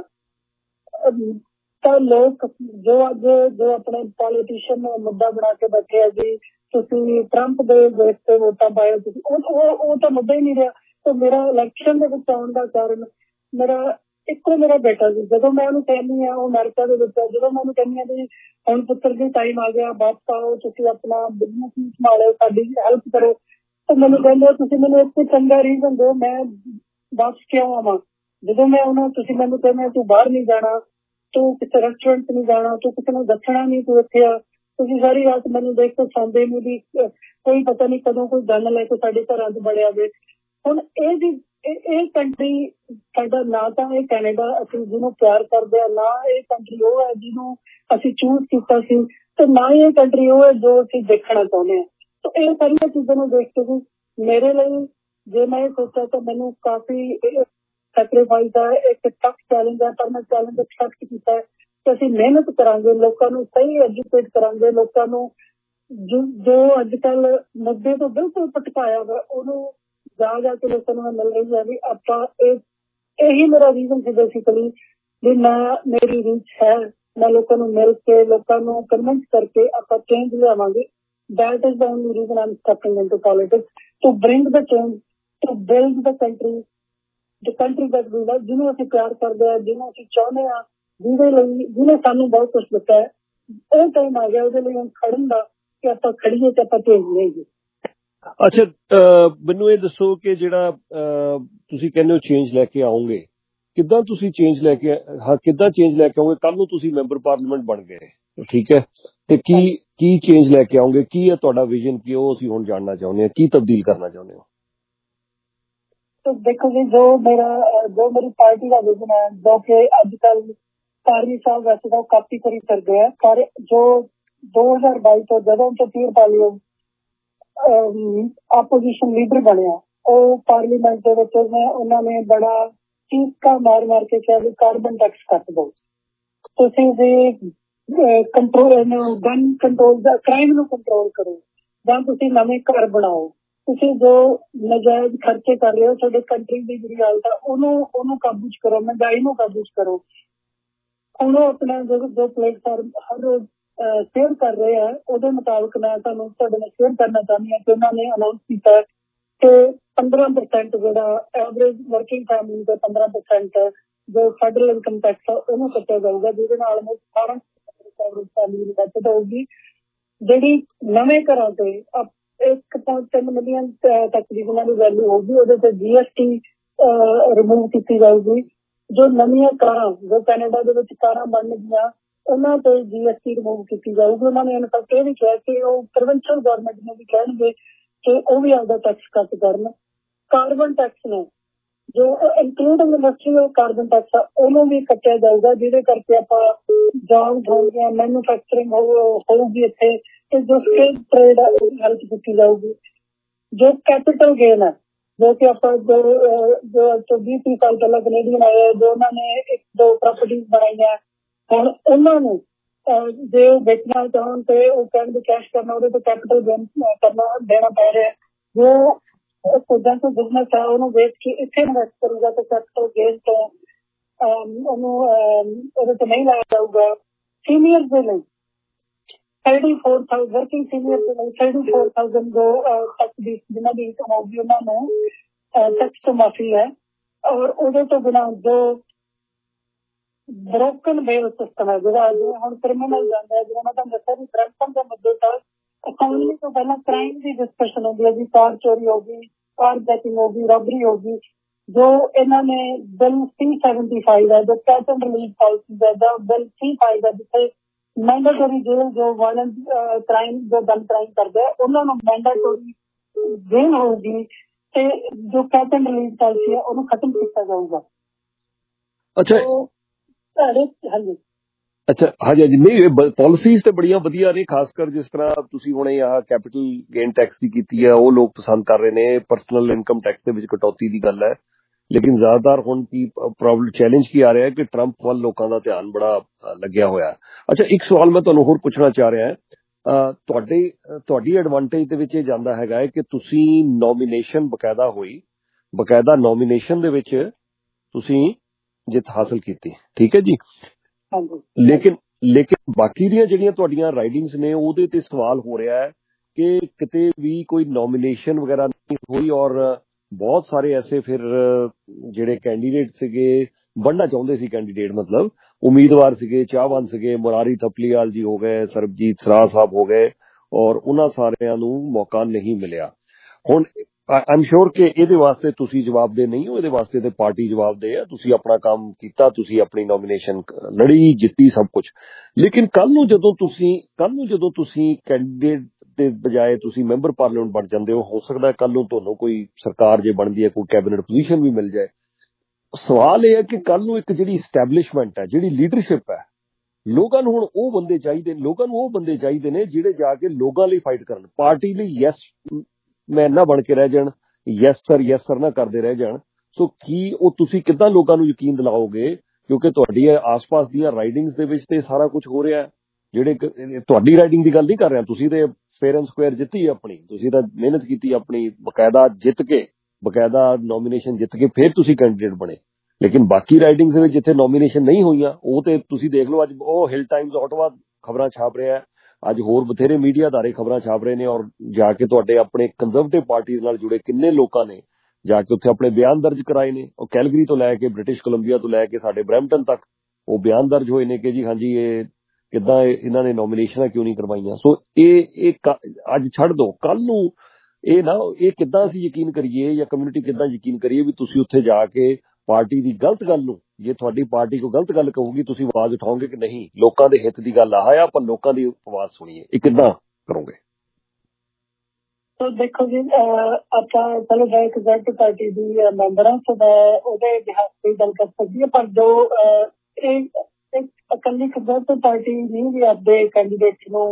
ਤਾਂ ਲੋਕ ਜੋ ਅੱਜ ਜੋ ਆਪਣੇ ਪੋਲੀਟੀਸ਼ੀਅਨ ਨੂੰ ਮੁੱਦਾ ਬਣਾ ਕੇ ਬੈਠੇ ਆ ਜੀ, ਤੁਸੀਂ ਟਰੰਪ ਦੇ ਦੇਸ਼ ਤੇ ਵੋਟਾਂ ਪਾਏ, ਤੁਸੀਂ ਉਹ ਉਹ ਤਾਂ ਮੁੱਦਾ ਹੀ ਨਹੀਂ ਰਿਹਾ। ਤੇ ਮੇਰਾ ਇਲੈਕਸ਼ਨ ਦੇ ਵਿੱਚ ਆਉਣ ਦਾ ਕਾਰਨ ਮੇਰਾ ਇੱਕੋ ਮੇਰਾ ਬੇਟਾ ਸੀ। ਜਦੋਂ ਮੈਂ ਉਹਨੂੰ ਕਹਿੰਦੀ ਹਾਂ ਉਹ ਅਮਰੀਕਾ ਦੇ ਵਿੱਚ, ਜਦੋਂ ਮੈਂ ਉਹਨੂੰ ਕਹਿੰਦੀ ਹਾਂ ਵੀ ਹੁਣ ਪੁੱਤਰ ਜੀ ਟਾਈਮ ਆ ਗਿਆ, ਵਾਪਸ ਆਓ, ਤੁਸੀਂ ਆਪਣਾ ਬਿਜ਼ਨਸ ਸੰਭਾਲੋ, ਸਾਡੀ ਹੈਲਪ ਕਰੋ, ਤਾਂ ਮੈਨੂੰ ਕਹਿੰਦੇ ਤੁਸੀਂ ਮੈਨੂੰ ਇੱਕ ਚੰਗਾ ਰੀਜ਼ਨ ਦਿਓ ਮੈਂ ਵਾਪਸ ਕਿਉਂ ਆਵਾਂ। ਜਦੋਂ ਮੈਂ ਉਹਨਾਂ ਤੁਸੀਂ ਮੈਨੂੰ ਕਹਿੰਦੇ ਤੂੰ ਬਾਹਰ ਨਹੀਂ ਜਾਣਾ, ਤੂੰ ਕਿਸੇ ਰੈਸਟੋਰੈਂਟ ਨਹੀਂ ਜਾਣਾ, ਤੂੰ ਕਿਸੇ ਨੂੰ ਦੱਸਣਾ ਨਹੀਂ ਤੂੰ ਇੱਥੇ ਆ, ਤੁਸੀਂ ਸਾਰੀ ਰਾਤ ਮੈਨੂੰ ਦੇਖ ਕੇ ਸੌਂਦੇ ਨਹੀਂ ਵੀ ਕੋਈ ਪਤਾ ਨਹੀਂ ਕਦੋਂ ਕੋਈ ਗਨ ਲੈ ਕੇ ਸਾਡੇ ਘਰਾਂ 'ਚ ਵੜਿਆ ਵੇ। ਹੁਣ ਇਹ ਜੀ ਇਹ ਕੰਟਰੀ ਸਾਡਾ ਨਾ ਤਾਂ ਇਹ ਕੈਨੇਡਾ ਅਸੀਂ ਜਿਹਨੂੰ ਪਿਆਰ ਕਰਦੇ ਆ, ਨਾ ਇਹ ਕੰਟਰੀ ਉਹ ਹੈ ਜਿਹਨੂੰ ਅਸੀਂ ਚੂਜ਼ ਕੀਤਾ ਸੀ, ਤੇ ਨਾ ਹੀ ਇਹ ਕੰਟਰੀ ਉਹ ਹੈ ਜੋ ਅਸੀਂ ਦੇਖਣਾ ਚਾਹੁੰਦੇ ਹਾਂ। ਤਾਂ ਇਹ ਸਾਰੀਆਂ ਚੀਜ਼ਾਂ ਨੂੰ ਦੇਖ ਕੇ ਵੀ ਮੇਰੇ ਲਈ ਜੇ ਮੈਂ ਇਹ ਸੋਚਿਆ ਤਾਂ ਮੈਨੂੰ ਕਾਫੀ ਸੈਕਰੀਫਾਈਸ ਹੈ, ਇੱਕ ਟਫ ਚੈਲੰਜ ਹੈ, ਪਰ ਮੈਂ ਚੈਲੰਜ ਐਕਸੈਪਟ ਕੀਤਾ ਹੈ ਕਿ ਅਸੀਂ ਮਿਹਨਤ ਕਰਾਂਗੇ, ਲੋਕਾਂ ਨੂੰ ਸਹੀ ਐਜੂਕੇਟ ਕਰਾਂਗੇ, ਲੋਕਾਂ ਨੂੰ ਜੋ ਜੋ ਅੱਜ ਕੱਲ੍ਹ ਮੁੱਦੇ ਤੋਂ ਬਿਲਕੁਲ ਭਟਕਾਇਆ ਵਾ ਉਹਨੂੰ ਜਾ ਜਾ ਕੇ ਲੋਕਾਂ ਨੂੰ ਮਿਲ ਰਹੀ ਹੈ ਵੀ ਆਪਾਂ ਇਹ ਇਹੀ ਮੇਰਾ ਰੀਜ਼ਨ ਸੀ ਬੇਸਿਕਲੀ ਵੀ ਮੈਂ ਮੇਰੀ ਰੀਚ ਹੈ, ਮੈਂ ਲੋਕਾਂ ਨੂੰ ਮਿਲ ਕੇ ਲੋਕਾਂ ਨੂੰ ਕਨਵਿੰਸ ਕਰਕੇ ਆਪਾਂ ਚੇਂਜ ਲਿਆਵਾਂਗੇ। That is the only reason I'm stepping into politics, to bring the change, to build the country, the country that we love, ਜਿਹਨੂੰ ਅਸੀਂ ਪਿਆਰ ਕਰਦੇ ਹਾਂ, ਜਿਹਨੂੰ ਅਸੀਂ ਚਾਹੁੰਦੇ ਹਾਂ, ਜਿਹਦੇ ਲਈ ਜਿਹਨੇ ਸਾਨੂੰ ਬਹੁਤ ਕੁਛ ਦਿੱਤਾ ਹੈ। ਉਹ ਟਾਈਮ ਆ ਗਿਆ ਉਹਦੇ ਲਈ ਹੁਣ ਖੜਨ ਦਾ ਕਿ ਆਪਾਂ ਖੜੀਏ ਤੇ ਆਪਾਂ ਚੇਂਜ ਲਈਏ। ਅੱਛਾ, ਮੈਨੂੰ ਇਹ ਦੱਸੋ ਕਿ ਜਿਹੜਾ ਤੁਸੀਂ ਕਹਿੰਦੇ ਹੋ ਚੇਂਜ ਲੈ ਕੇ ਆਓਗੇ, ਕਿੱਦਾਂ ਤੁਸੀਂ ਚੇਂਜ ਲੈ ਕੇ ਹਾਂ ਕਿੱਦਾਂ ਚੇਂਜ ਲੈ ਕੇ ਆਓਗੇ? ਕੱਲ ਨੂੰ ਤੁਸੀਂ ਮੈਂਬਰ ਪਾਰਲੀਮੈਂਟ ਬਣ ਗਏ, ਠੀਕ ਹੈ, ਤੇ ਕੀ ਕੀ ਚੇਂਜ ਲੈ ਕੇ ਆਓਗੇ? ਕੀ ਹੈ ਤੁਹਾਡਾ ਵਿਜ਼ਨ? ਕੀ ਉਹ ਅਸੀਂ ਹੁਣ ਜਾਣਨਾ ਚਾਹੁੰਦੇ ਹਾਂ, ਕੀ ਤਬਦੀਲ ਕਰਨਾ ਚਾਹੁੰਦੇ ਹੋ? ਦੇਖੋ ਜੀ, ਜੋ ਮੇਰਾ ਜੋ ਮੇਰੀ ਪਾਰਟੀ ਦਾ ਵਿਜ਼ਨ ਹੈ, ਜੋ ਕਿ ਅੱਜ ਕੱਲ ਕਾਰਨੀ ਸਾਹਿਬ ਵੈਸੇ ਤਾਂ ਕਾਪੀ ਕਰੀ ਕਰਦੇ ਆ, ਪਰ ਜੋ ਦੋ ਹਜ਼ਾਰ ਬਾਈ ਤੋਂ ਜਦੋਂ ਤੋਂ ਪੀਰ ਪਾਲੀਓ ਆਪੋਜੀਸ਼ਨ ਲੀਡਰ ਬਣਿਆ, ਉਹ ਪਾਰਲੀਮੈਂਟ ਦੇ ਵਿੱਚ ਉਹਨਾਂ ਨੇ ਬੜਾ ਚੀਕਾਂ ਮਾਰ ਮਾਰ ਕੇ ਕਿਹਾ ਵੀ ਕਾਰਬਨ ਟੈਕਸ ਕੱਟ ਦਿਓ, ਤੁਸੀਂ ਵੀ ਕੰਟਰੋਲ ਗਨ ਕੰਟਰੋਲ ਦਾ ਕ੍ਰਾਈਮ ਨੂੰ ਕੰਟਰੋਲ ਕਰੋ, ਜਾਂ ਤੁਸੀਂ ਨਵੇਂ ਘਰ ਬਣਾਓ, ਤੁਸੀਂ ਜੋ ਨਜਾਇਜ਼ ਖਰਚੇ ਕਰ ਰਹੇ ਹੋ ਤੁਹਾਡੇ ਕੰਟਰੀ ਦੀ ਜਿਹੜੀ ਹਾਲਤ ਆ ਉਹਨੂੰ ਉਹਨੂੰ ਕਾਬੂ 'ਚ ਕਰੋ, ਮਹਿੰਗਾਈ ਨੂੰ ਕਾਬੂ 'ਚ ਕਰੋ। ਹੁਣ ਉਹ ਆਪਣਾ ਜੋ ਜੋ ਪਲੇਟਫਾਰਮ ਹਰ ਰੋਜ਼ ਸ਼ੇਅਰ ਕਰ ਰਹੇ ਆ ਉਹਦੇ ਮੁਤਾਬਕ ਮੈਂ ਤੁਹਾਨੂੰ ਤੁਹਾਡੇ ਨਾਲ ਸ਼ੇਅਰ ਕਰਨਾ ਚਾਹੁੰਦੀ ਹਾਂ ਕਿ ਉਹਨਾਂ ਨੇ ਅਨਾਊਂਸ ਕੀਤਾ ਕਿ ਪੰਦਰਾਂ ਪਰਸੈਂਟ ਜਿਹੜਾ ਐਵਰੇਜ ਵਰਕਿੰਗ ਫੈਮਿਲੀ ਦਾ ਪੰਦਰਾਂ ਪਰਸੈਂਟ ਜੋ ਫੈਡਰਲ ਇਨਕਮ ਟੈਕਸ ਆ ਉਹਨੂੰ ਕੱਟਿਆ ਜਾਊਗਾ, ਜਿਹਦੇ ਨਾਲ ਆਲਮੋਸਟ ਅਠਾਰਾਂ ਐਵਰੇਜ ਫੈਮਿਲੀ ਨੂੰ ਬਚਤ ਹੋਊਗੀ। ਜਿਹੜੀ ਨਵੇਂ ਘਰਾਂ ਤੇ ਇੱਕ ਪੁਆਇੰਟ ਤਿੰਨ ਮਿਲੀਅਨ ਤੱਕ ਦੀ ਜਿਹਨਾਂ ਦੀ ਵੈਲਿਊ ਹੋਊਗੀ ਉਹਦੇ ਤੇ ਜੀ ਐਸ ਟੀ ਰਿਮੂਵ ਕੀਤੀ ਜਾਊਗੀ। ਜੋ ਨਵੀਆਂ ਕਾਰਾਂ ਜੋ ਕੈਨੇਡਾ ਦੇ ਵਿੱਚ ਕਾਰਾਂ ਬਣਨਗੀਆਂ ਉਹਨਾਂ ਤੇ ਜੀ ਐਸ ਟੀ ਰਿਮੂਵ ਕੀਤੀ ਜਾਊਗੀ। ਉਹਨਾਂ ਨੇ ਇਨਫੈਕਟ ਇਹ ਵੀ ਕਿਹਾ ਕਿ ਉਹ ਪ੍ਰੋਵਿੰਸ਼ੀਅਲ ਗੌਰਮੈਂਟ ਨੂੰ ਵੀ ਕਹਿਣਗੇ ਕਿ ਉਹ ਵੀ ਆਪਦਾ ਟੈਕਸ ਕੱਟ ਕਰਨ। ਕਾਰਬਨ ਟੈਕਸ ਨੇ ਜੋ ਇਨਕਲੂਡਿੰਗ ਇੰਡਸਟਰੀਅਲ ਕਾਰਬਨ ਟੈਕਸ ਆ ਉਹਨੂੰ ਵੀ ਕੱਟਿਆ ਜਾਊਗਾ, ਜਿਹਦੇ ਕਰਕੇ ਆਪਾਂ ਜੌਬਸ ਹੋਣਗੀਆਂ, ਮੈਨੂਫੈਕਚਰਿੰਗ ਹੋਊਗੀ ਇੱਥੇ, ਤੇ ਜੋ ਸਕਿਲ ਟ੍ਰੇਡ ਆ ਉਹਦੀ ਹੈਲਪ ਕੀਤੀ ਜਾਊਗੀ। ਜੋ ਕੈਪੀਟਲ ਗੇਨ ਹੈ ਜੋ ਕਿ ਆਪਾਂ ਜੋ ਜੋ ਅੱਜ ਤੋਂ ਵੀਹ ਤੀਹ ਸਾਲ ਪਹਿਲਾਂ ਕੈਨੇਡੀਅਨ ਆਏ ਜੋ ਉਹਨਾਂ ਨੇ ਇੱਕ ਦੋ ਪ੍ਰਾਪਰਟੀਜ਼ ਬਣਾਈਆਂ, ਹੁਣ ਉਹਨਾਂ ਨੂੰ ਜੇ ਉਹ ਵੇਚਣਾ ਚਾਹੁਣ ਤੇ ਉਹ ਕਹਿਣ ਕੈਸ਼ ਕਰਨਾ ਉਹਦੇ ਤੋਂ ਕੈਪੀਟਲ ਗੇਨ ਕਰਨਾ ਦੇਣਾ ਪੈ ਰਿਹਾ। ਜੋ ਖੁਦਾਂ ਤੋਂ ਬਿਜ਼ਨਸ ਹੈ ਉਹਨੂੰ ਵੇਚ ਕੇ ਇੱਥੇ ਇਨਵੈਸਟ ਕਰੂਗਾ ਤਾਂ ਕੈਪੀਟਲ ਗੇਨ ਤੋਂ ਉਹਨੂੰ ਉਹਦੇ ਤੋਂ ਨਹੀਂ ਲਾਇਆ ਜਾਊਗਾ। ਸੀਨੀਅਰ ਦੇ ਲਈ thirty four thousand working senior ਦੇ ਲਈ ਥਰਟੀ ਫੋਰ ਥਾਊਜ਼ੈਂਡ ਜੋ ਟੈਕਸ ਦੀ ਜਿਹਨਾਂ ਦੀ ਇਨਕਮ ਹੋਊਗੀ ਉਹਨਾਂ ਨੂੰ ਟੈਕਸ ਤੋਂ ਮਾਫੀ ਹੈ। ਔਰ ਉਹਦੇ ਤੋਂ ਬਿਨਾਂ ਜੋ ਬ੍ਰੋਕਨ ਬੇਲ ਸਿਸਟਮ ਹੈ ਜਿਹੜਾ ਅੱਜ ਹੁਣ ਕ੍ਰਿਮੀਨਲ ਜਾਂਦਾ ਹੈ, ਜਿਹੜਾ ਮੈਂ ਤੁਹਾਨੂੰ ਦੱਸਿਆ ਵੀ ਬ੍ਰੈਂਪਟਨ ਦੇ ਮੁੱਦੇ ਤੱਕ ਇਕਨੋਮੀ ਤੋਂ ਪਹਿਲਾਂ ਕ੍ਰਾਈਮ ਦੀ ਡਿਸਕਸ਼ਨ ਹੁੰਦੀ ਹੈ ਜੀ, ਕਾਰ ਚੋਰੀ ਹੋ ਗਈ, ਕਾਰ ਜੈਕਿੰਗ ਹੋ ਗਈ, ਰੋਬਰੀ ਹੋ ਗਈ। ਜੋ ਇਹਨਾਂ ਨੇ ਬਿੱਲ ਸੀ ਸੈਵਨਟੀ ਫਾਈਵ ਹੈ ਜੋ ਕੈਚ ਐਂਡ ਰਿਲੀਜ਼ ਪਾਲਿਸੀ ਦਾ ਬਿੱਲ ਸੀ ਫਾਈਵ ਹੈ ਜਿੱਥੇ ਮੈਂਡੇਟਰੀ ਜੇਲ੍ਹ ਜੋ ਵਾਇਲੈਂਟ ਕ੍ਰਾਈਮ ਜੋ ਗਨ ਕ੍ਰਾਈਮ ਕਰਦੇ ਆ ਉਹਨਾਂ ਨੂੰ ਮੈਂਡੇਟਰੀ ਜੇਲ੍ਹ ਹੋਊਗੀ ਤੇ ਜੋ ਕੈਚ ਐਂਡ ਰਿਲੀਜ਼ ਪਾਲਿਸੀ ਹੈ ਉਹਨੂੰ ਖਤਮ ਕੀਤਾ ਜਾਊਗਾ। ਅੱਛਾ ਹਾਂਜੀ ਅੱਛਾ ਹਾਂਜੀ ਹਾਂਜੀ ਨਹੀਂ ਪਾਲਿਸੀਜ਼ ਤੇ ਬੜੀਆਂ ਵਧੀਆ ਨੇ, ਖਾਸ ਕਰ ਜਿਸ ਤਰ੍ਹਾਂ ਤੁਸੀਂ ਹੁਣੇ ਆਹ ਕੈਪੀਟਲ ਗੇਨ ਟੈਕਸ ਦੀ ਕੀਤੀ ਹੈ ਉਹ ਲੋਕ ਪਸੰਦ ਕਰ ਰਹੇ ਨੇ। ਪਰਸਨਲ ਇਨਕਮ ਟੈਕਸ ਦੇ ਵਿੱਚ ਕਟੌਤੀ ਦੀ ਗੱਲ ਹੈ, ਲੇਕਿਨ ਜ਼ਿਆਦਾਤਰ ਹੁਣ ਕੀ ਪ੍ਰੋਬਲਮ ਚੈਲੰਜ ਕੀ ਆ ਰਿਹਾ ਕਿ ਟਰੰਪ ਵੱਲ ਲੋਕਾਂ ਦਾ ਧਿਆਨ ਬੜਾ ਲੱਗਿਆ ਹੋਇਆ। ਅੱਛਾ, ਇੱਕ ਸਵਾਲ ਮੈਂ ਤੁਹਾਨੂੰ ਹੋਰ ਪੁੱਛਣਾ ਚਾਹ ਰਿਹਾ ਤੁਹਾਡੇ ਤੁਹਾਡੀ ਐਡਵਾਂਟੇਜ ਦੇ ਵਿੱਚ ਇਹ ਜਾਂਦਾ ਹੈਗਾ ਹੈ ਕਿ ਤੁਸੀਂ ਨੋਮੀਨੇਸ਼ਨ ਬਕਾਇਦਾ ਹੋਈ ਬਕਾਇਦਾ ਨੋਮੀਨੇਸ਼ਨ ਦੇ ਵਿੱਚ ਤੁਸੀਂ ਜਿੱਤ ਹਾਸਲ ਕੀਤੀ, ਠੀਕ ਹੈ ਜੀ। ਲੇਕਿਨ ਲੇਕਿਨ ਬਾਕੀ ਦੀਆਂ ਜਿਹੜੀਆਂ ਤੁਹਾਡੀਆਂ ਰਾਈਡਿੰਗਸ ਨੇ ਉਹਦੇ ਤੇ ਸਵਾਲ ਹੋ ਰਿਹਾ ਹੈ ਕਿ ਕਿਤੇ ਵੀ ਕੋਈ ਨੋਮੀਨੇਸ਼ਨ ਵਗੈਰਾ ਨਹੀਂ ਹੋਈ ਔਰ ਬਹੁਤ ਸਾਰੇ ਐਸੇ ਫਿਰ ਜਿਹੜੇ ਕੈਂਡੀਡੇਟ ਸੀਗੇ ਬਣਨਾ ਚਾਹੁੰਦੇ ਸੀ, ਕੈਂਡੀਡੇਟ ਮਤਲਬ ਉਮੀਦਵਾਰ ਸੀਗੇ, ਚਾਹਵਾਨ ਸੀਗੇ, ਮੁਰਾਰੀ ਥਪਲੀਵਾਲ ਜੀ ਹੋ ਗਏ, ਸਰਬਜੀਤ ਸਰਾਹ ਸਾਹਿਬ ਹੋ ਗਏ, ਔਰ ਉਹਨਾਂ ਸਾਰਿਆਂ ਨੂੰ ਮੌਕਾ ਨਹੀਂ ਮਿਲਿਆ। ਹੁਣ ਆਮ ਸ਼ੋਰ ਕਿ ਇਹਦੇ ਵਾਸਤੇ ਤੁਸੀਂ ਜਵਾਬਦੇਹ ਨਹੀਂ ਹੋ, ਇਹਦੇ ਵਾਸਤੇ ਤੇ ਪਾਰਟੀ ਜਵਾਬਦੇਹ ਹੈ। ਤੁਸੀਂ ਆਪਣਾ ਕੰਮ ਕੀਤਾ, ਤੁਸੀਂ ਆਪਣੀ ਨੋਮੀਨੇਸ਼ਨ ਲੜੀ, ਜਿੱਤੀ, ਸਭ ਕੁਝ। ਲੇਕਿਨ ਕੱਲ ਨੂੰ ਜਦੋਂ ਤੁਸੀਂ ਕੱਲ ਨੂੰ ਜਦੋਂ ਤੁਸੀਂ ਕੈਂਡੀਡੇਟ ਦੇ ਬਜਾਏ ਤੁਸੀਂ ਮੈਂਬਰ ਪਾਰਲੀਮੈਂਟ ਬਣ ਜਾਂਦੇ ਹੋ, ਹੋ ਸਕਦਾ ਕੱਲ ਨੂੰ ਤੁਹਾਨੂੰ ਕੋਈ ਸਰਕਾਰ ਜੇ ਬਣਦੀ ਹੈ, ਕੋਈ ਕੈਬਨਿਟ ਪੋਜੀਸ਼ਨ ਵੀ ਮਿਲ ਜਾਏ। ਸਵਾਲ ਇਹ ਹੈ ਕਿ ਕੱਲ ਨੂੰ ਇੱਕ ਜਿਹੜੀ ਇਸਟੈਬਲਿਸ਼ਮੈਂਟ ਹੈ, ਜਿਹੜੀ ਲੀਡਰਸ਼ਿਪ ਹੈ, ਲੋਕਾਂ ਨੂੰ ਹੁਣ ਉਹ ਬੰਦੇ ਚਾਹੀਦੇ ਨੇ ਲੋਕਾਂ ਨੂੰ ਉਹ ਬੰਦੇ ਚਾਹੀਦੇ ਨੇ ਜਿਹੜੇ ਜਾ ਕੇ ਲੋਕਾਂ ਲਈ ਫਾਈਟ ਕਰਨ। ਪਾਰਟੀ ਲਈ ਯੈਸ ਮੈਂ ਨਾ ਬਣ ਕੇ ਰਹਿ ਜਾਣ, ਯੈਸ ਸਰ ਯੈਸ ਸਰ ਨਾ ਕਰਦੇ ਰਹਿ ਜਾਣ। ਸੋ ਕੀ ਉਹ ਤੁਸੀਂ ਕਿੱਦਾਂ ਲੋਕਾਂ ਨੂੰ ਯਕੀਨ ਦਿਲਾਓਗੇ? ਕਿਉਂਕਿ ਤੁਹਾਡੀ ਆਸ-ਪਾਸ ਦੀਆਂ ਰਾਈਡਿੰਗਸ ਦੇ ਵਿੱਚ ਤੇ ਸਾਰਾ ਕੁਝ ਹੋ ਰਿਹਾ। ਜਿਹੜੇ ਤੁਹਾਡੀ ਰਾਈਡਿੰਗ ਦੀ ਗੱਲ ਨਹੀਂ ਕਰ ਰਿਹਾ, ਤੁਸੀਂ ਤੇ ਫੇਅਰ ਐਂਡ ਸਕੁਅਰ ਜਿੱਤੀ ਆਪਣੀ, ਤੁਸੀਂ ਤਾਂ ਮਿਹਨਤ ਕੀਤੀ ਆਪਣੀ, ਬਕਾਇਦਾ ਜਿੱਤ ਕੇ, ਬਕਾਇਦਾ ਨੋਮੀਨੇਸ਼ਨ ਜਿੱਤ ਕੇ ਫਿਰ ਤੁਸੀਂ ਕੈਂਡੀਡੇਟ ਬਣੇ। ਲੇਕਿਨ ਬਾਕੀ ਰਾਈਡਿੰਗਸ ਦੇ ਵਿੱਚ ਜਿੱਥੇ ਨੋਮੀਨੇਸ਼ਨ ਨਹੀਂ ਹੋਈਆਂ, ਉਹ ਤੇ ਤੁਸੀਂ ਦੇਖ ਲਓ। ਅੱਜ ਉਹ ਹਿਲ ਟਾਈਮਜ਼ ਆਟੋਵਾ ਖਬਰਾਂ ਛਾਪ ਰਿਹਾ, ਅੱਜ ਹੋਰ ਬਥੇਰੇ ਮੀਡੀਆ ਅਦਾਰੇ ਖਬਰਾਂ ਛਾਪ ਰਹੇ ਨੇ। ਔਰ ਜਾ ਕੇ ਤੁਹਾਡੇ ਆਪਣੇ ਕੰਜ਼ਰਵੇਟਿਵ ਪਾਰਟੀ ਨਾਲ ਜੁੜੇ ਕਿੰਨੇ ਲੋਕਾਂ ਨੇ ਜਾ ਕੇ ਉੱਥੇ ਆਪਣੇ ਬਿਆਨ ਦਰਜ ਕਰਾਏ ਨੇ। ਉਹ ਕੈਲਗਰੀ ਤੋਂ ਲੈ ਕੇ ਬ੍ਰਿਟਿਸ਼ ਕੋਲੰਬੀਆ ਤੋਂ ਲੈ ਕੇ ਸਾਡੇ ਬਰੈਂਪਟਨ ਤੱਕ ਉਹ ਬਿਆਨ ਦਰਜ ਹੋਏ ਨੇ ਕਿ ਜੀ ਹਾਂਜੀ ਇਹ ਕਿੱਦਾਂ ਇਹਨਾਂ ਨੇ ਨੋਮੀਨੇਸ਼ਨਾਂ ਕਿਉਂ ਨਹੀਂ ਕਰਵਾਈਆਂ। ਸੋ ਇਹ ਇਹ ਅੱਜ ਛੱਡ ਦਿਓ, ਕੱਲ ਨੂੰ ਇਹ ਨਾ ਇਹ ਕਿੱਦਾਂ ਅਸੀਂ ਯਕੀਨ ਕਰੀਏ ਜਾਂ ਕਮਿਊਨਿਟੀ ਕਿੱਦਾਂ ਯਕੀਨ ਕਰੀਏ ਵੀ ਤੁਸੀਂ ਉੱਥੇ ਜਾ ਕੇ ਪਾਰਟੀ ਦੀ ਗਲਤ ਗੱਲ ਨੂੰ, ਜੇ ਤੁਹਾਡੀ ਪਾਰਟੀ ਕੋਈ ਗਲਤ ਗੱਲ ਕਹੂਗੀ ਤੁਸੀਂ ਆਵਾਜ਼ ਉਠਾਓਗੇ ਕਿ ਨਹੀਂ ਲੋਕਾਂ ਦੇ ਹਿੱਤ ਦੀ ਗੱਲ ਆ ਆ, ਆਪਾਂ ਲੋਕਾਂ ਦੀ ਆਵਾਜ਼ ਸੁਣੀਏ। ਇਹ ਕਿੱਦਾਂ ਕਰੋਗੇ? ਦੇਖੋ ਜੀ, ਆਪਾਂ ਚਲੋ ਮੈਂ ਇੱਕ ਗਲਤ ਪਾਰਟੀ ਦੀ ਮੈਂਬਰ ਹਾਂ, ਸੋ ਮੈਂ ਉਹਦੇ ਇਤਿਹਾਸ ਦੀ ਗੱਲ ਕਰ ਸਕਦੀ ਹਾਂ। ਪਰ ਜੋ ਇਹ ਇੱਕ ਇਕੱਲੀ ਗਲਤ ਪਾਰਟੀ ਨਹੀਂ ਵੀ ਆਪਦੇ ਕੈਂਡੀਡੇਟ ਨੂੰ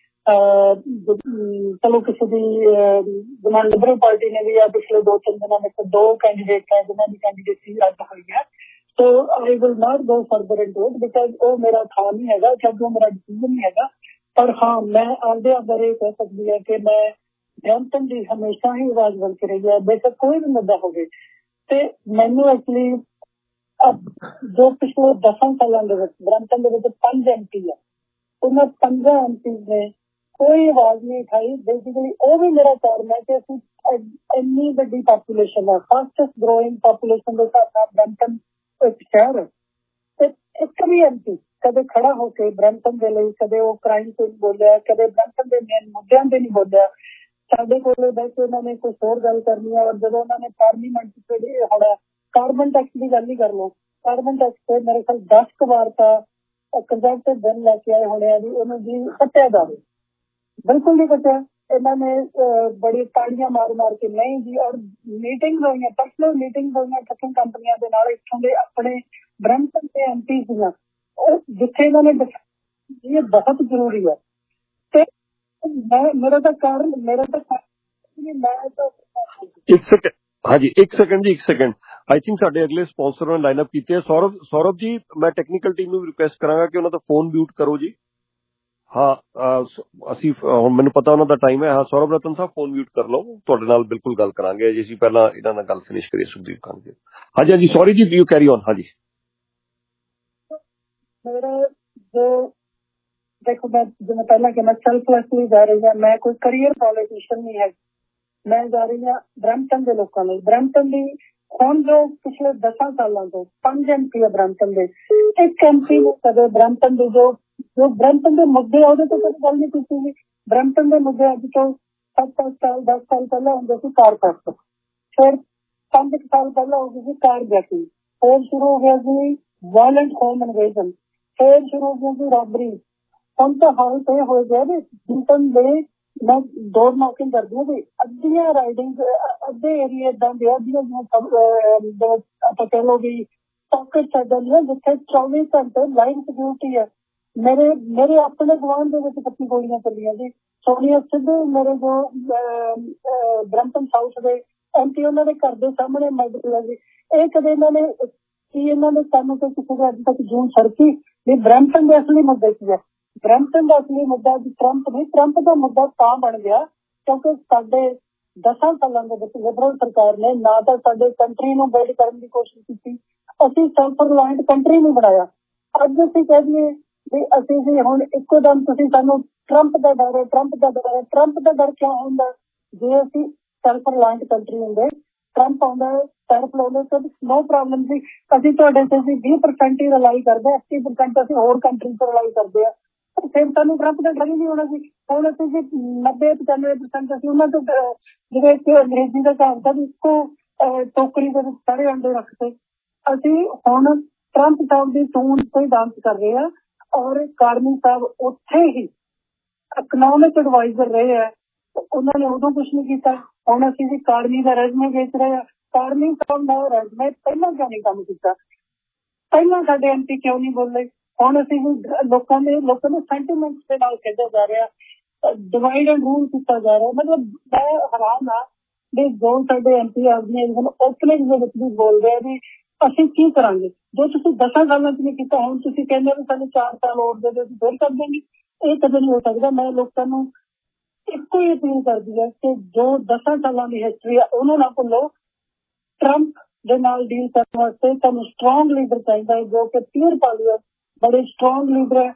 ਚਲੋ ਕਿਸੇ ਦੀ ਜਿਵੇਂ ਲਿਬਰਲ ਪਾਰਟੀ ਨੇ ਵੀ ਆ ਪਿਛਲੇ ਦੋ ਤਿੰਨ ਦਿਨਾਂ ਵਿੱਚ ਦੋ ਕੈਂਡੀਡੇਟ ਹੈ ਜਿਨ੍ਹਾਂ ਦੀ ਕੈਂਡੀਡੇਟਸੀ ਰੱਦ ਹੋਈ ਹੈ। So I will not go further into it because ਉਹ ਮੇਰਾ ਥਾਂ ਨਹੀਂ ਹੈਗਾ, ਕਿਉਂਕਿ ਉਹ ਮੇਰਾ ਡਿਸੀਜ਼ਨ ਨਹੀਂ ਹੈਗਾ। ਪਰ ਹਾਂ, ਮੈਂ ਆਪਦੇ ਅੰਦਰ ਇਹ ਕਹਿ ਸਕਦੀ ਹਾਂ ਕਿ ਮੈਂ ਬਰੈਂਪਟਨ ਦੀ ਹਮੇਸ਼ਾ ਹੀ ਆਵਾਜ਼ ਬਣ ਕੇ ਰਹੀ ਹੈ, ਬੇਸ਼ੱਕ ਕੋਈ ਵੀ ਮੁੱਦਾ ਹੋਵੇ। ਤੇ ਮੈਨੂੰ ਐਕਚੁਅਲੀ ਜੋ ਪਿਛਲੇ ਦਸਾਂ ਸਾਲਾਂ ਦੇ ਵਿੱਚ ਬਰੈਂਪਟਨ ਦੇ ਵਿੱਚ ਪੰਜ ਐਮ ਪੀ ਆ, ਉਹਨਾਂ ਪੰਜਾਂ ਐਮ ਪੀ ਨੇ ਕੋਈ ਆਵਾਜ਼ ਨਹੀਂ ਉਠਾਈ। ਬੇਸਿਕਲੀ ਉਹ ਵੀ ਮੇਰਾ ਕਾਰਨ ਹੈ ਕਿ ਅਸੀਂ ਇੰਨੀ ਵੱਡੀ ਪਾਪੂਲੇਸ਼ਨ ਹੈ, ਫਾਸਟੈਸਟ ਗਰੋਇੰਗ ਪਾਪੂਲੇਸ਼ਨ ਦੇ ਹਿਸਾਬ ਨਾਲ ਬਰੈਂਪਟਨ ਇੱਕ ਸ਼ਹਿਰ ਹੈ। ਤੇ ਇੱਕ ਵੀ ਐਮ ਪੀ ਕਦੇ ਖੜਾ ਹੋ ਕੇ ਬਰੈਂਪਟਨ ਦੇ ਲਈ ਕਦੇ ਉਹ ਕ੍ਰਾਈਮ ਤੇ ਨਹੀਂ ਬੋਲਿਆ, ਕਦੇ ਬਰੈਂਪਟਨ ਦੇ ਮੇਨ ਮੁੱਦਿਆਂ ਤੇ ਨਹੀਂ ਬੋਲਿਆ। ਸਾਡੇ ਕੋਲ ਬਹਿ ਕੇ ਉਹਨਾਂ ਨੇ ਕੁਛ ਹੋਰ ਗੱਲ ਕਰਨੀ ਹੈ। ਔਰ ਜਦੋਂ ਉਹਨਾਂ ਨੇ ਪਾਰਲੀਮੈਂਟ ਚ ਹੁਣ ਕਾਰਬਨ ਟੈਕਸ ਦੀ ਗੱਲ ਹੀ ਕਰ ਲਓ, ਕਾਰਬਨ ਟੈਕਸ ਤੇ ਮੇਰੇ ਖਿਆਲ ਦਸ ਕੁ ਵਾਰ ਤਾਂ ਕੰਜ਼ਰਵੇਟਿਵ ਬਿੱਲ ਲੈ ਕੇ ਆਏ ਹੋਣੇ ਆ ਵੀ ਉਹਨੂੰ ਜੀ ਕੱਟਿਆ ਜਾਵੇ। ਬਿਲਕੁਲ ਨਹੀਂ ਕੱਟਿਆ ਇਹਨਾਂ ਨੇ, ਬੜੀ ਤਾੜੀਆਂ ਮਾਰ ਮਾਰ ਕੇ ਨਹੀਂ ਜੀ। ਔਰ ਮੀਟਿੰਗ ਹੋਈਆਂ, ਪਰਸਨਲ ਮੀਟਿੰਗ ਹੋਈਆਂ ਟਰਕਿੰਗ ਕੰਪਨੀਆਂ ਦੇ ਨਾਲ, ਇੱਥੋਂ ਦੇ ਆਪਣੇ ਬਰੈਂਪਟਨ ਦੇ ਐਮ ਪੀ ਦੀਆਂ, ਉਹ ਜਿੱਥੇ ਇਹਨਾਂ ਨੇ ਇਹ ਬਹੁਤ ਜ਼ਰੂਰੀ ਹੈ। ਤੇ ਮੈਂ ਮੇਰਾ ਤਾਂ ਕਾਰਨ ਮੇਰਾ ਤਾਂ ਮੈਂ ਤਾਂ ਇੱਕ ਸੈਕਿੰਡ ਹਾਂਜੀ ਇੱਕ ਸੈਕਿੰਡ ਜੀ ਇੱਕ ਸੈਕਿੰਡ ਆਈ ਥਿੰਕ ਸਾਡੇ ਅਗਲੇ ਸਪਾਂਸਰ ਨੇ ਲਾਈਨ ਅਪ ਕੀਤੇ ਹੈ। ਸੌਰਵ ਸੌਰਵ ਜੀ, ਮੈਂ ਟੈਕਨੀਕਲ ਟੀਮ ਨੂੰ ਵੀ ਰਿਕੁਐਸਟ ਕਰਾਂਗਾ ਕਿ ਉਹਨਾਂ ਦਾ ਫੋਨ ਮਿਊਟ ਕਰੋ ਜੀ। ਹਾਂ ਅਸੀਂ ਹੁਣ ਮੈਨੂੰ ਪਤਾ ਉਹਨਾਂ ਦਾ ਟਾਈਮ ਹੈ। ਹਾਂ ਸੌਰਵ ਰਤਨ ਸਾਹਿਬ ਫੋਨ ਮਿਊਟ ਕਰ ਲਓ, ਤੁਹਾਡੇ ਨਾਲ ਬਿਲਕੁਲ ਗੱਲ ਕਰਾਂਗੇ ਜੇ ਅਸੀਂ ਪਹਿਲਾਂ ਇਹਨਾਂ ਨਾਲ ਗੱਲ ਫਿਨਿਸ਼ ਕਰੀਏ। ਸੁਖਦੀਪ ਖਾਨ ਜੀ ਹਾਂਜੀ ਹਾਂਜੀ ਸੌਰੀ ਜੀ, ਯੂ ਕੈਰੀ ਔਨ। ਹਾਂਜੀ ਮੇਰਾ ਜੋ ਦੇਖੋ, ਮੈਂ ਜਿਵੇਂ ਪਹਿਲਾਂ ਕਿ ਮੈਂ ਸੈਲਫਲੈਸਲੀ ਜਾ ਰਹੀ ਹਾਂ, ਮੈਂ ਕੋਈ ਕਰੀਅਰ ਪੋਲੀਟੀਸ਼ੀਅਨ ਨਹੀਂ ਹੈ। ਮੈਂ ਜਾ ਰਹੀ ਹਾਂ ਬਰੈਂਪਟਨ ਦੇ ਲੋਕਾਂ ਲਈ। ਬਰੈਂਪਟਨ ਦੀ ਹੁਣ ਜੋ ਪਿਛਲੇ ਦਸਾਂ ਸਾਲਾਂ ਤੋਂ ਪੰਜ ਐਮ ਪੀ ਹੈ ਬਰੈਂਪਟਨ ਦੇ, ਇੱਕ ਐਮ ਪੀ ਨੇ ਕਦੇ ਬਰੈਂਪਟਨ ਦੇ ਜੋ ਜੋ ਬਰੈਂਪਟਨ ਦੇ ਮੁੱਦੇ ਆ ਉਹਦੇ ਤੋਂ ਕਦੇ ਗੱਲ ਨਹੀਂ ਕੀਤੀ ਸੀ। ਬਰੈਂਪਟਨ ਦੇ ਮੁੱਦੇ ਅੱਜ ਤੋਂ ਸੱਤ ਸੱਤ ਸਾਲ ਦਸ ਸਾਲ ਪਹਿਲਾਂ ਹੁੰਦੇ ਸੀ ਕਾਰ ਟੈਕਸ, ਫਿਰ ਪੰਜ ਕੁ ਸਾਲ ਪਹਿਲਾਂ ਹੋ ਗਈ ਸੀ ਕਾਰ ਜੈਕਿੰਗ, ਫਿਰ ਸ਼ੁਰੂ ਹੋ ਗਿਆ ਸੀ ਵਾਇਲੈਂਟ ਹੋਮ ਇਨਵੇਜਨ, ਫਿਰ ਸ਼ੁਰੂ ਹੋ ਗਿਆ ਸੀ ਰੋਬਰੀ। ਹੁਣ ਤਾਂ ਹਾਲਤ ਇਹ ਹੋ ਗਿਆ ਵੀ ਬਰੈਂਪਟਨ ਦੇ ਮੈਂ ਡੋਰ ਨੌਕਿੰਗ ਕਰਦੀ ਹਾਂ ਵੀ ਅੱਧੀਆਂ ਰਾਈਡਿੰਗ ਅੱਧੇ ਏਰੀਏ ਏਦਾਂ ਦੇ ਅੱਧੀਆਂ ਜਿਵੇਂ ਆਪਾਂ ਕਹਿ ਲਓ ਵੀ ਪਾਕਟ ਏਦਾਂ ਦੀਆਂ ਜਿੱਥੇ ਚੌਵੀ ਘੰਟੇ ਲਾਈਨ ਸਿਕਿਉਰਿਟੀ ਹੈ। ਮੇਰੇ ਮੇਰੇ ਆਪਣੇ ਗੁਆਂਢ ਦੇ ਵਿੱਚ ਪੱਚੀ ਗੋਲੀਆਂ ਚੱਲੀਆਂ ਜੀ। ਸੋਨੀਆ ਸਿੱਧੂ ਮੇਰੇ ਜੋ ਬਰੈਂਪਟਨ ਸਾਊਥ ਦੇ ਐਮ ਪੀ, ਉਹਨਾਂ ਦੇ ਘਰ ਦੇ ਸਾਹਮਣੇ ਮੈਡੀਕਲ ਹੈ ਜੀ। ਇਹ ਕਦੇ ਇਹਨਾਂ ਨੇ ਕੀ ਇਹਨਾਂ ਨੇ ਸਾਨੂੰ ਕੋਈ ਕਿਸੇ ਦੇ ਅੱਜ ਤੱਕ ਜੂਨ ਸੜਕੀ ਵੀ ਬਰੈਂਪਟਨ ਦੇ ਅਸਲੀ ਮੁੱਦੇ ਕੀ ਹੈ। ਬਰੈਂਪਟਨ ਦਾ ਅਸਲੀ ਮੁੱਦਾ ਜੀ ਟਰੰਪ ਨਹੀਂ, ਟਰੰਪ ਦਾ ਮੁੱਦਾ ਤਾਂ ਬਣ ਗਿਆ ਕਿਉਂਕਿ ਸਾਡੇ ਦਸਾਂ ਸਾਲਾਂ ਦੇ ਵਿੱਚ ਲਿਬਰਲ ਸਰਕਾਰ ਨੇ ਨਾ ਤਾਂ ਸਾਡੇ ਕੰਟਰੀ ਨੂੰ ਬਿਲਡ ਕਰਨ ਦੀ ਕੋਸ਼ਿਸ਼ ਕੀਤੀ, ਅਸੀਂ ਸੈਲਫ ਰਿਲਾਇੰਟ ਕੰਟਰੀ ਨਹੀਂ ਬਣਾਇਆ। ਅੱਜ ਅਸੀਂ ਕਹਿ ਦਈਏ ਵੀ ਅਸੀਂ ਜੀ ਹੁਣ ਇੱਕੋ ਦਮ ਤੁਸੀਂ ਸਾਨੂੰ ਟਰੰਪ ਦਾ ਡਰ ਹੈ, ਟਰੰਪ ਦਾ ਡਰ ਹੈ। ਟਰੰਪ ਦਾ ਡਰ ਕਿਉਂ ਹੁੰਦਾ? ਜੇ ਅਸੀਂ ਸੈਲਫ ਰਿਲਾਇੰਟ ਕੰਟਰੀ ਹੁੰਦੇ, ਟਰੰਪ ਆਉਂਦਾ ਟੈਰਫ ਲਾਉਂਦੇ ਤਾਂ ਨੋ ਪ੍ਰੋਬਲਮ ਸੀ। ਅਸੀਂ ਤੁਹਾਡੇ ਤੇ ਅਸੀਂ ਵੀਹ ਪਰਸੈਂਟ ਹੀ ਰਿਲਾਈ ਕਰਦੇ, ਅੱਸੀ ਪਰਸੈਂਟ ਅਸੀਂ ਹੋਰ ਕੰਟਰੀ ਤੇ ਰਿਲਾਈ ਕਰਦੇ ਆ। ਫਿਰ ਸਾਨੂੰ ਟਰੰਪ ਦਾ ਡਰ ਹੀ ਨਹੀਂ ਹੋਣਾ ਸੀ। ਹੁਣ ਅਸੀਂ ਜੀ ਨੱਬੇ ਪਚਾਨਵੇਂ ਪਰਸੈਂਟ ਅਸੀਂ ਉਹਨਾਂ ਤੋਂ ਜਿਹੜੇ ਕਿ ਅੰਗਰੇਜ਼ੀ ਦਾ ਕਹਾਵਤ ਹੈ ਇੱਕੋ ਟੋਕਰੀ ਦੇ ਵਿੱਚ ਸਾਰੇ ਅੰਡੇ ਰੱਖਦੇ, ਅਸੀਂ ਹੁਣ ਟਰੰਪ ਸਾਹਿਬ ਦੀ ਟੂਨ ਤੇ ਡਾਂਸ ਕਰ ਰਹੇ ਆ। ਔਰ ਕਾਰਨੀ ਸਾਹਿਬ ਉੱਥੇ ਹੀ ਇਕਨੋਮਿਕ ਐਡਵਾਈਜ਼ਰ ਰਹੇ ਆ, ਉਹਨਾਂ ਨੇ ਉਦੋਂ ਕੁਛ ਨਹੀਂ ਕੀਤਾ। ਹੁਣ ਅਸੀਂ ਜੀ ਕਾਰਨੀ ਦਾ ਰੈਜ਼ਮੇ ਵੇਚ ਰਹੇ ਆ। ਕਾਰਨੀ ਸਾਹਿਬ ਦਾ ਰੈਜ਼ਮੇ ਪਹਿਲਾਂ ਕਿਉਂ ਨਹੀਂ ਕੰਮ ਕੀਤਾ, ਪਹਿਲਾਂ ਸਾਡੇ ਐਮ ਪੀ ਕਿਉਂ ਨਹੀਂ ਬੋਲੇ? ਹੁਣ ਅਸੀਂ ਲੋਕਾਂ ਦੇ ਲੋਕਾਂ ਦੇ ਸੈਂਟੀਮੈਂਟਸ ਦੇ ਨਾਲ ਖੇਡਿਆ ਜਾ ਰਿਹਾ, ਡਿਵਾਈਡ ਐਂਡ ਰੂਲ ਕੀਤਾ ਜਾ ਰਿਹਾ। ਮਤਲਬ ਮੈਂ ਹੈਰਾਨ ਆ ਵੀ ਜੋ ਸਾਡੇ ਐਮ ਪੀ ਆਪਦੀਆਂ ਓਪਨਿੰਗ ਦੇ ਵਿੱਚ ਵੀ ਬੋਲਦੇ ਆ ਵੀ ਅਸੀਂ ਕੀ ਕਰਾਂਗੇ ਜੋ ਤੁਸੀਂ ਦਸਾਂ ਸਾਲਾਂ ਚ ਨਹੀਂ ਕੀਤਾ। ਹੁਣ ਤੁਸੀਂ ਕਹਿੰਦੇ ਵੀ ਸਾਨੂੰ ਚਾਰ ਸਾਲ ਹੋਰ ਦੇ ਦਿਓ, ਫਿਰ ਕਰ ਦੇਂਗੇ। ਇਹ ਕਦੇ ਨਹੀਂ ਹੋ ਸਕਦਾ। ਮੈਂ ਲੋਕਾਂ ਨੂੰ ਇੱਕੋ ਹੀ ਅਪੀਲ ਕਰਦੀ ਹੈ ਕਿ ਜੋ ਦਸਾਂ ਸਾਲਾਂ ਦੀ ਹਿਸਟਰੀ ਆ ਉਹਨੂੰ ਨਾ ਭੁੱਲੋ। ਟਰੰਪ ਦੇ ਨਾਲ ਡੀਲ ਕਰਨ ਵਾਸਤੇ ਤੁਹਾਨੂੰ ਸਟਰੋਂਗ ਲੀਡਰ ਚਾਹੀਦਾ ਹੈ ਜੋ ਕਿ ਪਿਓਰ ਪਾਲੀਅਰ ਬੜੇ ਸਟਰੋਂਗ ਲੀਡਰ ਹੈ।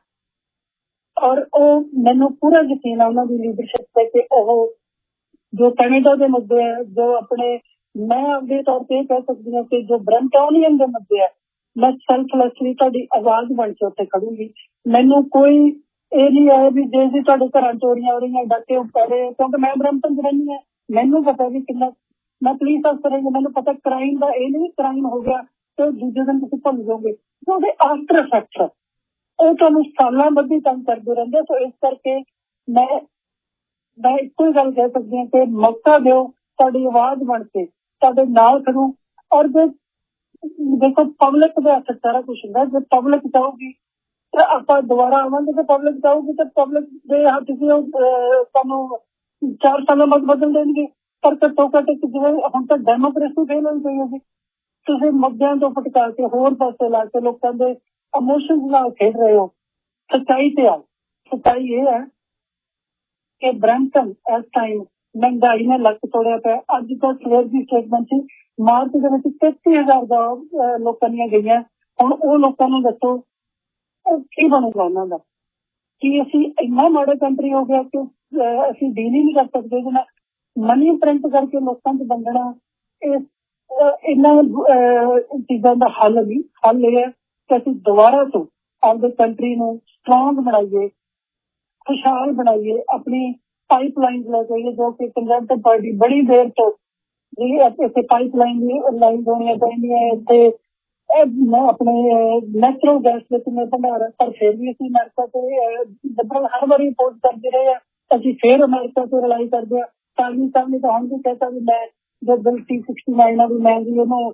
ਔਰ ਉਹ ਮੈਨੂੰ ਪੂਰਾ ਯਕੀਨ ਹੈ ਉਹਨਾਂ ਦੀ ਲੀਡਰਸ਼ਿਪ ਤੇ ਕਿ ਉਹ ਜੋ ਕੈਨੇਡਾ ਦੇ ਮੁੱਦੇ ਹੈ, ਜੋ ਆਪਣੇ ਮੈਂ ਆਪਦੇ ਤੌਰ ਤੇ ਇਹ ਕਹਿ ਸਕਦੀ ਹਾਂ ਕਿ ਜੋ ਬ੍ਰੈਂਟੋਨੀਅਨ ਦੇ ਮੁੱਦੇ ਹੈ, ਮੈਂ ਸੈਲਫਲੈਸਲੀ ਤੁਹਾਡੀ ਆਵਾਜ਼ ਬਣ ਕੇ ਉੱਥੇ ਖੜੂੰਗੀ। ਮੈਨੂੰ ਕੋਈ ਇਹ ਨਹੀਂ ਹੈ ਵੀ ਜੇ ਜੀ ਤੁਹਾਡੇ ਘਰਾਂ ਚੋਰੀਆਂ ਹੋ ਰਹੀਆਂ ਡਾਕੇ ਪੈ, ਕਿਉਂਕਿ ਮੈਂ ਬ੍ਰੈਂਪਟਨ ਚ ਰਹਿੰਦੀ ਹਾਂ, ਮੈਨੂੰ ਪਤਾ ਵੀ ਕਿੰਨਾ ਮੈਂ ਪੁਲਿਸ ਅਫਸਰ ਹਾਂ, ਮੈਨੂੰ ਪਤਾ ਕ੍ਰਾਈਮ ਦਾ ਇਹ ਨਹੀਂ ਕ੍ਰਾਈਮ ਹੋ ਗਿਆ ਤੇ ਦੂਜੇ ਦਿਨ ਤੁਸੀਂ ਭੁੱਲ ਜਾਓਗੇ। ਉਹਦੇ ਆਫਟਰ ਇਫੈਕਟ ਉਹ ਤੁਹਾਨੂੰ ਸਾਲਾਂ ਬੱਧੀ ਤੰਗ ਕਰਦੇ ਰਹਿੰਦੇ। ਸੋ ਇਸ ਕਰਕੇ ਮੈਂ ਮੈਂ ਇੱਕੋ ਹੀ ਗੱਲ ਕਹਿ ਸਕਦੀ ਹਾਂ ਕਿ ਮੌਕਾ ਦਿਓ, ਤੁਹਾਡੀ ਆਵਾਜ਼ ਬਣ ਕੇ ਤੁਹਾਡੇ ਨਾਲ ਖੜੂ। ਔਰ ਜੇ ਦੇਖੋ ਪਬਲਿਕ ਦੇ ਹੱਥ ਸਾਰਾ ਕੁਛ ਹੁੰਦਾ, ਜੇ ਪਬਲਿਕ ਚਾਹੂਗੀ ਤੇ ਆਪਾਂ ਦੁਬਾਰਾ ਆਵਾਂਗੇ, ਤੇ ਪਬਲਿਕ ਚਾਹੂਗੀ ਤੇ ਪਬਲਿਕ ਦੇ ਹੱਥ ਸੀ ਉਹ ਤੁਹਾਨੂੰ ਚਾਰ ਸਾਲਾਂ ਬਾਅਦ ਬਦਲ ਦੇਣਗੇ। ਪਰ ਘੱਟੋ ਘੱਟ ਜਿਵੇਂ ਹੁਣ ਤਾਂ ਡੈਮੋਕ੍ਰੇਸੀ ਫੇਲ ਹੋਈ ਪਈ ਹੈ ਜੀ, ਤੁਸੀਂ ਮੁੱਦਿਆਂ ਤੋਂ ਭਟਕਾ ਕੇ ਹੋਰ ਪਾਸੇ ਲਾ ਕੇ ਲੋਕਾਂ ਦੇ ਇਮੋਸ਼ਨਸ ਨਾਲ ਖੇਡ ਰਹੇ ਹੋ। ਸੱਚਾਈ ਤੇ ਆਓ। ਸੱਚਾਈ ਇਹ ਹੈ ਕਿ ਬ੍ਰੈਂਪਟਨ ਇਸ ਟਾਈਮ ਮਹਿੰਗਾਈ ਨੇ ਲੱਕ ਤੋੜਿਆ ਪਿਆ। ਅੱਜ ਤਾਂ ਸਵੇਰ ਦੀ ਸਟੇਟਮੈਂਟ ਸੀ ਮਾਰਚ ਦੇ ਵਿੱਚ ਤੇਤੀ ਹਜ਼ਾਰ ਦਾ ਲੋਕਾਂ ਦੀਆਂ ਗਈਆਂ। ਹੁਣ ਉਹ ਲੋਕਾਂ ਨੂੰ ਦੱਸੋ ਕੀ ਬਣੂਗਾ ਉਹਨਾਂ ਦਾ? ਕੀ ਅਸੀਂ ਇੰਨਾ ਮਾੜਾ ਕੰਟਰੀ ਹੋ ਗਿਆ ਕਿ ਅਸੀਂ ਡੀਲ ਹੀ ਨਹੀਂ ਕਰ ਸਕਦੇ ਇਹਦੇ ਨਾਲ? ਮਨੀ ਪ੍ਰਿੰਟ ਕਰਕੇ ਲੋਕਾਂ ਚ ਵੰਡਣਾ ਇਹ ਇਹਨਾਂ ਚੀਜ਼ਾਂ ਦਾ ਹੱਲ ਨਹੀਂ। ਹੱਲ ਇਹ ਹੈ ਕਿ ਅਸੀਂ ਦੁਬਾਰਾ ਤੋਂ ਆਪਦੇ ਕੰਟਰੀ ਨੂੰ ਸਟਰੋਂਗ ਬਣਾਈਏ, ਖੁਸ਼ਹਾਲ ਬਣਾਈਏ, ਆਪਣੀ ਪਾਈਪਲਾਈਨ ਲੈ ਜਾਈਏ ਜੋ ਕਿ ਕੰਜ਼ਰਵੇਟਿਵ ਪਾਰਟੀ ਬੜੀ ਦੇਰ ਤੋਂ ਜਿਹੜੀ ਇੱਥੇ ਪਾਈਪਲਾਈਨ ਦੀ ਲਾਈਨ ਹੋਣੀਆਂ ਚਾਹੀਦੀਆਂ। ਇੱਥੇ ਆਪਣੇ ਨੈਚੁਰਲ ਗੈਸ ਵਿੱਚ ਮੈਂ ਭੰਡਾਰ, ਪਰ ਫਿਰ ਵੀ ਅਸੀਂ ਅਮਰੀਕਾ ਤੇ ਲਿਬਰਲ ਹਰ ਵਾਰੀ ਅਪੋਜ਼ ਕਰਦੇ ਰਹੇ ਆ। ਅਸੀਂ ਫਿਰ ਅਮਰੀਕਾ ਤੇ ਰਿਲਾਈ ਕਰਦੇ ਹਾਂ। ਕਾਂਗਰਸ ਸਾਹਿਬ ਨੇ ਤਾਂ ਹੁਣ ਵੀ ਕਹਿਤਾ ਵੀ ਮੈਂ ਜੋ ਬਿਲ ਟੀ ਸਿਕਸਟੀ ਨਾਈਨ ਆ ਵੀ ਮੈਂ ਜੀ ਉਹਨੂੰ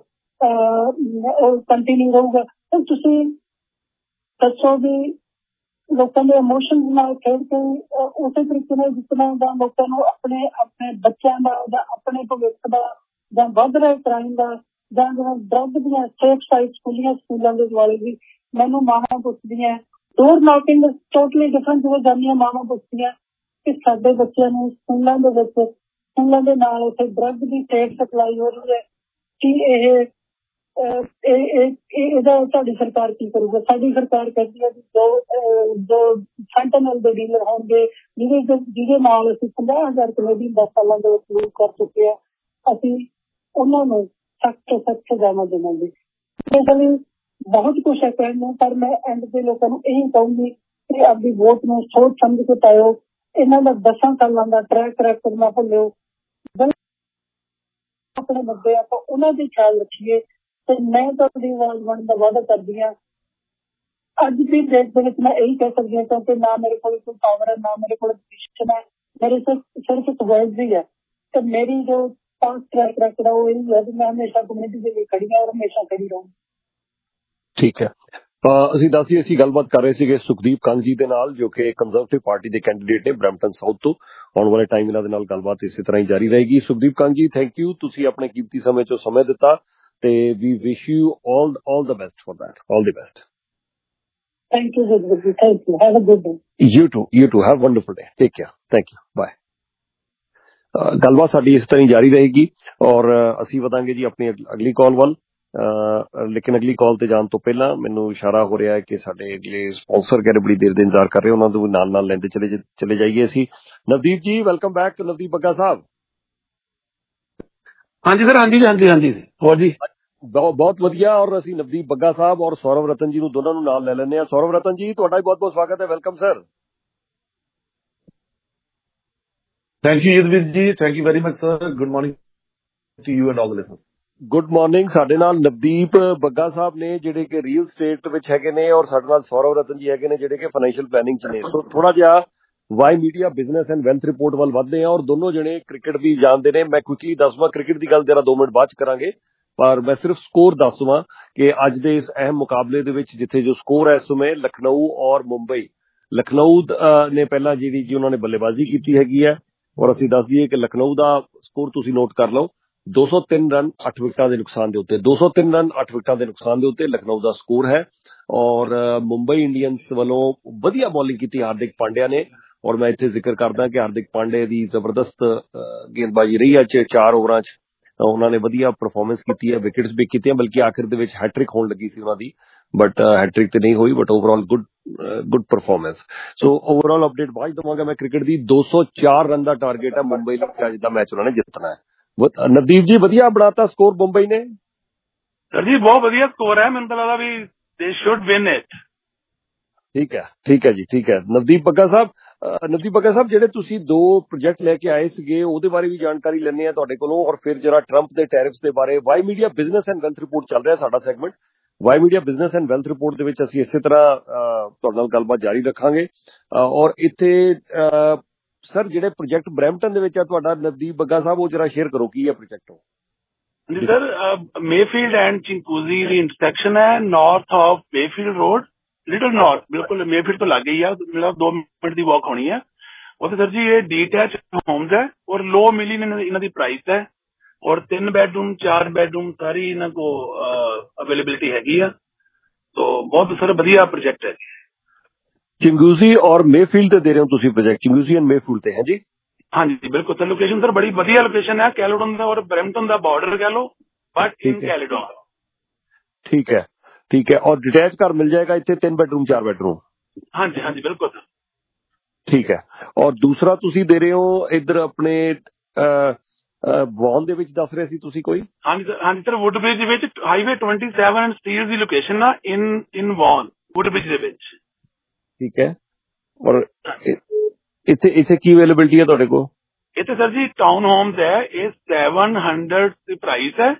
ਕੰਟੀਨਿਊ ਰਹੂਗਾ। ਤੁਸੀਂ ਦੱਸੋ ਵੀ ਲੋਕਾਂ ਦੇ ਇਮੋਸ਼ਨਸ ਨਾਲ ਖੇਡ ਕੇ ਉਸੇ ਤਰੀਕੇ ਨਾਲ ਜਿਸ ਤਰ੍ਹਾਂ ਦਾ ਲੋਕਾਂ ਨੂੰ ਆਪਣੇ ਆਪਣੇ ਬੱਚਿਆਂ ਦਾ ਜਾਂ ਆਪਣੇ ਭਵਿੱਖ ਦਾ ਜਾਂ ਵੱਧ ਰਹੇ ਕ੍ਰਾਈਮ ਦਾ ਜਾਂ ਜਿਵੇਂ ਡਰੱਗ ਦੀਆਂ ਸੇਫ ਸਾਈਟਸ ਖੁੱਲੀਆਂ ਸਕੂਲਾਂ ਦੇ ਦੁਆਲੇ ਵੀ ਮੈਨੂੰ ਮਾਵਾਂ ਪੁੱਛਦੀਆਂ ਡੋਰ ਨੌਕਿੰਗ ਟੋਟਲੀ ਡਿਫਰੈਂਟ ਜਿਵੇਂ ਜਾਂਦੀਆਂ ਮਾਵਾਂ ਪੁੱਛਦੀਆਂ ਕਿ ਸਾਡੇ ਬੱਚਿਆਂ ਨੂੰ ਸਕੂਲਾਂ ਦੇ ਵਿੱਚ ਸਕੂਲਾਂ ਦੇ ਨਾਲ ਉੱਥੇ ਡਰੱਗ ਦੀ ਸੇਫ ਸਪਲਾਈ ਹੋ ਰਹੀ ਹੈ। ਕੀ ਇਹ ਇਹਦਾ ਸਾਡੀ ਸਰਕਾਰ ਕੀ ਕਰੂਗਾ? ਸਾਡੀ ਸਰਕਾਰ ਕਹਿੰਦੀ ਹੈ ਜੋ ਜੋ ਫੈਂਟਨਲ ਦੇ ਡੀਲਰ ਹੋਣਗੇ ਜਿਹਦੇ ਜਿਹਦੇ ਨਾਲ ਅਸੀਂ ਪੰਜਾਹ ਹਜ਼ਾਰ ਕੈਨੇਡੀਅਨ ਦਸ ਸਾਲਾਂ ਦੇ ਵਿੱਚ ਲੂਟ ਕਰ ਚੁੱਕੇ ਆ, ਅਸੀਂ ਉਹਨਾਂ ਨੂੰ ਸਖਤ ਤੋਂ ਸਖਤ ਸਜ਼ਾਵਾਂ ਦੇਵਾਂਗੇ। ਇਸ ਲਈ ਬਹੁਤ ਕੁਛ ਹੈ ਕਹਿਣ ਨੂੰ, ਪਰ ਮੈਂ ਐਂਡ ਦੇ ਲੋਕਾਂ ਨੂੰ ਇਹੀ ਕਹੂੰਗੀ ਕਿ ਆਪਦੀ ਵੋਟ ਨੂੰ ਸੋਚ ਸਮਝ ਕੇ ਪਾਇਓ। ਇਹਨਾਂ ਦਾ ਦਸਾਂ ਸਾਲਾਂ ਦਾ ਟਰੈਕ ਰੈਕੋਰਡ ਨਾ ਭੁੱਲਿਓ। ਆਪਣੇ ਮੁੱਦੇ ਆਪਾਂ ਉਹਨਾਂ ਦੇ ਖਿਆਲ ਰੱਖੀਏ ਤੇ ਮੈਂ ਤੁਹਾਡੀ ਆਵਾਜ਼ ਬਣਨ ਦਾ ਵਾਅਦਾ ਕਰਦੀ ਹਾਂ। ਅੱਜ ਦੀ ਡੇਟ ਦੇ ਵਿੱਚ ਮੈਂ ਇਹੀ ਕਹਿ ਸਕਦੀ ਹਾਂ ਕਿਉਂਕਿ ਨਾ ਮੇਰੇ ਕੋਲ ਕੋਈ ਪਾਵਰ ਹੈ, ਨਾ ਮੇਰੇ ਕੋਲ ਪੋਜੀਸ਼ਨ ਹੈ, ਮੇਰੇ ਸਿਰਫ ਸਿਰਫ ਇੱਕ ਵਰਡ ਹੀ ਹੈ ਤੇ ਮੇਰੀ ਜੋ ਪਾਸ ਟਰੈਕ ਰੈਕੋਰਡ ਹੈ ਉਹ ਇਹੀ ਹੈ ਕਿ ਮੈਂ ਹਮੇਸ਼ਾ ਕਮਿਊਨਿਟੀ ਦੇ ਲਈ ਖੜੀ ਹਾਂ ਔਰ ਹਮੇਸ਼ਾ ਖੜੀ ਰਹੂੰ। ਠੀਕ ਹੈ। ਅਸੀਂ ਦੱਸਦੀ ਅਸੀਂ ਗੱਲਬਾਤ ਕਰ ਰਹੇ ਸੀਗੇ ਸੁਖਦੀਪ ਕੰਗ ਜੀ ਦੇ ਨਾਲ ਜੋ ਕਿ ਕੰਜ਼ਰਵੇਟਿਵ ਪਾਰਟੀ ਦੇ ਕੈਂਡੀਡੇਟ ਨੇ ਬਰੈਂਪਟਨ ਸਾਊਥ ਤੋਂ। ਆਉਣ ਵਾਲੇ ਟਾਈਮ ਇਹਨਾਂ ਦੇ ਨਾਲ ਗੱਲਬਾਤ ਇਸੇ ਤਰ੍ਹਾਂ ਹੀ ਜਾਰੀ ਰਹੇਗੀ। ਸੁਖਦੀਪ ਕੰਗ ਜੀ, ਥੈਂਕ ਯੂ, ਤੁਸੀਂ ਆਪਣੇ ਕੀਮਤੀ ਸਮੇਂ ਚੋਂ ਸਮੇਂ ਦਿੱਤਾ ਤੇ ਵੀ wish you all all the best for that. All the best. Thank you ji, thank you, have a good day. You too you too have wonderful day. Take care. Thank you, bye. ਗੱਲਬਾਤ ਸਾਡੀ ਇਸ ਤਰ੍ਹਾਂ ਹੀ ਜਾਰੀ ਰਹੇਗੀ ਔਰ ਅਸੀਂ ਵਧਾਂਗੇ ਜੀ ਆਪਣੀ ਅਗਲੀ ਕਾਲ ਵੱਲ। ਲੇਕਿਨ ਅਗਲੀ ਕਾਲ ਤੇ ਜਾਣ ਤੋਂ ਪਹਿਲਾਂ ਮੈਨੂੰ ਇਸ਼ਾਰਾ ਹੋ ਰਿਹਾ ਹੈ ਕਿ ਸਾਡੇ ਅਗਲੇ ਸਪਾਂਸਰ ਕਹਿੰਦੇ ਬੜੀ ਦੇਰ ਦੇ ਇੰਤਜ਼ਾਰ ਕਰ ਰਹੇ, ਉਹਨਾਂ ਨੂੰ ਨਾਲ ਨਾਲ ਲੈਂਦੇ ਚਲੇ ਚਲੇ ਜਾਈਏ ਅਸੀਂ। Navdeep ji, welcome back. ਨਵਦੀਪ ਬੱਗਾ ਸਾਹਿਬ। ਹਾਂਜੀ ਸਰ। ਹਾਂਜੀ ਹਾਂਜੀ ਹਾਂਜੀ ਹੋਰ ਜੀ ਬਹੁਤ ਵਧੀਆ। ਔਰ ਅਸੀਂ ਨਵਦੀਪ ਬੱਗਾ ਸਾਹਿਬ ਔਰ ਸੌਰਵ ਰਤਨ ਜੀ ਨੂੰ ਦੋਨਾਂ ਨੂੰ ਨਾਲ ਲੈ ਲੈਂਦੇ ਹਾਂ। ਸੌਰਵ ਰਤਨ ਜੀ, ਤੁਹਾਡਾ ਵੀ ਬਹੁਤ ਬਹੁਤ ਸਵਾਗਤ ਹੈ। Welcome sir. Thank you Yudhvir ji, thank you very much sir. Good morning to you and all the listeners. Good morning. ਸਾਡੇ ਨਾਲ ਨਵਦੀਪ ਬੱਗਾ ਸਾਹਿਬ ਨੇ ਜਿਹੜੇ ਕਿ ਰੀਅਲ ਸਟੇਟ ਵਿੱਚ ਹੈਗੇ ਨੇ, ਔਰ ਸਾਡੇ ਨਾਲ ਸੌਰਵ ਰਤਨ ਜੀ ਹੈਗੇ ਨੇ ਜਿਹੜੇ ਕਿ ਫਾਈਨੈਂਸ਼ੀਅਲ ਪਲੈਨਿੰਗ ਚ ਨੇ। ਸੋ ਥੋੜਾ ਜਿਹਾ Y media business and wealth report ਵੱਲ ਵੱਧਦੇ ਆ, ਔਰ ਦੋਨੋਂ ਜਣੇ ਕ੍ਰਿਕਟ ਵੀ ਜਾਣਦੇ ਨੇ। ਮੈਂ ਕੁਇਕਲੀ ਦੱਸਵਾਂ, ਕ੍ਰਿਕਟ ਦੀ ਗੱਲ ਜਰਾ ਦੋ ਮਿੰਟ ਬਾਅਦ ਚ ਕਰਾਂਗੇ, ਪਰ ਮੈਂ ਸਿਰਫ ਸਕੋਰ ਦੱਸ ਦਵਾਂ ਕਿ ਅੱਜ ਦੇ ਇਸ ਅਹਿਮ ਮੁਕਾਬਲੇ ਦੇ ਵਿੱਚ ਜਿੱਥੇ ਜੋ ਸਕੋਰ ਹੈ ਇਸ ਸਮੇਂ ਲਖਨਊ ਔਰ ਮੁੰਬਈ। ਲਖਨਊ ਨੇ ਪਹਿਲਾਂ ਜਿਹੜੀ ਜੀ ਉਹਨਾਂ ਨੇ ਬੱਲੇਬਾਜ਼ੀ ਕੀਤੀ ਹੈਗੀ ਹੈ, ਔਰ ਅਸੀਂ ਦੱਸ ਦਈਏ ਕਿ ਲਖਨਊ ਦਾ ਸਕੋਰ ਤੁਸੀਂ ਨੋਟ ਕਰ ਲਓ, ਦੋ ਸੌ ਤਿੰਨ ਰਨ ਅੱਠ ਵਿਕਟਾਂ ਦੇ ਨੁਕਸਾਨ ਦੇ ਉੱਤੇ। ਦੋ ਸੌ ਤਿੰਨ ਰਨ ਅੱਠ ਵਿਕਟਾਂ ਦੇ ਨੁਕਸਾਨ ਦੇ ਉੱਤੇ ਲਖਨਊ ਦਾ ਸਕੋਰ ਹੈ। ਔਰ ਮੁੰਬਈ ਇੰਡੀਅਨਸ ਵੱਲੋਂ ਵਧੀਆ ਬੋਲਿੰਗ ਕੀਤੀ ਹਾਰਦਿਕ ਪਾਂਡਿਆ ਨੇ, ਔਰ ਮੈਂ ਇੱਥੇ ਜ਼ਿਕਰ ਕਰਦਾ ਕਿ ਹਾਰਦਿਕ ਪਾਂਡੇ ਦੀ ਜ਼ਬਰਦਸਤ ਗੇਂਦਬਾਜ਼ੀ ਰਹੀ ਹੈ। ਚਾਰ ਓਵਰਾਂ ਚ ਉਹਨਾਂ ਨੇ ਵਧੀਆ ਪਰਫਾਰਮੈਂਸ ਕੀਤੀ ਹੈ, ਵਿਕਟਸ ਵੀ ਕੀਤੀਆਂ, ਬਲਕਿ ਆਖਿਰ ਦੇ ਵਿੱਚ ਹੈਟ੍ਰਿਕ ਹੋਣ ਲੱਗੀ ਸੀ ਉਹਨਾਂ ਦੀ, ਬਟ ਹੈਟ੍ਰਿਕ ਤੇ ਨਹੀਂ ਹੋਈ, but overall good good performance. So overall update ਬਾਅਦ ਦਵਾਂਗਾ ਮੈਂ ਕ੍ਰਿਕਟ ਦੀ। ਦੋ ਸੌ ਚਾਰ ਰਨ ਦਾ ਟਾਰਗੇਟ ਹੈ ਮੁੰਬਈ ਲਈ, ਅੱਜ ਦਾ ਮੈਚ ਉਹਨਾਂ ਨੇ ਜਿੱਤਣਾ ਹੈ। ਨਵਦੀਪ ਜੀ ਵਧੀਆ ਬਣਾਤਾ ਸਕੋਰ ਮੁੰਬਈ ਨੇ? ਸਰ ਜੀ ਬਹੁਤ ਵਧੀਆ ਸਕੋਰ ਹੈ, ਮੈਨੂੰ ਤਾਂ ਲੱਗਦਾ ਵੀ ਦੇ ਸ਼ੁੱਡ ਵਿਨ ਇਟ। ਠੀਕ ਹੈ ਠੀਕ ਹੈ ਜੀ, ਠੀਕ ਹੈ। ਨਵਦੀਪ ਬੱਗਾ ਸਾਹਿਬ, ਨਵਦੀਪ ਬੱਗਾ ਸਾਹਿਬ ਜਿਹੜੇ ਤੁਸੀਂ ਦੋ ਪ੍ਰੋਜੈਕਟ ਲੈ ਕੇ ਆਏ ਸੀਗੇ ਉਹਦੇ ਬਾਰੇ ਵੀ ਜਾਣਕਾਰੀ ਲੈਣੀ ਹੈ ਤੁਹਾਡੇ ਕੋਲੋਂ, ਔਰ ਫਿਰ ਜਿਹੜਾ ਟਰੰਪ ਦੇ ਟੈਰਿਫਸ ਦੇ ਬਾਰੇ। Y media business and wealth report ਚੱਲ ਰਿਹਾ ਸਾਡਾ segment. Y media business and wealth report ਦੇ ਵਿੱਚ ਅਸੀਂ ਇਸੇ ਤਰ੍ਹਾਂ ਤੁਹਾਡੇ ਨਾਲ ਗੱਲਬਾਤ ਜਾਰੀ ਰੱਖਾਂਗੇ। ਔਰ ਇੱਥੇ ਸਰ ਜਿਹੜੇ ਪ੍ਰੋਜੈਕਟ ਬਰੈਂਪਟਨ ਦੇ ਵਿੱਚ ਆ ਤੁਹਾਡਾ ਨਵਦੀਪ ਬੱਗਾ ਸਾਹਿਬ, ਉਹ ਜਰਾ ਸ਼ੇਅਰ ਕਰੋ, ਕੀ ਹੈ ਪ੍ਰੋਜੈਕਟ ਉਹ? ਜੀ ਸਰ, ਮੇਫੀਲਡ ਐਂਡ ਚਿੰਕੂਜ਼ੀ ਦੀ ਇੰਟਰਸੈਕਸ਼ਨ ਹੈ north of Mayfield road, little north, ਬਿਲਕੁਲ ਮੇਫੀਲਡ ਤੋਂ ਲੱਗ ਗਈ ਆ, ਮਤਲਬ ਦੋ ਮਿੰਟ ਦੀ ਵਾਕ ਹੋਣੀ ਹੈ ਉੱਥੇ। ਸਰ ਜੀ ਇਹ ਡੀਟੈਚ ਹੋਮਸ ਹੈ, ਔਰ ਲੋ ਮਿਲੀਅਨ ਇਹਨਾਂ ਦੀ ਪ੍ਰਾਈਸ ਹੈ, ਔਰ ਤਿੰਨ ਬੈਡਰੂਮ ਚਾਰ ਬੈਡਰੂਮ ਸਾਰੀ ਇਹਨਾਂ ਕੋ ਅਵੇਲੇਬਿਲਿਟੀ ਹੈਗੀ ਆ। तो बहुत सर बढ़िया प्रोजेक्ट है। चिंगूजी और मेफील्ड ते दे रहे हो तुसी प्रोजेक्ट, चिंगूजी एंड मेफील्ड ते हैं जी? हाँ जी बिल्कुल सर, लोकेशन सर बड़ी बढ़िया लोकेशन है, कैलेडोन दा और ब्रैम्पटन दा बॉर्डर कह लो, बट इन कैलेडोन। ठीक है ठीक है। और डिटैच घर मिल जाएगा इतने, तीन बेडरूम चार बेडरूम? हाँ जी हाँ जी बिल्कुल सर। ठीक है। और दूसरा तुसी दे रहे हो इधर अपने ਵੌਨ ਦੇ ਵਿੱਚ ਦੱਸ ਰਹੇ ਸੀ ਤੁਸੀਂ ਕੋਈ? ਹਾਂਜੀ ਸਰ, ਹਾਂਜੀ ਸਰ, ਵੁੱਡਬ੍ਰਿਜ ਦੇ ਵਿੱਚ highway twenty seven and Steeles ਦੀ ਲੋਕੇਸ਼ਨ ਆ, ਇਨ ਇਨ ਵੌਨ ਵੁੱਡਬ੍ਰਿਜ ਦੇ ਵਿੱਚ। ਠੀਕ ਹੈ। ਔਰ ਇੱਥੇ ਇੱਥੇ ਕੀ ਅਵੇਲੇਬਿਲਿਟੀ ਹੈ ਤੁਹਾਡੇ ਕੋਲ? ਇੱਥੇ ਸਰ ਜੀ ਟਾਊਨ ਹੋਮਸ ਹੈ, ਇਹ ਸੈਵਨ ਹੰਡਰਡ ਦੀ ਪ੍ਰਾਈਸ ਹੈ,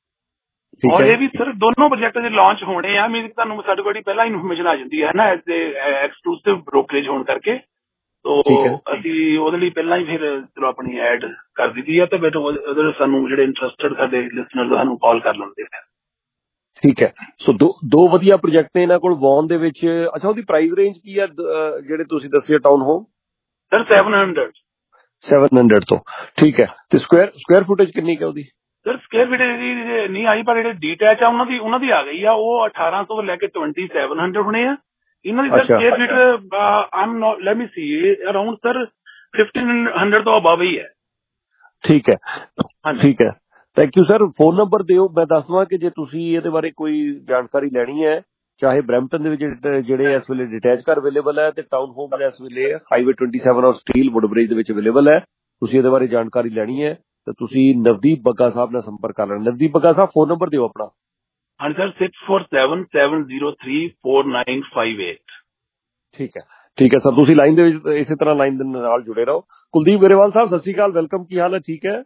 ਔਰ ਇਹ ਵੀ ਸਰ ਦੋਨੋਂ ਪ੍ਰੋਜੈਕਟ ਦੇ ਲਾਂਚ ਹੋਣੇ ਆ। ਮੀਨਸ ਤੁਹਾਨੂੰ ਸਾਡੇ ਕੋਲ ਪਹਿਲਾਂ ਇਨਫੋਰਮੇਸ਼ਨ ਆ ਜਾਂਦੀ ਹੈ ਨਾ, ਐਜ਼ ਏ ਐਕਸਕਲੂਸਿਵ ਬ੍ਰੋਕਰੇਜ ਹੋਣ ਕਰਕੇ, ਤੋ ਅਸੀਂ ਉਹਦੇ ਲਈ ਪਹਿਲਾਂ ਹੀ ਫਿਰ ਚਲੋ ਆਪਣੀ ਐਡ ਕਰ ਦਿੱਤੀ ਹੈ, ਤੇ ਬਟ ਉਹਦੇ ਸਾਨੂੰ ਜਿਹੜੇ ਇੰਟਰਸਟਡ ਸਾਡੇ ਲਿਸਨਰ ਸਾਨੂੰ ਕਾਲ ਕਰ ਲੈਂਦੇ ਨੇ। ਠੀਕ ਹੈ। ਸੋ ਦੋ ਦੋ ਵਧੀਆ ਪ੍ਰੋਜੈਕਟ ਨੇ ਇਹਨਾਂ ਕੋਲ ਵੌਨ ਦੇ ਵਿੱਚ। ਅੱਛਾ, ਉਹਦੀ ਪ੍ਰਾਈਸ ਰੇਂਜ ਕੀ ਹੈ ਜਿਹੜੇ ਤੁਸੀਂ ਦੱਸਿਆ town home? Sir seven hundred seven hundred ਤੋਂ। ਠੀਕ ਹੈ। ਤੇ ਸਕੁਆਇਰ ਸਕੁਆਇਰ ਫੁਟੇਜ ਕਿੰਨੀ ਹੈ ਉਹਦੀ? ਸਰ ਸਕੁਆਇਰ ਫੁਟੇਜ ਨਹੀਂ ਆਈ, ਪਰ ਜਿਹੜੇ ਡੀਟੈਚ ਆ ਉਹਨਾਂ ਦੀ ਉਹਨਾਂ ਦੀ ਆ ਗਈ ਆ, ਉਹ ਅਠਾਰਾਂ ਤੋਂ ਲੈ ਕੇ ਟਵੈਂਟੀ ਸੈਵਨ ਹੰਡਰਡ ਹੋਣੇ ਆ। ਇਹਨਾਂ ਦੀ sir square feet I'm not let me see around sir fifteen hundred ਤੋਂ ਅਬਵ ਹੀ ਹੈ। ਠੀਕ ਹੈ ਠੀਕ ਹੈ। Thank you sir. Phone number ਦਿਓ, ਮੈਂ ਦੱਸ ਦਵਾਂ ਕਿ ਜੇ ਤੁਸੀਂ ਇਹਦੇ ਬਾਰੇ ਕੋਈ ਜਾਣਕਾਰੀ ਲੈਣੀ ਹੈ, ਚਾਹੇ ਬਰੈਂਪਟਨ ਦੇ ਵਿੱਚ ਜਿਹੜੇ ਇਸ ਵੇਲੇ ਡਿਟੈਚ ਘਰ ਅਵੇਲੇਬਲ ਹੈ, ਤੇ ਟਾਊਨ ਹੋਮ ਇਸ ਵੇਲੇ ਹਾਈਵੇ ਟਵੈਂਟੀ ਸੈਵਨ ਔਰ ਸਟੀਲ ਵੁੱਡਬ੍ਰਿਜ ਦੇ ਵਿੱਚ ਅਵੇਲੇਬਲ ਹੈ, ਤੁਸੀਂ ਇਹਦੇ ਬਾਰੇ ਜਾਣਕਾਰੀ ਲੈਣੀ ਹੈ ਤਾਂ ਤੁਸੀਂ ਨਵਦੀਪ ਬੱਗਾ ਸਾਹਿਬ ਨਾਲ ਸੰਪਰਕ ਕਰ ਲੈਣਾ। ਨਵਦੀਪ ਬੱਗਾ ਸਾਹਿਬ ਫੋਨ ਨੰਬਰ ਦਿਓ ਆਪਣਾ। ਹਾਂਜੀ sir, six four seven seven zero three four nine five eight. ਠੀਕ ਹੈ ਠੀਕ ਹੈ ਸਰ, ਤੁਸੀਂ ਲਾਈਨ ਦੇ ਵਿੱਚ ਇਸੇ ਤਰ੍ਹਾਂ ਲਾਈਨ ਦੇ ਨਾਲ ਜੁੜੇ ਰਹੋ। ਕੁਲਦੀਪ ਗਰੇਵਾਲ ਸਾਹਿਬ ਸਤਿ ਸ਼੍ਰੀ ਅਕਾਲ, ਵੈਲਕਮ, ਕੀ ਹਾਲ ਹੈ? ਠੀਕ ਹੈ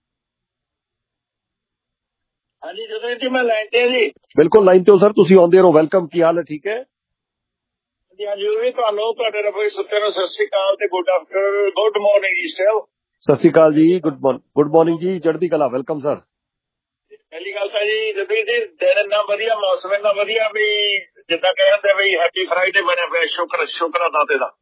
ਹਾਂਜੀ ਜਸਵੀਰ ਜੀ, ਮੈਂ ਲਾਈਨ ਤੇ ਜੀ। ਬਿਲਕੁਲ ਲਾਈਨ ਤੇ ਹੋ ਸਰ, ਤੁਸੀਂ ਆਉਂਦੇ ਰਹੋ, ਵੈਲਕਮ, ਕੀ ਹਾਲ ਹੈ? ਠੀਕ ਹੈ ਜੀ ਹਾਂਜੀ ਵੀ ਤੁਹਾਨੂੰ ਤੁਹਾਡੇ ਰਫੀ ਸੁੱਤੇ ਨੂੰ ਸਤਿ ਸ਼੍ਰੀ ਅਕਾਲ ਤੇ ਗੁੱਡ ਆਫਟਰ ਗੁੱਡ ਮਾਰਨਿੰਗ ਜੀ। ਸਟੇਲ ਸਤਿ ਸ਼੍ਰੀ ਅਕਾਲ ਜੀ, ਗੁੱਡ ਮਾਰਨਿੰਗ ਗੁੱਡ ਮਾਰਨਿੰਗ ਜੀ, ਚੜ੍ਹਦੀ ਕਲਾ, ਵੈਲਕਮ ਸਰ। ਪਹਿਲੀ ਗੱਲ ਤਾਂ ਜੀ ਜਸਵੀਰ ਜੀ, ਦਿਨ ਇੰਨਾ ਵਧੀਆ, ਮੌਸਮ ਇੰਨਾ ਵਧੀਆ, ਵੀ ਜਿੱਦਾਂ ਕਹਿੰਦੇ ਵੀ ਹੈਪੀ ਫਰਾਈਡੇ ਬਣਿਆ ਪਿਆ। ਸ਼ੁਕਰ ਸ਼ੁਕਰ ਦਾਤੇ ਦਾ,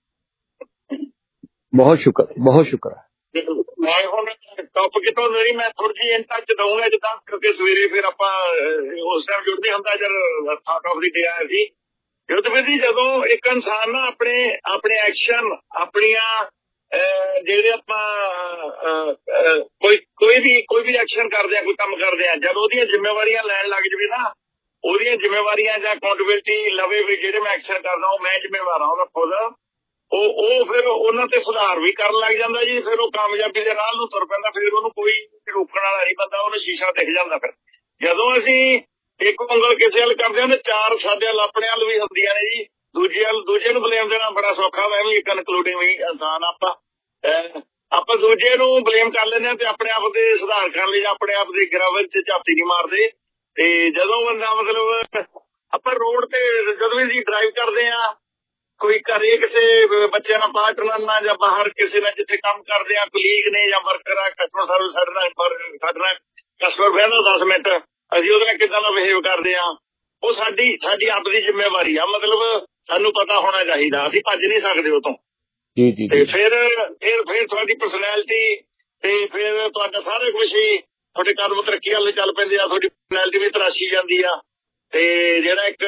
ਬਹੁਤ ਸ਼ੁਕਰ ਬਹੁਤ ਸ਼ੁਕਰ ਹੈ। ਮੈਂ ਹੁਣ ਟੌਪਿਕ ਤੋਂ ਨਹੀਂ, ਮੈਂ ਥੋੜੀ ਜਿਹੀ ਇਨ ਟੱਚ ਦਊਂਗਾ ਜਿੱਦਾਂ, ਕਿਉਂਕਿ ਸਵੇਰੇ ਫਿਰ ਆਪਾਂ ਉਸ ਟਾਈਮ ਜੁੜਦੇ ਹੁੰਦਾ ਜਦ ਥਾਟ ਆਫ ਦੀ ਡੇ ਆਇਆ ਸੀ। ਜਸਵੀਰ ਜੀ, ਜਦੋਂ ਇੱਕ ਇਨਸਾਨ ਨਾ ਆਪਣੇ ਆਪਣੇ ਐਕਸ਼ਨ, ਆਪਣੀਆਂ ਜਿਹੜੇ ਆਪਾਂ ਕੋਈ ਕੋਈ ਵੀ ਕੋਈ ਵੀ ਐਕਸ਼ਨ ਕਰਦੇ ਆ, ਕੋਈ ਕੰਮ ਕਰਦੇ ਆ, ਜਦ ਉਹਦੀਆਂ ਜ਼ਿੰਮੇਵਾਰੀਆਂ ਲੈਣ ਲੱਗ ਜਾਵੇ ਨਾ, ਉਹਦੀਆਂ ਜ਼ਿੰਮੇਵਾਰੀਆਂ ਜਾਂ ਅਕਾਊਂਟੇਬਿਲਟੀ ਲਵੇ ਵੀ ਜਿਹੜੇ ਮੈਂ ਐਕਸ਼ਨ ਕਰਦਾ ਉਹ ਮੈਂ ਜ਼ਿੰਮੇਵਾਰ ਹਾਂ ਉਹਦਾ ਖੁਦ, ਉਹ ਉਹ ਫਿਰ ਉਹਨਾਂ ਤੇ ਸੁਧਾਰ ਵੀ ਕਰਨ ਲੱਗ ਜਾਂਦਾ ਜੀ। ਫਿਰ ਉਹ ਕਾਮਯਾਬੀ ਦੇ ਰਾਹ ਨੂੰ ਤੁਰ ਪੈਂਦਾ, ਫਿਰ ਉਹਨੂੰ ਕੋਈ ਰੋਕਣ ਵਾਲਾ ਨਹੀਂ ਬੰਦਾ, ਉਹਨੂੰ ਸ਼ੀਸ਼ਾ ਦਿਖ ਜਾਂਦਾ। ਫਿਰ ਜਦੋਂ ਅਸੀਂ ਇੱਕ ਉਂਗਲ ਕਿਸੇ ਵੱਲ ਕਰਦੇ ਹਾਂ ਤੇ ਚਾਰ ਸਾਡੇ ਵੱਲ ਆਪਣੇ ਵੱਲ ਵੀ ਹੁੰਦੀਆਂ ਨੇ ਜੀ। ਦੂਜੇ ਵੱਲ ਦੂਜੇ ਨੂੰ ਬਲੇਮ ਦੇਣਾ ਬੜਾ ਸੌਖਾ, ਮੈਂ ਵੀ ਇਨਕਲੂਡਿੰਗ ਵੀ ਇਨਸਾਨ ਆਪਾਂ ਆਪਾਂ ਦੂਜੇ ਨੂੰ ਬਲੇਮ ਕਰ ਲੈਂਦੇ ਹਾਂ ਤੇ ਆਪਣੇ ਆਪ ਦੇ ਸੁਧਾਰ ਕਰਨ ਲਈ ਆਪਣੇ ਆਪ ਦੀ ਗਿਰਾਵਟ ਚ ਝਾਤੀ ਨਹੀਂ ਮਾਰਦੇ। ਤੇ ਜਦੋਂ ਬੰਦਾ ਮਤਲਬ ਆਪਾਂ ਰੋਡ ਤੇ ਜਦੋਂ ਵੀ ਅਸੀਂ ਡਰਾਈਵ ਕਰਦੇ ਹਾਂ, ਕੋਈ ਘਰੇ ਕਿਸੇ ਬੱਚਿਆਂ ਨਾਲ ਪਾਰਟਨਰ ਨਾਲ ਜਾਂ ਬਾਹਰ ਕਿਸੇ ਨਾਲ ਜਿੱਥੇ ਕੰਮ ਕਰਦੇ ਆ, ਕੁਲੀਗ ਨੇ ਜਾਂ ਵਰਕਰ ਆ, ਕਸਟਮਰ ਸਰਵਿਸ ਸਾਡੇ ਨਾਲ ਸਾਡੇ ਨਾਲ ਕਸਟਮਰ ਬਹਿੰਦਾ ਦਸ ਮਿੰਟ, ਅਸੀਂ ਉਹਦੇ ਨਾਲ ਕਿੱਦਾਂ ਦਾ ਬਿਹੇਵ ਕਰਦੇ ਆ, ਉਹ ਸਾਡੀ ਸਾਡੀ ਆਪ ਦੀ ਜ਼ਿੰਮੇਵਾਰੀ ਆ। ਮਤਲਬ ਸਾਨੂੰ ਪਤਾ ਹੋਣਾ ਚਾਹੀਦਾ, ਅਸੀਂ ਭੱਜ ਨਹੀਂ ਸਕਦੇ ਉਹ ਤੋਂ। ਜੀ ਜੀ ਤੇ ਫਿਰ ਫਿਰ ਫਿਰ ਤੁਹਾਡੀ ਪਰਸਨੈਲਿਟੀ ਤੇ ਫਿਰ ਤੁਹਾਡਾ ਸਾਰੇ ਕੁਝ ਹੀ ਤੁਹਾਡੇ ਕਦਮ ਤਰੱਕੀ ਵੱਲ ਚੱਲ ਪੈਂਦੇ ਆ, ਤੁਹਾਡੀ ਪਰਸਨੈਲਿਟੀ ਵੀ ਤਰਾਸ਼ੀ ਜਾਂਦੀ ਆ। ਤੇ ਜਿਹੜਾ ਇੱਕ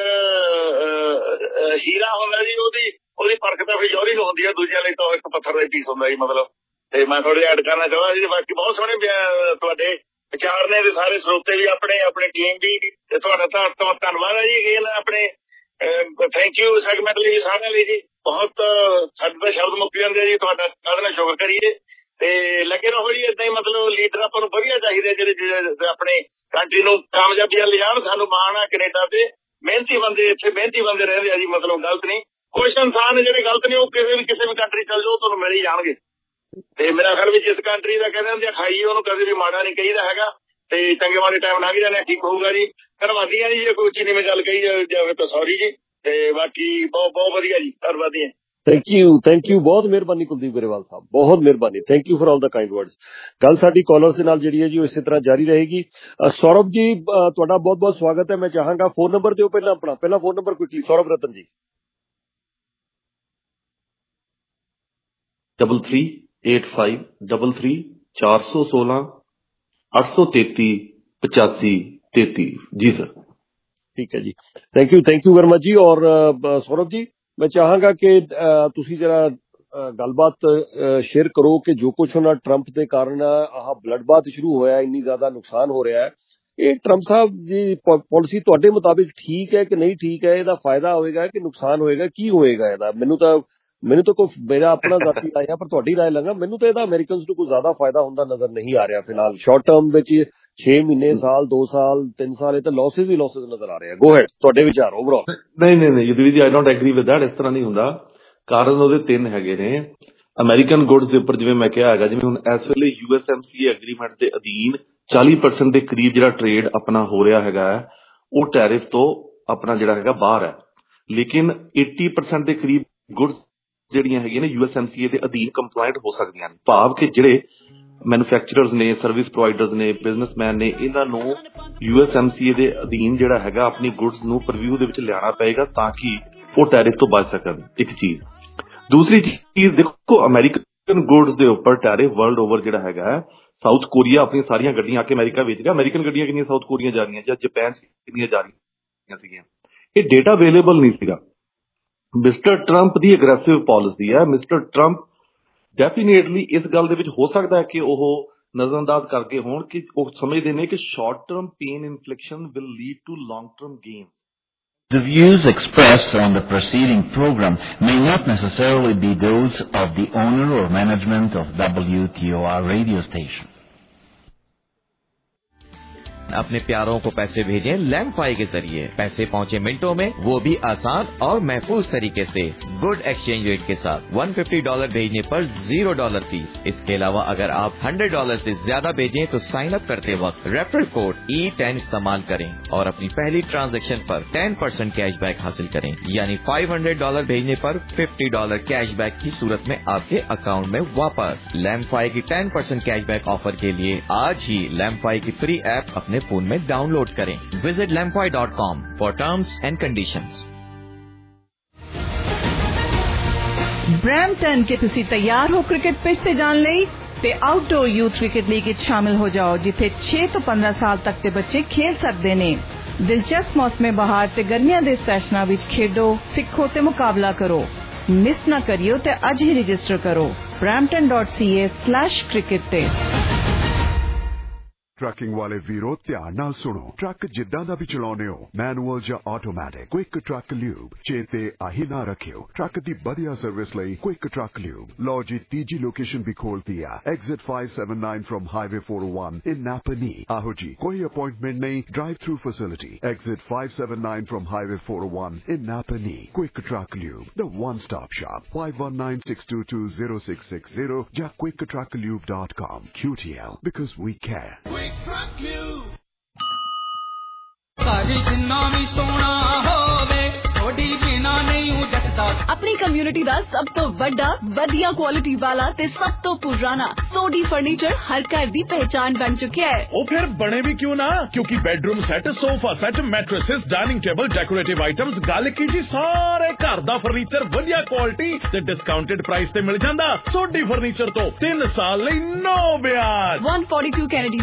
ਹੀਰਾ ਹੁੰਦਾ ਜੀ, ਉਹਦੀ ਉਹਦੀ ਪਰਖ ਤਾਂ ਫਿਰ ਜੌਹਰੀ ਨੂੰ ਹੁੰਦੀ ਆ, ਦੂਜਿਆਂ ਲਈ ਤਾਂ ਇੱਕ ਪੱਥਰ ਦਾ ਹੀ ਪੀਸ ਹੁੰਦਾ ਜੀ। ਮਤਲਬ ਤੇ ਮੈਂ ਥੋੜੇ ਐਡ ਕਰਨਾ ਚਾਹੁੰਦਾ ਜੀ। ਬਾਕੀ ਬਹੁਤ ਸੋਹਣੇ ਤੁਹਾਡੇ ਵਿਚਾਰ ਨੇ ਤੇ ਸਾਰੇ ਸਰੋਤੇ ਵੀ ਆਪਣੇ ਆਪਣੀ ਟੀਮ ਵੀ, ਤੇ ਤੁਹਾਡਾ ਤਾਂ ਧੰਨਵਾਦ ਹੈ ਜੀ। ਇਹ ਆਪਣੇ ਥੈਂਕ ਯੂ ਸੈਗਮੈਂਟ ਲਈ ਸਾਰਿਆਂ ਲਈ ਜੀ। ਬਹੁਤ ਸਾਡੇ ਤਾਂ ਸ਼ਬਦ ਮੁੱਕ ਜਾਂਦੇ ਜੀ, ਤੁਹਾਡਾ ਕਾਹਦੇ ਨਾਲ ਸ਼ੁਕਰ ਕਰੀਏ। ਤੇ ਲੱਗੇ ਰਹੋ ਜੀ ਏਦਾਂ ਹੀ। ਮਤਲਬ ਲੀਡਰ ਆਪਾਂ ਨੂੰ ਵਧੀਆ ਚਾਹੀਦੇ ਜਿਹੜੇ ਆਪਣੇ ਕੰਟਰੀ ਨੂੰ ਕਾਮਯਾਬੀ ਵੱਲ ਲਿਜਾਣ। ਸਾਨੂੰ ਮਾਣ ਆ ਕੈਨੇਡਾ ਤੇ ਮਿਹਨਤੀ ਬੰਦੇ, ਇੱਥੇ ਮਿਹਨਤੀ ਬੰਦੇ ਰਹਿੰਦੇ ਆ ਜੀ। ਮਤਲਬ ਗਲਤ ਨਹੀਂ, ਕੁਛ ਇਨਸਾਨ ਜਿਹੜੇ ਗਲਤ ਨੇ ਉਹ ਕਿਸੇ ਵੀ ਕਿਸੇ ਵੀ ਕੰਟਰੀ ਚੱਲ ਜਾਓ ਤੁਹਾਨੂੰ ਮਿਲ ਹੀ ਜਾਣਗੇ। ਤੇ ਮੇਰਾ ਖਿਆਲ ਵੀ ਜਿਸ ਕੰਟਰੀ ਦਾ ਕਹਿੰਦੇ ਹੁੰਦੇ ਖਾਈਏ ਉਹਨੂੰ ਕਦੇ ਵੀ ਮਾੜਾ ਨਹੀਂ ਕਹੀਦਾ ਹੈਗਾ। ਤੇ ਚੰਗੇ ਮਾੜੇ ਟਾਈਮ ਲੰਘ ਜਾਣੇ, ਠੀਕ ਹੋਊਗਾ ਜੀ। ਧੰਨਵਾਦੀ ਆ ਜੀ, ਜੇ ਕੋਈ ਉੱਚੀ ਨੀਵੀਂ ਗੱਲ ਕਹੀ ਜਾਵੇ ਤਾਂ ਸੌਰੀ ਜੀ। ਤੇ ਬਾਕੀ ਬਹੁਤ ਬਹੁਤ ਵਧੀਆ ਜੀ, ਧੰਨਵਾਦੀ ਆ। ਥੈਂਕ ਯੂ ਥੈਂਕ ਯੂ ਬਹੁਤ ਮਿਹਰਬਾਨੀ ਕੁਲਦੀਪ ਗਰੇਵਾਲ ਸਾਹਿਬ, ਬਹੁਤ ਮਿਹਰਬਾਨੀ। Thank you for all the kind words. ਗੱਲ ਸਾਡੀ ਕਾਲਰਸ ਦੇ ਨਾਲ ਜਿਹੜੀ ਹੈ ਜੀ ਉਹ ਇਸੇ ਤਰ੍ਹਾਂ ਜਾਰੀ ਰਹੇਗੀ। ਸੌਰਵ ਜੀ ਤੁਹਾਡਾ ਬਹੁਤ ਬਹੁਤ ਸਵਾਗਤ ਹੈ। ਮੈਂ ਚਾਹਾਂਗਾ ਫੋਨ ਨੰਬਰ ਦਿਓ ਪਹਿਲਾਂ ਆਪਣਾ, ਪਹਿਲਾਂ phone number quickly. Saurav Ratan ji. Double three eight five double three ਚਾਰ ਸੌ ਸੋਲਾਂ ਅੱਠ ਸੌ ਤੇਤੀ ਪਚਾਸੀ ਤੇਤੀ। ਜੀ ਸਰ। ਠੀਕ ਹੈ ਜੀ, thank you thank you very much ji. ਔਰ ਸੌਰਵ ਜੀ ਮੈਂ ਚਾਹਾਂਗਾ ਕਿ ਤੁਸੀਂ ਜਰਾ ਗੱਲਬਾਤ ਸ਼ੇਅਰ ਕਰੋ ਕਿ ਜੋ ਕੁਛ ਉਹਨਾਂ ਟਰੰਪ ਦੇ ਕਾਰਨ ਆਹ ਬਲੱਡ ਬਾਥ ਸ਼ੁਰੂ ਹੋਇਆ, ਇੰਨੀ ਜ਼ਿਆਦਾ ਨੁਕਸਾਨ ਹੋ ਰਿਹਾ ਹੈ, ਇਹ ਟਰੰਪ ਸਾਹਿਬ ਦੀ ਪਾਲਿਸੀ ਤੁਹਾਡੇ ਮੁਤਾਬਿਕ ਠੀਕ ਹੈ ਕਿ ਨਹੀਂ ਠੀਕ ਹੈ? ਇਹਦਾ ਫਾਇਦਾ ਹੋਏਗਾ ਕਿ ਨੁਕਸਾਨ ਹੋਏਗਾ? ਕੀ ਹੋਏਗਾ ਇਹਦਾ? ਮੈਨੂੰ ਤਾਂ ਮੈਨੂੰ ਤਾਂ ਕੋਈ ਮੇਰਾ ਆਪਣਾ ਜ਼ਾਤੀ ਰਾਏ ਆ, ਪਰ ਤੁਹਾਡੀ ਰਾਏ ਲਾਂਗਾ। ਮੈਨੂੰ ਤਾਂ ਇਹਦਾ ਅਮਰੀਕਨਸ ਨੂੰ ਕੋਈ ਜ਼ਿਆਦਾ ਫਾਇਦਾ ਹੁੰਦਾ ਨਜ਼ਰ ਨਹੀਂ ਆ ਰਿਹਾ ਫਿਲਹਾਲ। ਸ਼ਾਰਟ ਟਰਮ ਵਿੱਚ ਛੇ ਮਹੀਨੇ, ਸਾਲ, ਦੋ ਸਾਲ, ਤਿੰਨ ਸਾਲ, ਇਹ ਤਾਂ ਲੌਸਿਸ ਹੀ ਲੌਸਿਸ ਨਜ਼ਰ ਆ ਰਹੇ ਆ। ਗੋ ਹੈਡ, ਤੁਹਾਡੇ ਵਿਚਾਰ ਓਵਰਆਲ। ਨਹੀਂ ਨਹੀਂ ਨਹੀਂ Yudhvir ji, I don't agree with that. ਇਸ ਤਰ੍ਹਾਂ ਨਹੀਂ ਹੁੰਦਾ। ਕਾਰਨ ਉਹਦੇ ਤਿੰਨ ਹੈਗੇ ਨੇ। ਅਮਰੀਕਨ ਗੁੱਡਸ ਦੇ ਉੱਪਰ ਜਿਵੇਂ ਮੈਂ ਕਿਹਾ ਹੈਗਾ, ਜਿਵੇਂ ਹੁਣ ਇਸ ਵੇਲੇ U S M C agreement ਦੇ ਅਧੀਨ ਚਾਲੀ ਪਰਸੈਂਟ ਦੇ ਕਰੀਬ ਜਿਹੜਾ ਟ੍ਰੇਡ ਆਪਣਾ ਹੋ ਰਿਹਾ ਹੈਗਾ ਹੈ ਉਹ ਟੈਰਿਫ ਤੋਂ ਆਪਣਾ ਜਿਹੜਾ ਹੈਗਾ ਬਾਹਰ ਹੈ। ਲੇਕਿਨ ਅੱਸੀ ਪਰਸੈਂਟ ਦੇ ਕਰੀਬ ਗੁੱਡਸ ਜਿਹੜੀਆਂ ਹੈਗੀਆਂ ਨੇ U S M C A ਦੇ ਅਧੀਨ ਕੰਪਲਾਇੰਟ ਹੋ ਸਕਦੀਆਂ ਨੇ। ਭਾਵ ਕਿ ਜਿਹੜੇ ਮੈਨੂਫੈਕਚਰਰਸ ਨੇ, ਸਰਵਿਸ ਪ੍ਰੋਵਾਈਡਰਸ ਨੇ, ਬਿਜ਼ਨਸਮੈਨ ਨੇ, ਇਹਨਾਂ ਨੂੰ U S M C A ਦੇ ਅਧੀਨ ਜਿਹੜਾ ਹੈਗਾ ਆਪਣੀ ਗੁੱਡਸ ਨੂੰ ਪ੍ਰੀਵਿਊ ਦੇ ਵਿੱਚ ਲਿਆਉਣਾ ਪਏਗਾ ਤਾਂ ਕਿ ਉਹ ਟੈਰਿਫ ਤੋਂ ਬਚ ਸਕਣ। ਇੱਕ ਚੀਜ਼। ਦੂਸਰੀ ਚੀਜ਼ ਦੇਖੋ, ਅਮਰੀਕਨ ਗੁੱਡਸ ਦੇ ਉੱਪਰ ਟੈਰਿਫ ਵਰਲਡ ਓਵਰ ਜਿਹੜਾ ਹੈਗਾ, ਸਾਊਥ ਕੋਰੀਆ ਆਪਣੀਆਂ ਸਾਰੀਆਂ ਗੱਡੀਆਂ ਆ ਕੇ ਅਮਰੀਕਾ ਵੇਚ ਰਿਹਾ। ਅਮਰੀਕਨ ਗੱਡੀਆਂ ਕਿੰਨੀਆਂ ਸਾਊਥ ਕੋਰੀਆ ਜਾ ਰਹੀਆਂ ਜਾਂ ਜਾਪਾਨ ਕਿੰਨੀਆਂ ਜਾ ਰਹੀਆਂ ਸੀਗੀਆਂ, ਇਹ ਡੇਟਾ ਅਵੇਲੇਬਲ ਨਹੀਂ ਸੀਗਾ। ਮਿਸਟਰ ਟਰੰਪ ਦੀ ਅਗਰੈਸਿਵ ਪਾਲਿਸੀ ਹੈ। ਮਿਸਟਰ ਟਰੰਪ ਡੈਫੀਨੇਟਲੀ ਇਸ ਗੱਲ ਦੇ ਵਿੱਚ ਹੋ ਸਕਦਾ ਹੈ ਕਿ ਉਹ ਨਜ਼ਰਅੰਦਾਜ਼ ਕਰਕੇ ਹੋਣ ਕਿ ਉਹ ਸਮਝਦੇ ਨੇ ਕਿ short term pain infliction will lead to long term gain. The views expressed on the preceding program may not necessarily be those of the owner or management of W T O R radio station. अपने प्यारों को पैसे भेजें लैंडफाई के जरिए। पैसे पहुंचे मिनटों में, वो भी आसान और महफूज तरीके से। गुड एक्सचेंज रेट के साथ एक सौ पचास डॉलर भेजने पर जीरो डॉलर फीस। इसके अलावा अगर आप सौ डॉलर से ज्यादा भेजें तो साइन अप करते वक्त रेफरल कोड ई टेन इस्तेमाल करें और अपनी पहली ट्रांजैक्शन पर टेन परसेंट कैशबैक हासिल करें। यानी पाँच सौ डॉलर भेजने पर पचास डॉलर कैशबैक की सूरत में आपके अकाउंट में वापस। लैंडफाई की टेन परसेंट कैशबैक ऑफर के लिए आज ही लैंडफाई की फ्री ऐप अपने फोन में डाउनलोड करें। Visit Landfy dot com for terms and conditions. Brampton के तुसी तैयार हो क्रिकेट पिच ते जान लई ते आउटडोर यूथ क्रिकेट लीग विच शामिल हो जाओ, जिथे छह तो पंद्रह साल तक के बच्चे खेल सकते ने। दिलचस्प मौसमे बहार ते गर्मियां दे सैशनां विच खेडो, सिखो ते मुकाबला करो। मिस ना करियो ते अज ही रजिस्टर करो Brampton dot C A slash cricket ते। ਟਰੱਕਿੰਗ ਵਾਲੇ ਵੀਰੋ ਧਿਆਨ ਨਾਲ ਸੁਣੋ। ਟਰੱਕ ਜਿੱਦਾਂ ਦਾ ਵੀ ਚਲਾਉਨੇ ਹੋ, ਮੈਨੂਅਲ ਜਾਂ ਆਟੋਮੈਟਿਕ, ਕੁਇਕ ਟਰੱਕ ਲਿਊਬ ਚੇਤੇ ਆਹੀ ਨਾ ਰੱਖਿਓ। ਟਰੱਕ ਦੀ ਵਧੀਆ ਸਰਵਿਸ ਲਈ ਕੁਇਕ ਟਰੱਕ ਲਿਊਬ। ਲਓ ਜੀ ਤੀਜੀ ਲੋਕੇਸ਼ਨ ਵੀ ਖੋਲਤੀ ਆ, exit five seventy-nine from highway four oh one in Napanee. ਆਹੋ ਜੀ, ਕੋਈ ਅਪਾਇੰਟਮੈਂਟ ਨਹੀਂ, drive through facility. Exit five seventy-nine from highway four oh one in Napanee. Quick truck lube, the one stop shop. five one nine six two two zero six six zero ਜਾਂ quick truck lube dot com। Q T L, because we care। अपनी community दा सब तो बड़ा वधिया quality वाला ते सब तो पुराना सोडी फर्नीचर हर घर दी पहचान बन चुका है। ओ फिर बने भी क्यों ना, क्योंकि bedroom set, sofa set, mattresses, dining table, decorative items, गल की जी सारे घर दा फर्नीचर वधिया क्वालिटी ते डिस्काउंटेड प्राइस ते मिल जांदा। सोडी फर्नीचर तो तीन साल लई नो ब्याज। one forty-two Kennedy